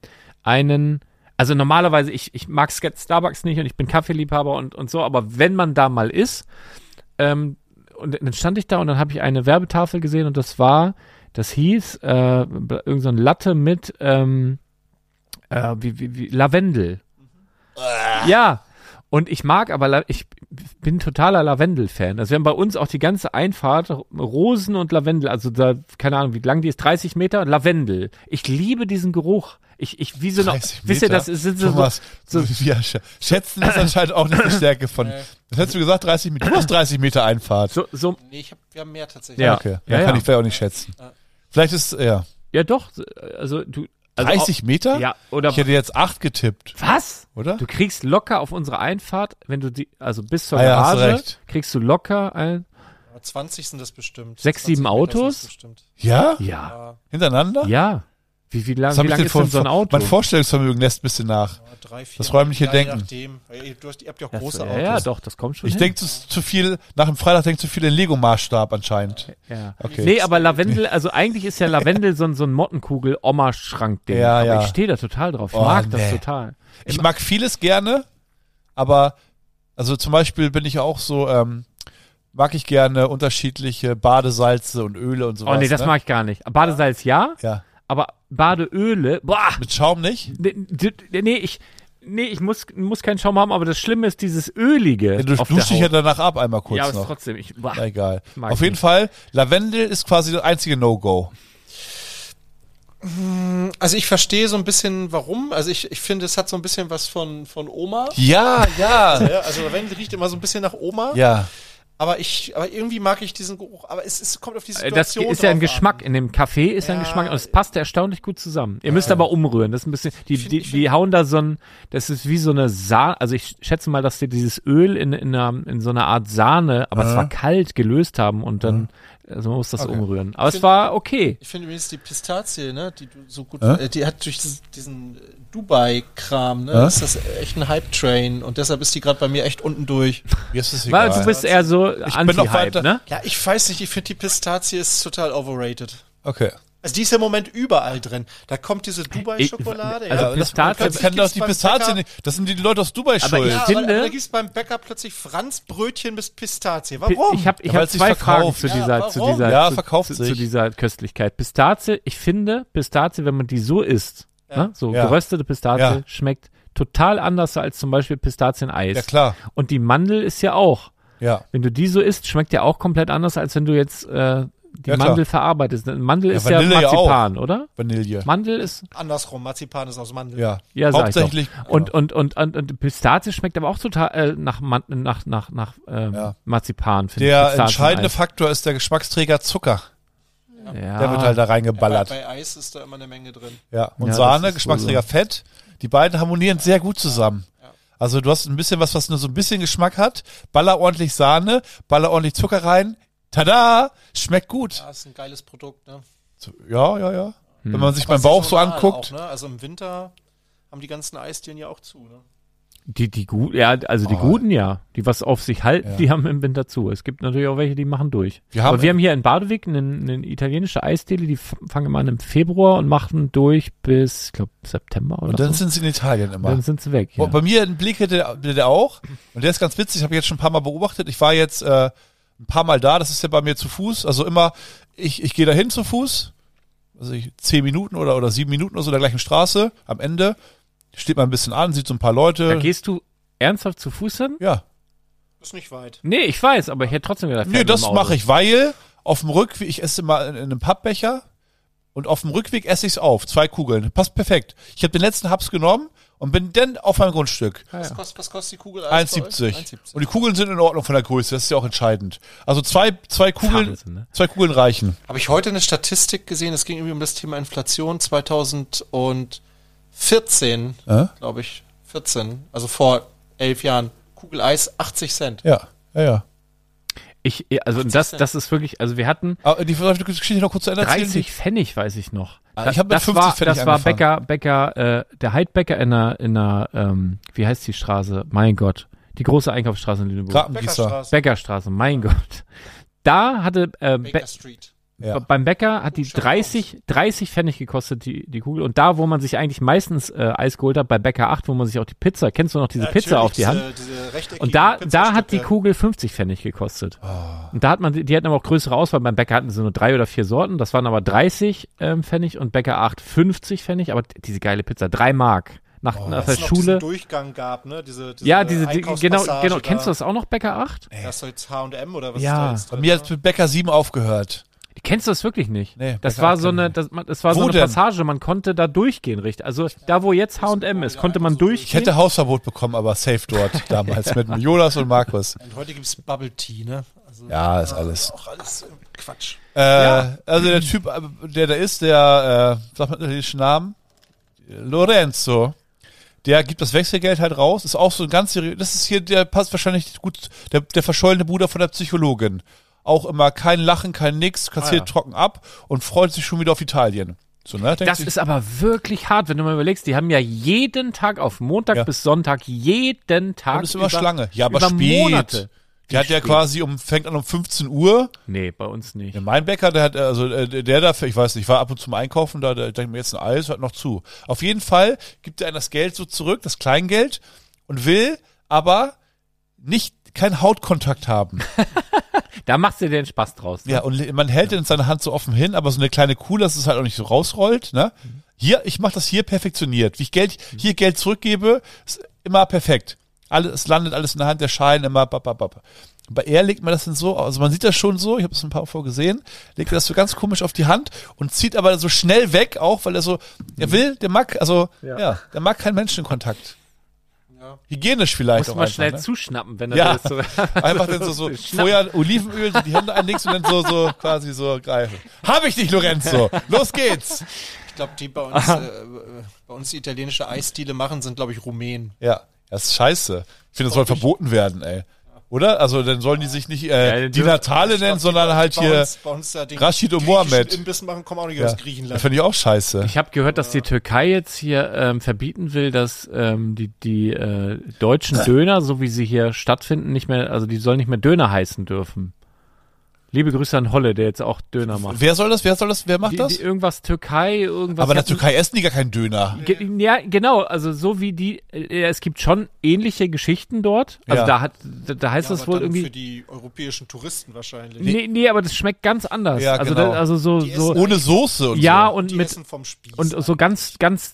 also normalerweise, ich mag Starbucks nicht und ich bin Kaffeeliebhaber und so, aber wenn man da mal ist, und dann stand ich da und dann habe ich eine Werbetafel gesehen und das hieß irgend so ein Latte mit wie Lavendel. Ja, Und ich mag aber, ich bin totaler Lavendel-Fan. Also wir haben bei uns auch die ganze Einfahrt Rosen und Lavendel, also da, keine Ahnung, wie lang die ist, 30 Meter, Lavendel. Ich liebe diesen Geruch. Ich wie so noch, wisst ihr, das sind so ja, schätzen ist anscheinend auch nicht die Stärke von, was hättest du gesagt, 30 Meter? Du hast 30 Meter Einfahrt. Nee, wir haben mehr tatsächlich. Ja, okay. Ja, kann ich vielleicht auch nicht schätzen. Ja. Vielleicht ist, ja. Ja, doch, also du, also 30 Meter? Ja, oder. Ich hätte jetzt 8 getippt. Was? Oder? Du kriegst locker auf unsere Einfahrt, wenn du also bis zur Garage, kriegst du locker 20 sind das bestimmt. 6, 7 Autos? Ja? Ja. Hintereinander? Ja. Wie lang ist denn so ein Auto? Mein Vorstellungsvermögen lässt ein bisschen nach. Ja, 3, 4, das räumliche Denken. Ihr habt ja auch große Autos. Ja, doch, das kommt schon. Ich denke zu viel, nach dem Freitag denke ich zu viel in Lego-Maßstab anscheinend. Ja. Okay. Nee, aber Lavendel, also eigentlich ist ja Lavendel so ein Mottenkugel-Oma-Schrank-Ding. Ja, aber ich stehe da total drauf. Ich mag das total. Ich mag vieles gerne, aber also zum Beispiel bin ich auch so, mag ich gerne unterschiedliche Badesalze und Öle und sowas. Oh nee, das mag ich gar nicht. Badesalz ja. Aber Badeöle, boah. Mit Schaum nicht? Nee, ich muss keinen Schaum haben, aber das Schlimme ist dieses Ölige. Ja, du duschst dich ja danach ab einmal kurz noch. Ja, aber trotzdem. Egal. Auf jeden Fall, Lavendel ist quasi das einzige No-Go. Also ich verstehe so ein bisschen, warum. Also ich finde, es hat so ein bisschen was von Oma. Ja. Also Lavendel riecht immer so ein bisschen nach Oma. Ja. Aber irgendwie mag ich diesen Geruch. Aber es kommt auf die Situation Das ist ja ein Geschmack. In dem Kaffee ist ein Geschmack und es passt erstaunlich gut zusammen. Ihr müsst aber umrühren. Das ist ein bisschen, die hauen da das ist wie so eine Sahne. Also ich schätze mal, dass die dieses Öl in so einer Art Sahne, aber es war kalt, gelöst haben und dann, also man muss das umrühren. Aber es war okay. Ich finde übrigens die Pistazie, ne, die du so gut, die hat durch diesen Dubai-Kram, ne, ist das echt ein Hype-Train und deshalb ist die gerade bei mir echt unten durch. Mir ist es egal. Weil du bist eher so Anti-Hype, ne? Ja, ich weiß nicht, ich finde die Pistazie ist total overrated. Okay. Also die ist ja im Moment überall drin. Da kommt diese Dubai-Schokolade. Also Pistazie, das kann doch die Pistazie nicht. Das sind die Leute aus Dubai schuld. Aber ich finde, aber da gibt's beim Bäcker plötzlich Franzbrötchen mit Pistazie. Warum? Ich hab 2 Fragen zu dieser Köstlichkeit. Pistazie, ich finde, Pistazie, wenn man die so isst, ne, so geröstete Pistazie, schmeckt total anders als zum Beispiel Pistazieneis. Ja, klar. Und die Mandel ist ja auch. Ja. Wenn du die so isst, schmeckt ja auch komplett anders, als wenn du jetzt die Mandel verarbeitest. Mandel ist ja Marzipan, oder? Vanille. Mandel ist andersrum. Marzipan ist aus Mandel. Ja, hauptsächlich. Und Pistazie schmeckt aber auch total nach Marzipan. Der entscheidende Faktor ist der Geschmacksträger Zucker. Ja. Der wird halt da reingeballert. Bei Eis ist da immer eine Menge drin. Ja, und Sahne, Geschmacksträger Fett. Die beiden harmonieren sehr gut zusammen. Ja. Also du hast ein bisschen was nur so ein bisschen Geschmack hat. Baller ordentlich Sahne, baller ordentlich Zucker rein. Tada! Schmeckt gut. Ja, ist ein geiles Produkt, ne? Ja. Wenn man sich meinen Bauch so anguckt. Auch, ne? Also im Winter haben die ganzen Eisdielen ja auch zu, ne? Die guten, die guten, die was auf sich halten, die haben im Winter zu. Es gibt natürlich auch welche, die machen durch. Wir haben hier in Badewig eine italienische Eisdiele, die fangen immer an im Februar und machen durch bis, ich glaube, September oder so. Und dann sind sie in Italien immer. Dann sind sie weg, ja. Bei mir in Blick der auch. Und der ist ganz witzig, habe ich jetzt schon ein paar Mal beobachtet. Ich war jetzt ein paar Mal da, das ist ja bei mir zu Fuß. Also immer, ich gehe dahin zu Fuß, also 10 Minuten oder 7 Minuten oder so der gleichen Straße. Am Ende steht man ein bisschen an, sieht so ein paar Leute. Da gehst du ernsthaft zu Fuß hin? Ja. Ist nicht weit. Nee, ich weiß, aber ich hätte trotzdem gedacht. Nee, das mache ich, weil auf dem Rückweg, ich esse mal in einem Pappbecher und auf dem Rückweg esse ich es auf. 2 Kugeln. Passt perfekt. Ich habe den letzten Haps genommen und bin dann auf meinem Grundstück. Was kostet die Kugel? 1,70. Und die Kugeln sind in Ordnung von der Größe, das ist ja auch entscheidend. Also zwei Kugeln, Wahnsinn, ne? 2 Kugeln reichen. Habe ich heute eine Statistik gesehen, es ging irgendwie um das Thema Inflation 2014, glaube ich. 14, also vor 11 Jahren. Kugel Eis 80 Cent. Ja. Das ist wirklich, also wir hatten die Geschichte noch kurz zu Ende 30 Pfennig, weiß ich noch. Ich habe mit 50 Pfennig Das war Bäcker, der Heidbäcker in einer wie heißt die Straße? Mein Gott. Die große Einkaufsstraße in Lüneburg. Bäckerstraße, mein Gott. Da hatte Baker Street. Ja. Beim Bäcker hat die 30 Pfennig gekostet, die Kugel. Und da, wo man sich eigentlich meistens Eis geholt hat, bei Bäcker 8, wo man sich auch die Pizza, kennst du noch diese Pizza auf die Hand? Und da hat die Kugel 50 Pfennig gekostet. Oh. Und da die hatten aber auch größere Auswahl. Beim Bäcker hatten sie nur 3 oder 4 Sorten. Das waren aber 30 Pfennig und Bäcker 8 50 Pfennig. Aber diese geile Pizza, 3 Mark. nach der Schule. Noch Durchgang gab, ne? Diese genau. Kennst du das auch noch, Bäcker 8? Das ist jetzt H&M oder was ist da jetzt drin? Bei mir hat mit Bäcker 7 aufgehört. Kennst du das wirklich nicht? Nee, das war so eine Passage, man konnte da durchgehen, richtig. Also da, wo jetzt H&M ist, konnte man durchgehen. Ich hätte Hausverbot bekommen, aber safe dort damals mit Jonas und Markus. Und heute gibt's Bubble Tea, ne? Also, ja, ist alles. Auch alles Quatsch. Also der Typ, der da ist, der, sag mal den italienischen Namen, Lorenzo, der gibt das Wechselgeld halt raus, ist auch so ein ganz seriös, das ist hier, der passt wahrscheinlich gut, der verschollene Bruder von der Psychologin. Auch immer kein Lachen, kein Nix, kassiert trocken ab und freut sich schon wieder auf Italien. So, ne? Das ist aber wirklich hart, wenn du mal überlegst, die haben ja jeden Tag auf Montag bis Sonntag, jeden Tag. Und ist immer Schlange. Ja, aber spät. Monate. Der hat ja quasi fängt an um 15 Uhr. Nee, bei uns nicht. Ja, mein Bäcker, der hat, der dafür, ich weiß nicht, ich war ab und zu mal einkaufen, da denke mir jetzt ein Eis, hört noch zu. Auf jeden Fall gibt er einem das Geld so zurück, das Kleingeld, und will aber keinen Hautkontakt haben. Da machst du dir den Spaß draus. Ne? Ja, und man hält in seiner Hand so offen hin, aber so eine kleine Kuh, dass es halt auch nicht so rausrollt, ne? Hier, ich mache das hier perfektioniert. Wie ich hier Geld zurückgebe, ist immer perfekt. Es landet alles in der Hand, der Schein immer, Aber er legt mir das dann so, also man sieht das schon so, ich habe es ein paar Mal gesehen, legt er das so ganz komisch auf die Hand und zieht aber so schnell weg auch, weil der mag keinen Menschenkontakt. Ja. Hygienisch vielleicht muss man schnell zuschnappen, wenn er das so einfach dann so vorher Olivenöl, so die Hände einlegst und dann so quasi so greifen. Hab ich dich, Lorenzo! Los geht's! Ich glaube, die bei uns die italienische Eisdiele machen, sind, glaube ich, Rumänen. Ja, das ist scheiße. Ich finde, das soll verboten werden, ey. Oder? Also dann sollen die sich nicht die Natale nennen, sondern halt hier Rashid und Mohammed. Imbiss machen, kommen auch nicht aus Griechenland. Das finde ich auch scheiße. Ich habe gehört, dass die Türkei jetzt hier verbieten will, dass die deutschen Döner, so wie sie hier stattfinden, nicht mehr, also die sollen nicht mehr Döner heißen dürfen. Liebe Grüße an Holle, der jetzt auch Döner macht. Wer macht das? Irgendwas Türkei, irgendwas. Aber in der Türkei essen die gar keinen Döner. Ja, genau, also so wie es gibt schon ähnliche Geschichten dort. Also da heißt es wohl irgendwie. Für die europäischen Touristen wahrscheinlich. Nee, aber das schmeckt ganz anders. Ja, genau. Also so ohne Soße und ja, so. und die mit essen vom Spieß, und so ganz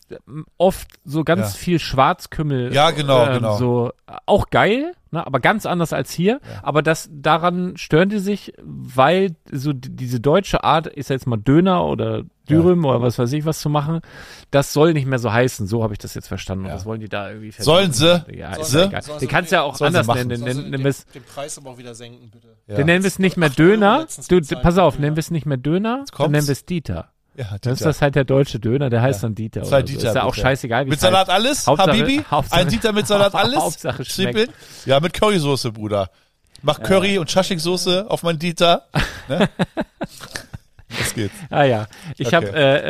oft so ganz viel Schwarzkümmel. Ja, genau. So auch geil. Aber ganz anders als hier. Ja. Aber daran stören die sich, weil so diese deutsche Art, ist jetzt mal Döner oder Dürüm oder was weiß ich was zu machen, das soll nicht mehr so heißen. So habe ich das jetzt verstanden. Und das wollen die da irgendwie Sollen sie? Ja, ist egal. Die kannst ja auch anders nennen. Den Preis aber auch wieder senken, bitte. Ja. Dann nennen wir es nicht mehr Döner. Pass auf, nennen wir es nicht mehr Döner, dann nennen wir es Dieter. Ja, Dieter. Dann ist das halt der deutsche Döner, der heißt dann Dieter. Oder Dieter, so. Ist ja auch scheißegal. Mit Salat alles? Habibi? Ein Dieter mit Salat alles? Hauptsache schmeckt. Ja, mit Currysoße, Bruder. Mach Curry und Schaschliksoße auf meinen Dieter. Ne? Das geht's. Ja. Habt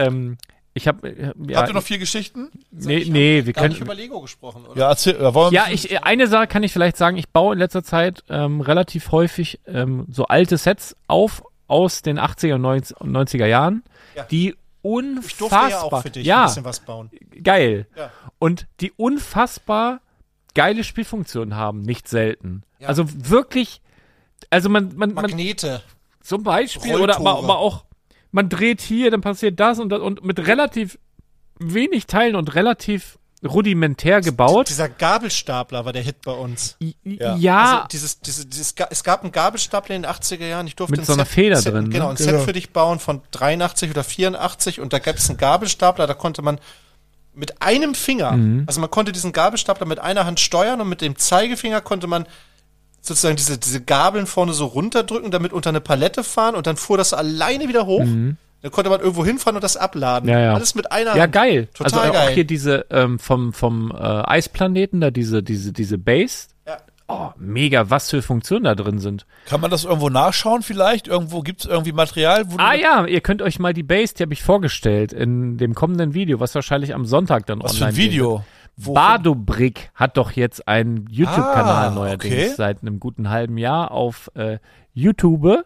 ihr noch 4 Geschichten? Nee, wir können. Nicht über Lego gesprochen, oder? Ja, erzähl. Eine Sache kann ich vielleicht sagen. Ich baue in letzter Zeit relativ häufig so alte Sets auf aus den 80er und 90er Jahren, die unfassbar. Ich durfte ja auch für dich ein bisschen was bauen. Geil. Ja. Und die unfassbar geile Spielfunktionen haben, nicht selten. Ja. Also wirklich, also man Magnete. Zum Beispiel, oder aber auch, man dreht hier, dann passiert das und mit relativ wenig Teilen und relativ rudimentär gebaut. Dieser Gabelstapler war der Hit bei uns. Ja. Also es gab einen Gabelstapler in den 80er Jahren. Ich durfte mit so einer Feder drin. Genau, ein Set für dich bauen von 83 oder 84 und da gab es einen Gabelstapler, da konnte man mit einem Finger, also man konnte diesen Gabelstapler mit einer Hand steuern und mit dem Zeigefinger konnte man sozusagen diese Gabeln vorne so runterdrücken, damit unter eine Palette fahren und dann fuhr das alleine wieder hoch. Dann konnte man irgendwo hinfahren und das abladen. Ja. Alles mit einer Hand. Ja, geil. Total also geil. Auch hier diese vom Eisplaneten, da diese Base. Ja. Oh, mega, was für Funktionen da drin sind. Kann man das irgendwo nachschauen vielleicht? Irgendwo gibt's irgendwie Material? Ihr könnt euch mal die Base, die habe ich vorgestellt in dem kommenden Video, was wahrscheinlich am Sonntag dann online ist. Was für ein Video? Bardobrick hat doch jetzt einen YouTube-Kanal neuerdings seit einem guten halben Jahr auf YouTube.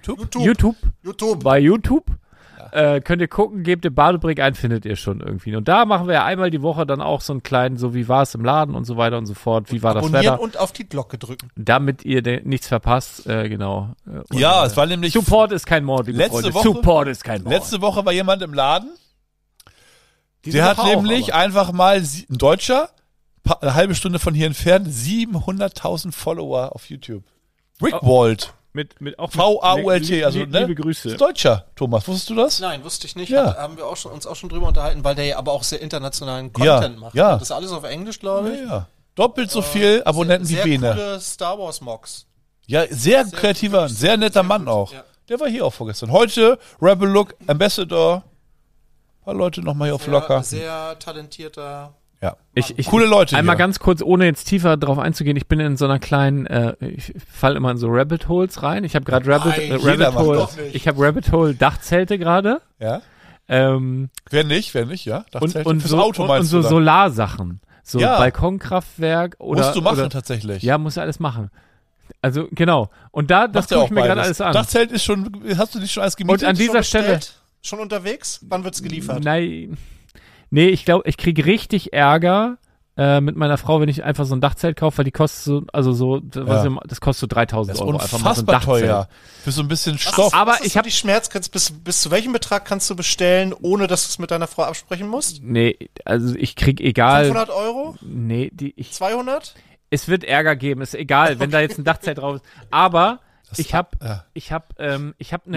Bei YouTube. Könnt ihr gucken, gebt ihr Bardobrick ein, findet ihr schon irgendwie. Und da machen wir ja einmal die Woche dann auch so einen kleinen, so wie war es im Laden und so weiter und so fort. Wie war das Wetter? Und auf die Glocke drücken. Damit ihr nichts verpasst, genau. Es war nämlich... Support ist kein Mord, liebe Freunde. Support ist kein Mord. Letzte Woche war jemand im Laden, Der hat nämlich einfach mal, ein Deutscher, eine halbe Stunde von hier entfernt, 700.000 Follower auf YouTube. Rickwold. Mit V-A-U-L-T, also, ne? Liebe Grüße. Ist Deutscher, Thomas, wusstest du das? Nein, wusste ich nicht. Ja. Haben wir uns auch schon drüber unterhalten, weil der ja aber auch sehr internationalen Content macht. Ja. Das ist alles auf Englisch, glaube ich. Ja. Doppelt so viel Abonnenten wie Bene. Sehr coole Star Wars Mocks. Ja, sehr kreativer, sehr netter Mann auch. Ja. Der war hier auch vorgestern. Heute Rebel Look, Ambassador. Ein paar Leute nochmal hier auf locker. Sehr talentierter. Ja, coole Leute. Einmal ganz kurz, ohne jetzt tiefer drauf einzugehen, ich bin in so einer kleinen, ich falle immer in so Rabbit Holes rein. Ich habe gerade Rabbit Hole Dachzelte gerade. Ja. Wer nicht, ja. Dachzelte und so, Auto und so Solarsachen. So Balkonkraftwerk oder. Musst du machen tatsächlich. Ja, musst du alles machen. Also, genau. Und das gucke ich mir gerade alles an. Dachzelt ist schon, hast du dich schon alles gemietet? Und an dieser Stelle. Schon unterwegs? Wann wird's geliefert? Nein. Nee, ich glaube, ich kriege richtig Ärger mit meiner Frau, wenn ich einfach so ein Dachzelt kaufe, weil die kostet das kostet so 3.000 Euro. Das ist unfassbar teuer. Für so ein bisschen Stoff. Aber ich habe die Schmerzgrenze, bis zu welchem Betrag kannst du bestellen, ohne dass du es mit deiner Frau absprechen musst? Nee, also ich krieg egal. 500 Euro? Nee, 200? Es wird Ärger geben, ist egal, wenn da jetzt ein Dachzelt drauf ist. Aber ich hab eine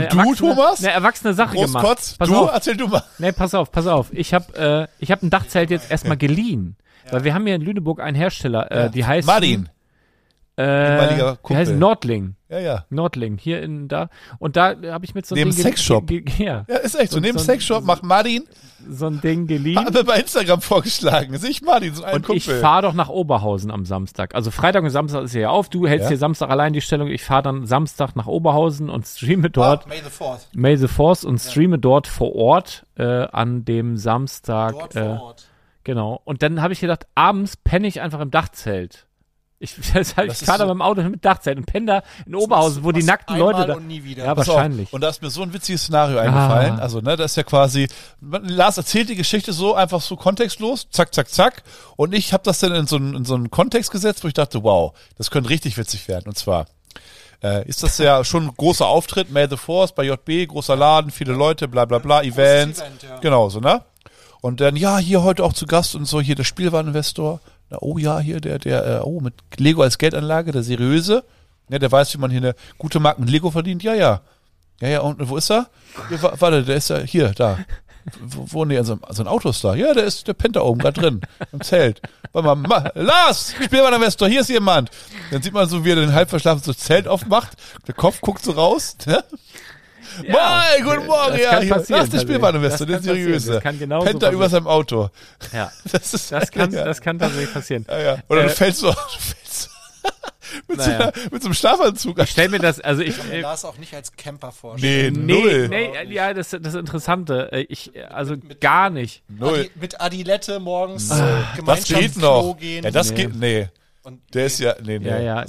erwachsene Sache gemacht. Erzähl du mal. Nee, pass auf. Ich hab ein Dachzelt jetzt erstmal geliehen. Ja. Weil wir haben hier in Lüneburg einen Hersteller, die heißt Martin. Die heißt Nordling. Ja. Nordling, hier da. Und da habe ich mit so einem Sexshop. Ja, ist echt so. Neben Sexshop macht Martin so ein Ding geliehen. Hat mir bei Instagram vorgeschlagen. Sehe ich Martin, so einen Kumpel. Ich fahre doch nach Oberhausen am Samstag. Also Freitag und Samstag ist ja auf. Du hältst hier Samstag allein die Stellung. Ich fahre dann Samstag nach Oberhausen und streame dort. May the 4th und streame dort vor Ort an dem Samstag. Dort vor Ort. Genau. Und dann habe ich gedacht, abends penne ich einfach im Dachzelt. Ich fahre da beim Auto mit Dachzelt und penne da in Oberhausen, wo die nackten Leute da. Und nie wieder. Ja, wahrscheinlich. Und da ist mir so ein witziges Szenario eingefallen. Also, ne, das ist ja quasi, Lars erzählt die Geschichte so einfach so kontextlos, zack, zack, zack. Und ich habe das dann in so einen Kontext gesetzt, wo ich dachte, wow, das könnte richtig witzig werden. Und zwar ist das ja schon ein großer Auftritt, May the 4th bei JB, großer Laden, viele Leute, bla bla bla, Events. Event, ja. Genau, so, ne? Und dann, hier heute auch zu Gast und so, hier der Spielwareninvestor. Na, oh ja, hier der mit Lego als Geldanlage, der seriöse. Ja, der weiß, wie man hier eine gute Marke mit Lego verdient. Ja, und wo ist er? Warte, der ist ja hier, da. Wo so ein Auto ist da. Ja, der pennt da oben, gerade drin, im Zelt. Warte mal, Lars, Spielwareninvestor, hier ist jemand. Dann sieht man so, wie er den halb verschlafen so Zelt aufmacht. Der Kopf guckt so raus, ne? Ja, guten Morgen, das ist der Spielwareninvestor, der seriöse. Das kann genauso pennt da über seinem Auto. Ja, das kann tatsächlich passieren. Ja. Oder du fällst so mit so einem Schlafanzug. Ich stell mir das, also ich kann mir das auch nicht als Camper vorstellen. Nee, ja, das Interessante, gar nicht. Null. Mit Adilette morgens das geht noch. Gehen. Ja, das geht, Und der ist ja, Ja,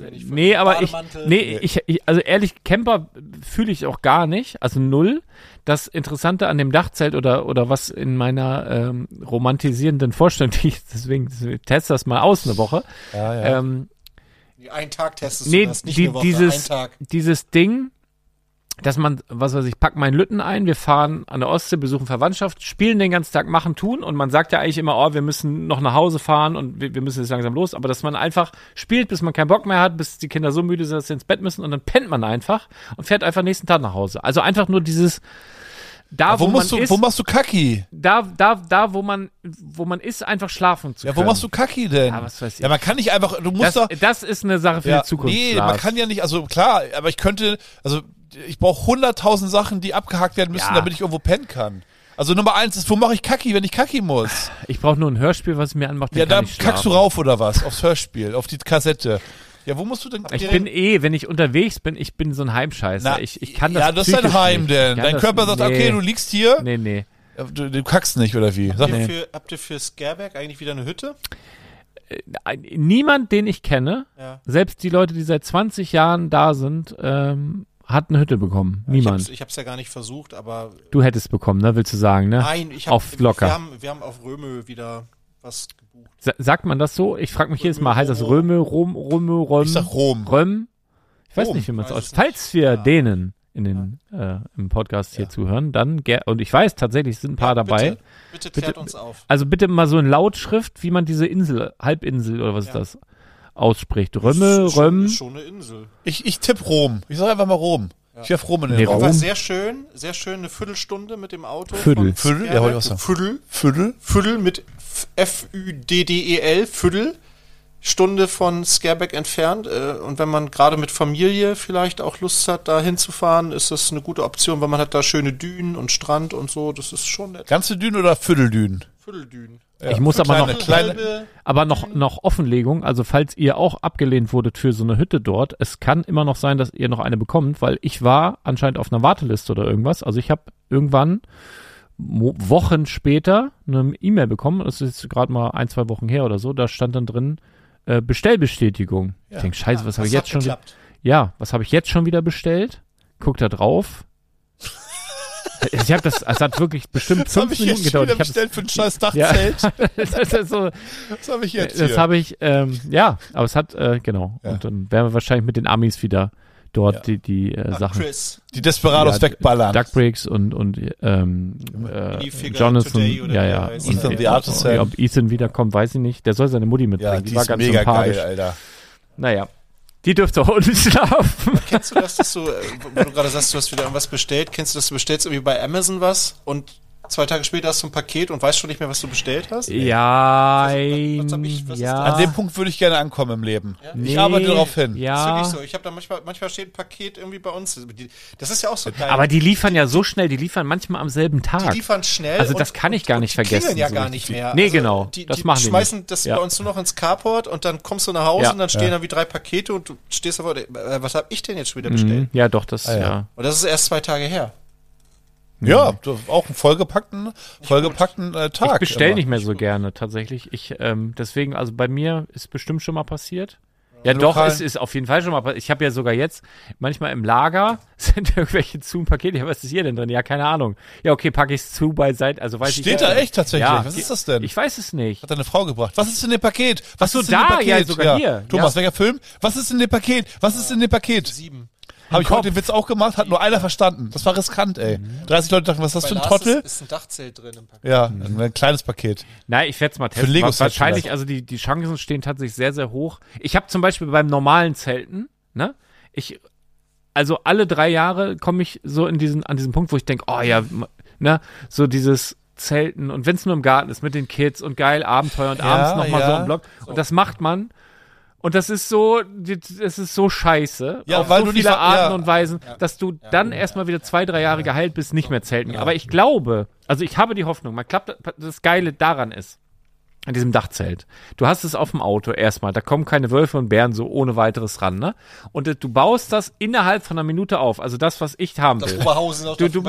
also ehrlich, Camper fühle ich auch gar nicht, also null. Das Interessante an dem Dachzelt oder was in meiner romantisierenden Vorstellung, deswegen teste das mal aus eine Woche. Ja. Einen Tag testest du das, nicht eine Woche, einen Tag. Dieses Ding, dass man, pack meinen Lütten ein, wir fahren an der Ostsee, besuchen Verwandtschaft, spielen den ganzen Tag, machen, tun und man sagt ja eigentlich immer, wir müssen noch nach Hause fahren und wir müssen jetzt langsam los, aber dass man einfach spielt, bis man keinen Bock mehr hat, bis die Kinder so müde sind, dass sie ins Bett müssen und dann pennt man einfach und fährt einfach nächsten Tag nach Hause. Also einfach nur dieses, wo machst du Kacki? Wo man ist, einfach schlafen zu können. Ja, wo machst du Kacki denn? Ja, was weiß ich. Ja, man kann nicht einfach, du musst das ist eine Sache für die Zukunft. Nee, man kann ja nicht, also klar, aber ich brauche 100.000 Sachen, die abgehakt werden müssen, damit ich irgendwo pennen kann. Also Nummer 1 ist, wo mache ich Kacki, wenn ich Kacki muss? Ich brauche nur ein Hörspiel, was mir anmacht. Ja, da kackst du rauf oder was? Aufs Hörspiel, auf die Kassette. Ja, wo musst du denn? Ich bin wenn ich unterwegs bin, ich bin so ein Heimscheißer. Ich kann das. Ja, das ist dein Heim nicht. denn. Dein Körper sagt, okay, du liegst hier. Nee. Du kackst nicht, oder wie? Habt ihr für Scareback eigentlich wieder eine Hütte? Niemand, den ich kenne, selbst die Leute, die seit 20 Jahren da sind, hat eine Hütte bekommen. Niemand. Ich hab's ja gar nicht versucht, aber... Du hättest bekommen, ne? Willst du sagen, ne? Nein, locker. Wir haben auf Römö wieder was gebucht. Sagt man das so? Ich frage mich jedes Mal, heißt das Römö, Rom? Ich sag Rom. Röm? Ich weiß nicht, wie man es ausspricht. Falls wir denen im Podcast hier zuhören, dann und ich weiß tatsächlich, es sind ein paar dabei. Bitte klärt uns auf. Also bitte mal so in Lautschrift, wie man diese Halbinsel oder was ist das, ausspricht. Römme. Schon eine Insel. Ich tippe Rom. Ich sage einfach mal Rom. Ja. Ich werfe Rom in den Raum. War sehr schön eine Viertelstunde mit dem Auto. Viertel, ja, wollte ich auch sagen. Viertel mit F-Ü-D-D-E-L, Viertelstunde von Scareback entfernt. Und wenn man gerade mit Familie vielleicht auch Lust hat, da hinzufahren, ist das eine gute Option, weil man hat da schöne Dünen und Strand und so. Das ist schon nett. Ganze Dünen oder Vierteldünen? Vierteldünen. Ja, ich muss aber noch Offenlegung, also falls ihr auch abgelehnt wurdet für so eine Hütte dort, es kann immer noch sein, dass ihr noch eine bekommt, weil ich war anscheinend auf einer Warteliste oder irgendwas, also ich habe irgendwann Wochen später eine E-Mail bekommen, das ist jetzt gerade mal 1-2 Wochen her oder so, da stand dann drin Bestellbestätigung. Ja. Ich denke, scheiße, was habe ich jetzt schon wieder? Ja, was habe ich jetzt schon wieder bestellt? Guck da drauf. Ich habe es hat wirklich bestimmt 5 Minuten gedauert. Ich habe bestellt für ein scheiß Dachzelt. Ja, das habe ich jetzt hier. Das habe ich, aber es hat, genau. Ja. Und dann werden wir wahrscheinlich mit den Amis wieder dort die Sachen. Chris. Die Desperados wegballern. Duckbricks und Jonathan, Ethan the Artist. Ob Ethan wiederkommt, weiß ich nicht. Der soll seine Mutti mitbringen. Ja, die war ganz mega sympathisch. Geil, Alter. Naja. Die dürfte auch unten schlafen. Aber kennst du das, dass du, wo du gerade sagst, du hast wieder irgendwas bestellt, kennst du das, du bestellst irgendwie bei Amazon was und 2 Tage später hast du ein Paket und weißt schon nicht mehr, was du bestellt hast? Ja, An dem Punkt würde ich gerne ankommen im Leben. Ja? Ich arbeite darauf hin. Ja. Das ist wirklich so. Ich habe da manchmal steht ein Paket irgendwie bei uns. Das ist ja auch so geil. Aber die liefern ja so schnell, die liefern manchmal am selben Tag. Die liefern schnell. Also das kann ich gar nicht vergessen. Die ja gar nicht mehr. Nee, genau. Die schmeißen das bei uns nur noch ins Carport und dann kommst du nach Hause und dann stehen da wie 3 Pakete und du stehst davor, was habe ich denn jetzt schon wieder bestellt? Ja, doch, das, Und das ist erst 2 Tage her. Ja, auch einen vollgepackten Tag. Ich bestelle nicht mehr so gerne, tatsächlich. Deswegen, also bei mir ist bestimmt schon mal passiert. Ja, doch, es ist auf jeden Fall schon mal passiert. Ich habe ja sogar jetzt manchmal im Lager sind irgendwelche Pakete. Ja, was ist hier denn drin? Ja, keine Ahnung. Ja, okay, packe ich es zu beiseite. Also weiß Steht da echt tatsächlich? Ja, was ist das denn? Ich weiß es nicht. Hat deine Frau gebracht. Was ist in dem Paket? Was ist in dem Paket? Ja, sogar hier. Thomas, welcher Film? Was ist in dem Paket? Was ist in dem Paket? 7. Habe ich heute den Witz auch gemacht, hat nur einer verstanden. Das war riskant, ey. 30 Leute dachten, was ist das für ein Trottel? Ist ein Dachzelt drin im Paket. Ja, ein kleines Paket. Nein, ich werde es mal testen. Wahrscheinlich, also die Chancen stehen tatsächlich sehr, sehr hoch. Ich habe zum Beispiel beim normalen Zelten, ne, also alle 3 Jahre komme ich so an diesen Punkt, wo ich denke, oh ja, ne, so dieses Zelten und wenn es nur im Garten ist mit den Kids und geil, Abenteuer und abends nochmal so im Block. Und das macht man. Und das ist so scheiße, auf so viele Arten und Weisen, dass du dann erstmal wieder 2-3 Jahre geheilt bist, nicht mehr zelten. Aber ich glaube, also ich habe die Hoffnung, das Geile daran ist, an diesem Dachzelt, du hast es auf dem Auto erstmal, da kommen keine Wölfe und Bären so ohne weiteres ran, ne? Und du baust das innerhalb von einer Minute auf, also das, was ich haben will. Du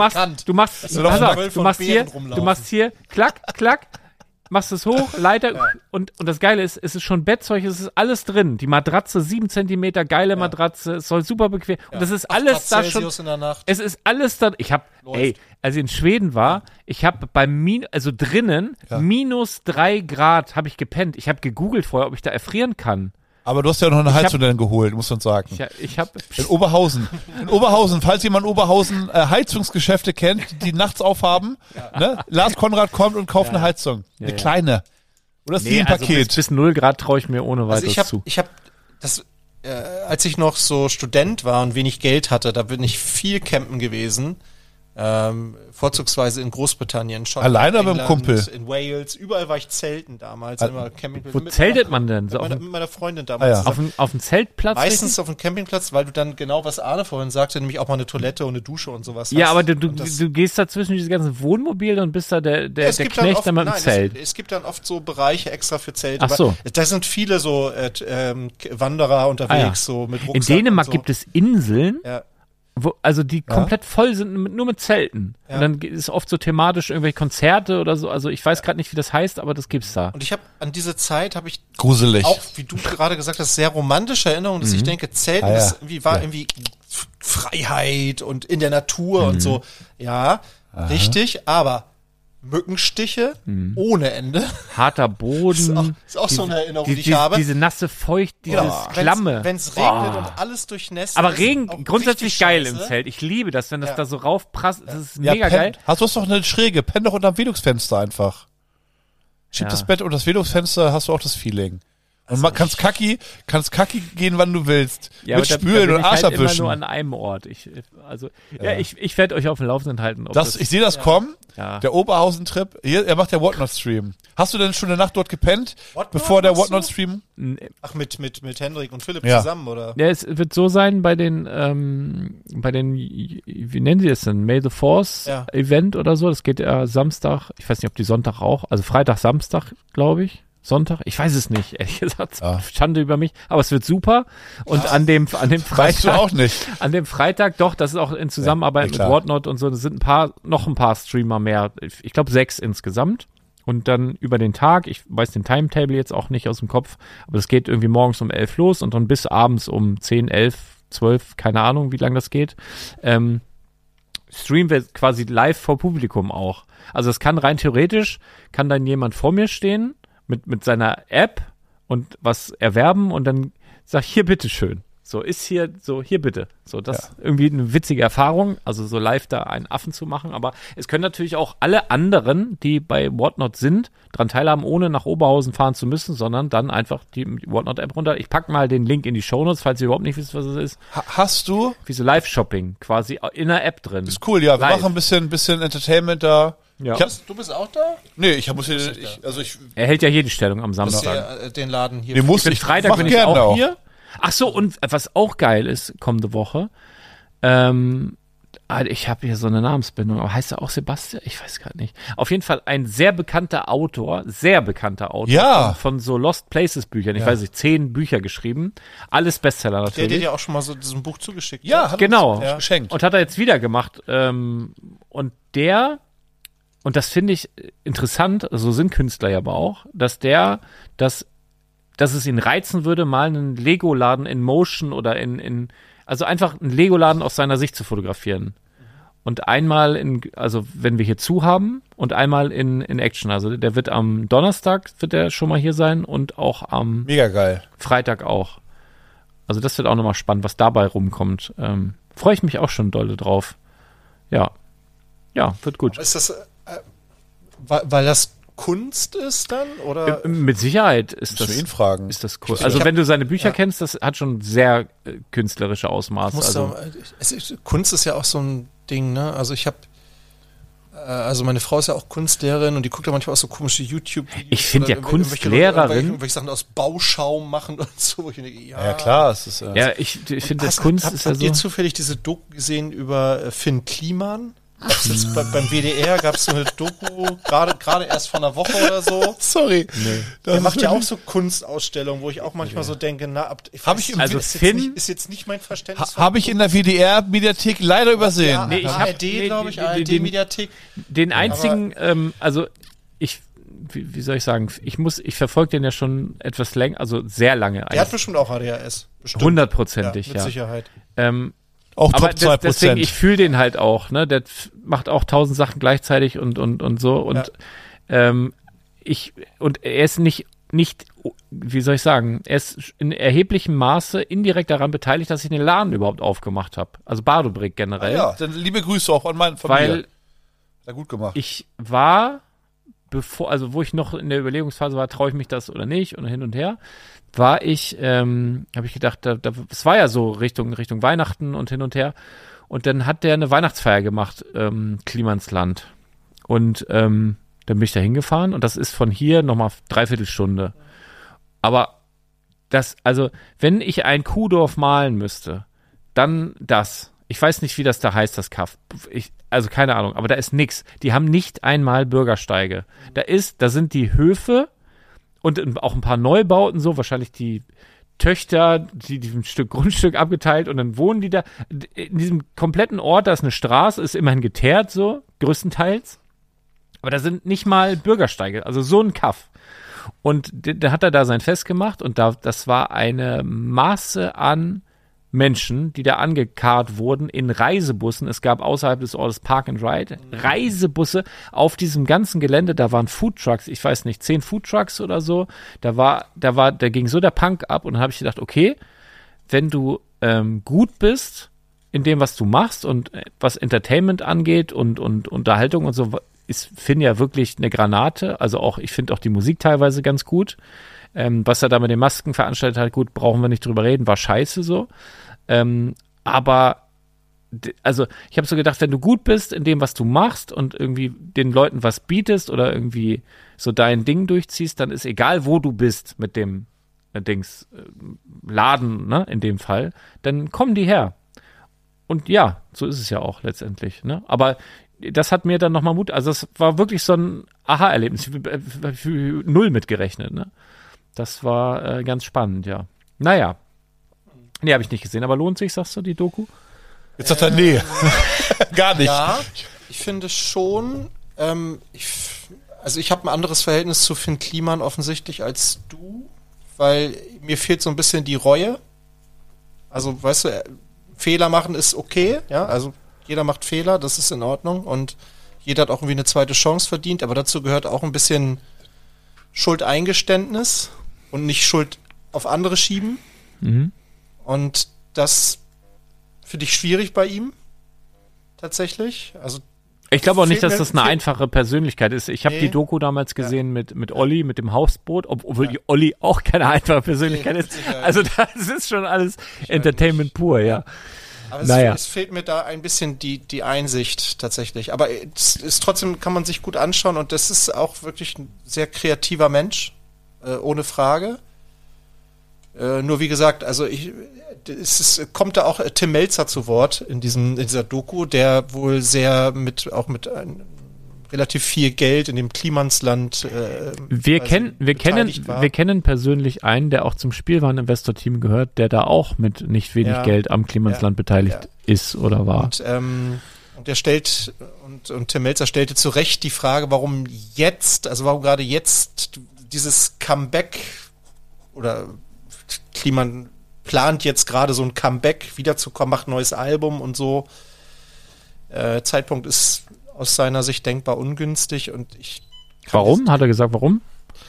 machst hier, klack, machst es hoch, Leiter und das Geile ist, es ist schon Bettzeug, es ist alles drin. Die Matratze, 7 Zentimeter, geile Matratze, es soll super bequem. Und das ist alles da schon. Es ist alles da. Ich habe, als ich in Schweden war, ich habe drinnen minus 3 Grad habe ich gepennt. Ich habe gegoogelt vorher, ob ich da erfrieren kann. Aber du hast ja noch eine Heizung dann geholt, muss man sagen. Ich habe in Oberhausen, falls jemand in Oberhausen Heizungsgeschäfte kennt, die nachts aufhaben, ne? Lars Konrad kommt und kauft eine Heizung. Eine kleine. Oder ist die ein Paket? Also bis 0 Grad traue ich mir ohne weiteres zu. Ich habe das, als ich noch so Student war und wenig Geld hatte, da bin ich viel campen gewesen. Vorzugsweise in Großbritannien, Schottland, alleine mit dem Kumpel. In Wales, überall war ich zelten damals. Immer Wo zeltet man denn? So mit meiner Freundin damals. Auf dem Zeltplatz? Meistens auf dem Campingplatz, weil du dann genau, was Arne vorhin sagte, nämlich auch mal eine Toilette und eine Dusche und sowas hast. Ja, aber du gehst da zwischen diese ganzen Wohnmobile und bist da der Knecht dann mit dem Zelt. Es gibt dann oft so Bereiche extra für Zelte. Ach so. Da sind viele so Wanderer unterwegs, so mit Rucksack. In Dänemark gibt es Inseln, also die komplett voll sind nur mit Zelten. Ja. Und dann ist oft so thematisch irgendwelche Konzerte oder so. Also ich weiß gerade nicht, wie das heißt, aber das gibt's da. Und ich habe an diese Zeit gruselig. Auch, wie du gerade gesagt hast, sehr romantische Erinnerungen, dass ich denke, Zelten war irgendwie Freiheit und in der Natur und so. Ja, richtig, aber Mückenstiche ohne Ende. Harter Boden. Ist auch so eine Erinnerung, die ich habe. Diese nasse Feucht, dieses Klamme. Wenn es regnet und alles durchnässt. Aber Regen, grundsätzlich geil im Zelt. Ich liebe das, wenn das da so raufprasst. Das ist mega geil. Hast du doch eine Schräge. Penn doch unterm Velux-Fenster einfach. Schieb das Bett unter das Velux-Fenster, hast du auch das Feeling. Und man kannst kacki gehen, wann du willst. Ja, mit Spülen und Arsch abwischen. Immer nur an einem Ort. Ich werde euch auf dem Laufenden halten. Ich sehe das kommen. Ja. Der Oberhausen-Trip. Er macht der Whatnot-Stream. Hast du denn schon eine Nacht dort gepennt, bevor der Whatnot-Stream? Ach, mit Hendrik und Philipp zusammen, oder? Ja, es wird so sein bei den, wie nennen sie es denn? May the Force Event oder so. Das geht ja Samstag. Ich weiß nicht, ob die Sonntag auch. Also Freitag, Samstag, glaube ich. Sonntag? Ich weiß es nicht, ehrlich gesagt. Schande über mich. Aber es wird super. Und an dem Freitag. Weißt du auch nicht. An dem Freitag, doch, das ist auch in Zusammenarbeit mit Whatnot und so. Das sind noch ein paar Streamer mehr. Ich glaube 6 insgesamt. Und dann über den Tag, ich weiß den Timetable jetzt auch nicht aus dem Kopf, aber es geht irgendwie morgens um 11 los und dann bis abends um 10, 11, 12, keine Ahnung, wie lange das geht. Streamen wir quasi live vor Publikum auch. Also es kann rein theoretisch, kann dann jemand vor mir stehen, mit seiner App und was erwerben und dann sag ich, hier bitteschön. So, ist hier, so, hier bitte. So, das irgendwie eine witzige Erfahrung, also so live da einen Affen zu machen, aber es können natürlich auch alle anderen, die bei Whatnot sind, dran teilhaben, ohne nach Oberhausen fahren zu müssen, sondern dann einfach die Whatnot-App runter. Ich pack mal den Link in die Shownotes, falls ihr überhaupt nicht wisst, was es ist. Hast du? Wie so Live-Shopping, quasi in der App drin. Ist cool, ja, wir machen ein bisschen Entertainment da. Ja. Du bist auch da? Nee, er hält ja hier die Stellung am Samstag. Den Laden hier. Freitag bin ich auch hier. Ach so, und was auch geil ist, kommende Woche, ich habe hier so eine Namensbindung, aber heißt er auch Sebastian? Ich weiß gerade nicht. Auf jeden Fall ein sehr bekannter Autor von so Lost Places Büchern. Ich weiß nicht, 10 Bücher geschrieben. Alles Bestseller natürlich. Der hat dir ja auch schon mal so diesen Buch zugeschickt. Ja, hat genau. Geschenkt. Und hat er jetzt wieder gemacht. Und das finde ich interessant, so sind Künstler ja aber auch, dass es ihn reizen würde, mal einen Lego-Laden in Motion oder also einfach einen Lego-Laden aus seiner Sicht zu fotografieren. Und einmal also wenn wir hier zu haben und einmal in Action. Also der wird am Donnerstag, wird der schon mal hier sein und auch am Mega geil. Freitag auch. Also das wird auch nochmal spannend, was dabei rumkommt. Freue ich mich auch schon dolle drauf. Ja, wird gut. Aber ist das, weil das Kunst ist dann? Oder? Mit Sicherheit ist das. Ihn fragen. Ist das cool. Also wenn du seine Bücher kennst, das hat schon sehr künstlerische Ausmaße. Kunst ist ja auch so ein Ding, ne? Also ich habe, meine Frau ist ja auch Kunstlehrerin und die guckt ja manchmal auch so komische YouTube-Videos. Ich finde ja Kunstlehrerin. Irgendwelche Sachen aus Bauschaum machen und so. Wo ich denke, ja klar, es ist. Ich finde, das Kunst ist ja so. Habt ihr zufällig diese Doku gesehen über Finn Kliman? Beim WDR gab es so eine Doku, gerade erst vor einer Woche oder so. Sorry. Nee. Der macht ja auch so Kunstausstellungen, wo ich auch manchmal so denke, ist jetzt nicht mein Verständnis. Habe ich in der WDR-Mediathek leider übersehen. Ja, ich habe glaube ich, ARD-Mediathek. Den einzigen, wie soll ich sagen, ich verfolge den ja schon etwas länger, also sehr lange. Der hat bestimmt auch ADHS. Bestimmt. 100%, ja. Mit Sicherheit. Auch aber Top 2%. Deswegen, ich fühle den halt auch, ne? Der macht auch 1000 Sachen gleichzeitig und so. Und und er ist nicht, wie soll ich sagen, er ist in erheblichem Maße indirekt daran beteiligt, dass ich den Laden überhaupt aufgemacht habe. Also Bardobrick generell. Ja, dann liebe Grüße auch an meine Familie. Weil ja, gut gemacht. Ich war, wo ich noch in der Überlegungsphase war, traue ich mich das oder nicht und hin und her, habe ich gedacht, es war ja so Richtung Weihnachten und hin und her. Und dann hat der eine Weihnachtsfeier gemacht, Klimansland. Und dann bin ich da hingefahren und das ist von hier nochmal 3/4 Stunde. Aber wenn ich ein Kuhdorf malen müsste, dann das. Ich weiß nicht, wie das da heißt, das Kaff. Also keine Ahnung, aber da ist nix. Die haben nicht einmal Bürgersteige. Da sind die Höfe und auch ein paar Neubauten, so wahrscheinlich die Töchter, die ein Stück Grundstück abgeteilt und dann wohnen die da. In diesem kompletten Ort, da ist eine Straße, ist immerhin geteert, so, größtenteils. Aber da sind nicht mal Bürgersteige, also so ein Kaff. Und da hat er da sein Fest gemacht und das war eine Masse an Menschen, die da angekarrt wurden in Reisebussen. Es gab außerhalb des Ortes Park and Ride Reisebusse auf diesem ganzen Gelände. Da waren Foodtrucks, ich weiß nicht, 10 Foodtrucks oder so. Da ging so der Punk ab und dann habe ich gedacht, okay, wenn du gut bist in dem, was du machst und was Entertainment angeht und Unterhaltung und so, ist Finn ja wirklich eine Granate. Also auch, ich finde auch die Musik teilweise ganz gut. Was er da mit den Masken veranstaltet hat, gut, brauchen wir nicht drüber reden, war scheiße so. Aber also ich habe so gedacht, wenn du gut bist in dem, was du machst und irgendwie den Leuten was bietest oder irgendwie so dein Ding durchziehst, dann ist egal, wo du bist mit dem Laden, ne, in dem Fall, dann kommen die her. Und ja, so ist es ja auch letztendlich, ne? Aber das hat mir dann nochmal Mut, also es war wirklich so ein Aha-Erlebnis, für null mitgerechnet, ne? Das war ganz spannend, ja. Naja. Nee, habe ich nicht gesehen, aber lohnt sich, sagst du, die Doku? Jetzt sagt er, nee. Gar nicht. Ja, ich finde schon, ich habe ein anderes Verhältnis zu Finn Kliman offensichtlich als du, weil mir fehlt so ein bisschen die Reue. Also, weißt du, Fehler machen ist okay, ja, also jeder macht Fehler, das ist in Ordnung und jeder hat auch irgendwie eine zweite Chance verdient, aber dazu gehört auch ein bisschen Schuldeingeständnis und nicht Schuld auf andere schieben. Mhm. Und das finde ich schwierig bei ihm, tatsächlich. Also ich glaube auch nicht, dass das eine einfache Persönlichkeit ist. Ich habe die Doku damals gesehen mit Olli, mit dem Hausboot, obwohl die Olli auch keine einfache Persönlichkeit ist. Also das ist schon alles Entertainment pur, ja. Aber es fehlt mir da ein bisschen die Einsicht tatsächlich. Aber es ist trotzdem, kann man sich gut anschauen und das ist auch wirklich ein sehr kreativer Mensch, ohne Frage. Nur wie gesagt, also kommt da auch Tim Melzer zu Wort in dieser Doku, der wohl sehr mit relativ viel Geld in dem Klimansland wir kennen persönlich einen, der auch zum Spielwareninvestor-Team gehört, der da auch mit nicht wenig Geld am Klimansland beteiligt ist oder war. Und Tim Melzer stellte zu Recht die Frage, warum gerade jetzt dieses Comeback oder Kliman plant jetzt gerade so ein Comeback wiederzukommen, macht ein neues Album und so. Zeitpunkt ist aus seiner Sicht denkbar ungünstig und Warum? Hat er gesagt, warum?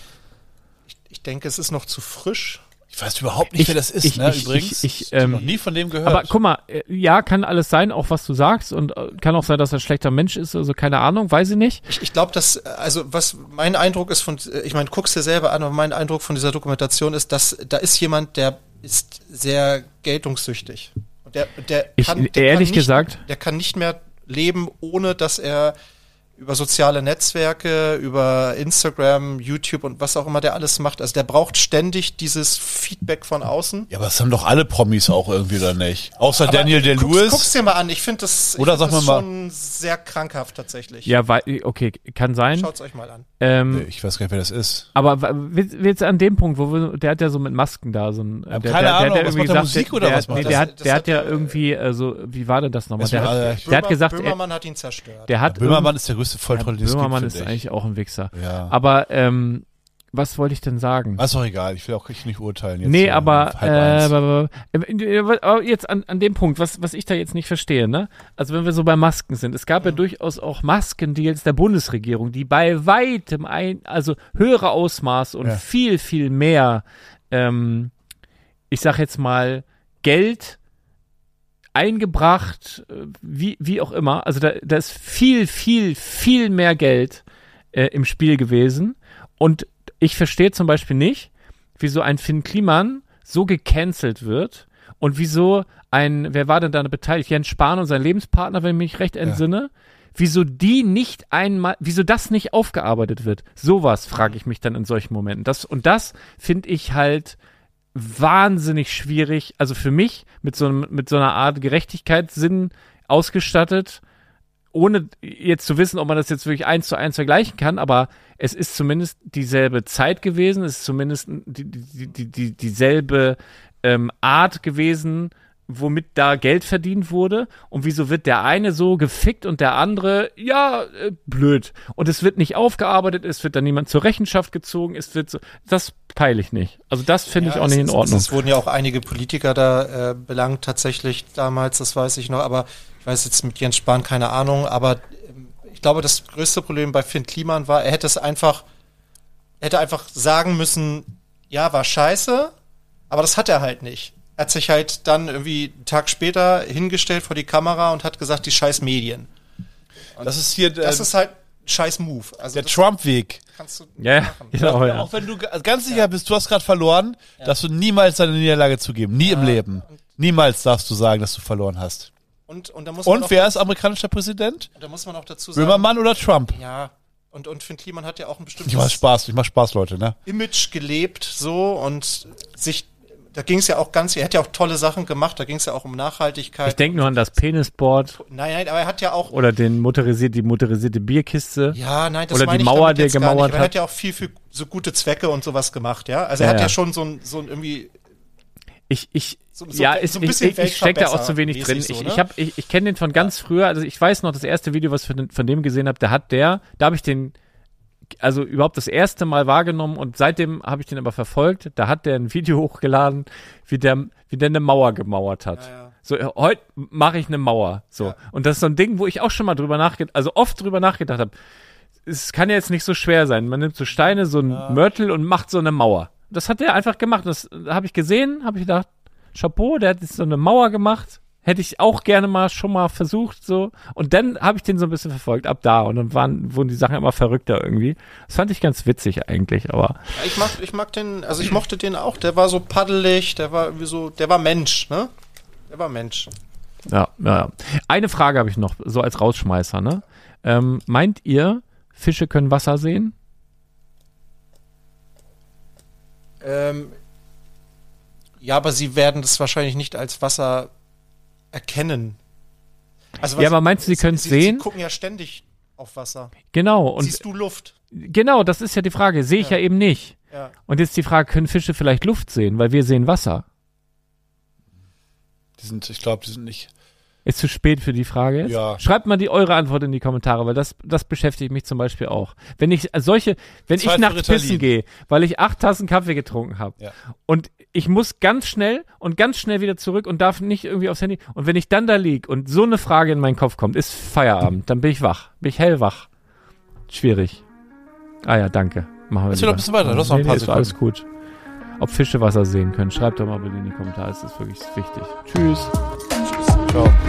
Ich denke, es ist noch zu frisch. Ich weiß überhaupt nicht, wer das ist, übrigens. Ich habe noch nie von dem gehört. Aber guck mal, ja, kann alles sein, auch was du sagst und kann auch sein, dass er ein schlechter Mensch ist, also keine Ahnung, weiß ich nicht. Ich glaube, was mein Eindruck ist ich meine, guck's dir selber an, aber mein Eindruck von dieser Dokumentation ist, dass da ist jemand, der ist sehr geltungssüchtig. Und der kann nicht mehr leben, ohne dass er über soziale Netzwerke, über Instagram, YouTube und was auch immer der alles macht. Also der braucht ständig dieses Feedback von außen. Ja, aber das haben doch alle Promis auch irgendwie, oder nicht? Außer aber Daniel Day-Lewis. Guck's dir mal an. Ich finde das schon sehr krankhaft tatsächlich. Ja, okay, kann sein. Schaut's euch mal an. Ich weiß gar nicht, wer das ist. Aber jetzt an dem Punkt, der hat ja so mit Masken da so ein... keine Ahnung, was macht der Musik oder was macht der? Der hat ja irgendwie, wie war denn das nochmal? Der hat gesagt... Böhmermann hat ihn zerstört. Böhmermann ist der größte Volltrottel, den es gibt, Böhmermann ist eigentlich auch ein Wichser. Ja. Aber was wollte ich denn sagen? Ist doch egal, ich will auch nicht urteilen. Jetzt nee, aber jetzt an dem Punkt, was ich da jetzt nicht verstehe, ne? Also wenn wir so bei Masken sind, es gab ja durchaus auch Maskendeals der Bundesregierung, die bei weitem also höhere Ausmaß und viel, viel mehr, ich sag jetzt mal, Geld eingebracht, wie auch immer. Also da ist viel, viel, viel mehr Geld im Spiel gewesen. Und ich verstehe zum Beispiel nicht, wieso ein Finn Kliman so gecancelt wird und wieso wer war denn da beteiligt? Jens Spahn und sein Lebenspartner, wenn ich mich recht entsinne. Wieso wieso das nicht aufgearbeitet wird? Sowas frage ich mich dann in solchen Momenten. Das finde ich halt wahnsinnig schwierig, also für mich mit so einer Art Gerechtigkeitssinn ausgestattet, ohne jetzt zu wissen, ob man das jetzt wirklich 1:1 vergleichen kann, aber es ist zumindest dieselbe Zeit gewesen, es ist zumindest dieselbe Art gewesen, womit da Geld verdient wurde und wieso wird der eine so gefickt und der andere, blöd. Und es wird nicht aufgearbeitet, es wird dann niemand zur Rechenschaft gezogen, das peile ich nicht. Also das finde ich auch nicht in Ordnung. Es wurden ja auch einige Politiker da belangt tatsächlich damals, das weiß ich noch, aber ich weiß jetzt mit Jens Spahn keine Ahnung, aber ich glaube, das größte Problem bei Finn Kliman war, er hätte einfach sagen müssen, ja, war scheiße, aber das hat er halt nicht. Er hat sich halt dann irgendwie einen Tag später hingestellt vor die Kamera und hat gesagt, die scheiß Medien. Und das ist halt ein scheiß Move. Also der Trump-Weg. Kannst du machen. Genau, ja. Auch wenn du ganz sicher bist, du hast gerade verloren, darfst du niemals deine Niederlage zugeben. Nie im Leben. Niemals darfst du sagen, dass du verloren hast. Und da muss und wer ist amerikanischer Präsident? Da muss man auch dazu sagen. Böhmermann oder Trump? Ja. Und Finn Kliman hat ja auch ein bestimmtes Ich mach Spaß, Leute, ne? Image gelebt, so, und da ging es ja auch er hat ja auch tolle Sachen gemacht, da ging es ja auch um Nachhaltigkeit. Ich denke nur an das Penisboard. Nein, aber er hat ja auch... Oder die motorisierte Bierkiste. Ja, nein, das oder die Mauer, die er gemauert hat. Er hat ja auch viel für so gute Zwecke und sowas gemacht, ja? Also er hat ja schon so ein irgendwie... Ich stecke da auch zu wenig drin. So, ne? Ich kenne den von ganz früher, also ich weiß noch, das erste Video, was ich von dem gesehen habe, da habe ich den also überhaupt das erste Mal wahrgenommen und seitdem habe ich den aber verfolgt. Da hat der ein Video hochgeladen, wie der eine Mauer gemauert hat. Ja. So, heute mache ich eine Mauer. So. Ja. Und das ist so ein Ding, wo ich auch schon mal oft drüber nachgedacht habe. Es kann ja jetzt nicht so schwer sein. Man nimmt so Steine, so ein Mörtel und macht so eine Mauer. Das hat der einfach gemacht. Das habe ich gesehen, habe ich gedacht, Chapeau, der hat jetzt so eine Mauer gemacht. Hätte ich auch gerne schon mal versucht, so. Und dann habe ich den so ein bisschen verfolgt, ab da. Und dann wurden die Sachen immer verrückter irgendwie. Das fand ich ganz witzig eigentlich, aber. Ja, ich mag den, also ich mochte den auch. Der war so paddelig, der war Mensch, ne? Der war Mensch. Ja. Eine Frage habe ich noch, so als Rausschmeißer, ne? Meint ihr, Fische können Wasser sehen? Ja, aber sie werden das wahrscheinlich nicht als Wasser erkennen. Also, aber meinst du, sie können es sehen? Sie gucken ja ständig auf Wasser. Genau. Und siehst du Luft? Genau, das ist ja die Frage. Sehe ich ja eben nicht. Ja. Und jetzt die Frage, können Fische vielleicht Luft sehen? Weil wir sehen Wasser. Ich glaube, die sind nicht... Ist zu spät für die Frage jetzt? Ja. Schreibt mal eure Antwort in die Kommentare, weil das beschäftigt mich zum Beispiel auch. Wenn ich nachts pissen gehe, weil ich 8 Tassen Kaffee getrunken habe und ich muss ganz schnell wieder zurück und darf nicht irgendwie aufs Handy. Und wenn ich dann da liege und so eine Frage in meinen Kopf kommt, ist Feierabend, dann bin ich wach. Bin ich hellwach. Schwierig. Ah ja, danke. Machen wir noch ein bisschen weiter. Du hast noch ein paar Sekunden. Alles gut. Ob Fische Wasser sehen können, schreibt doch mal bitte in die Kommentare. Das ist wirklich wichtig. Tschüss. Ciao.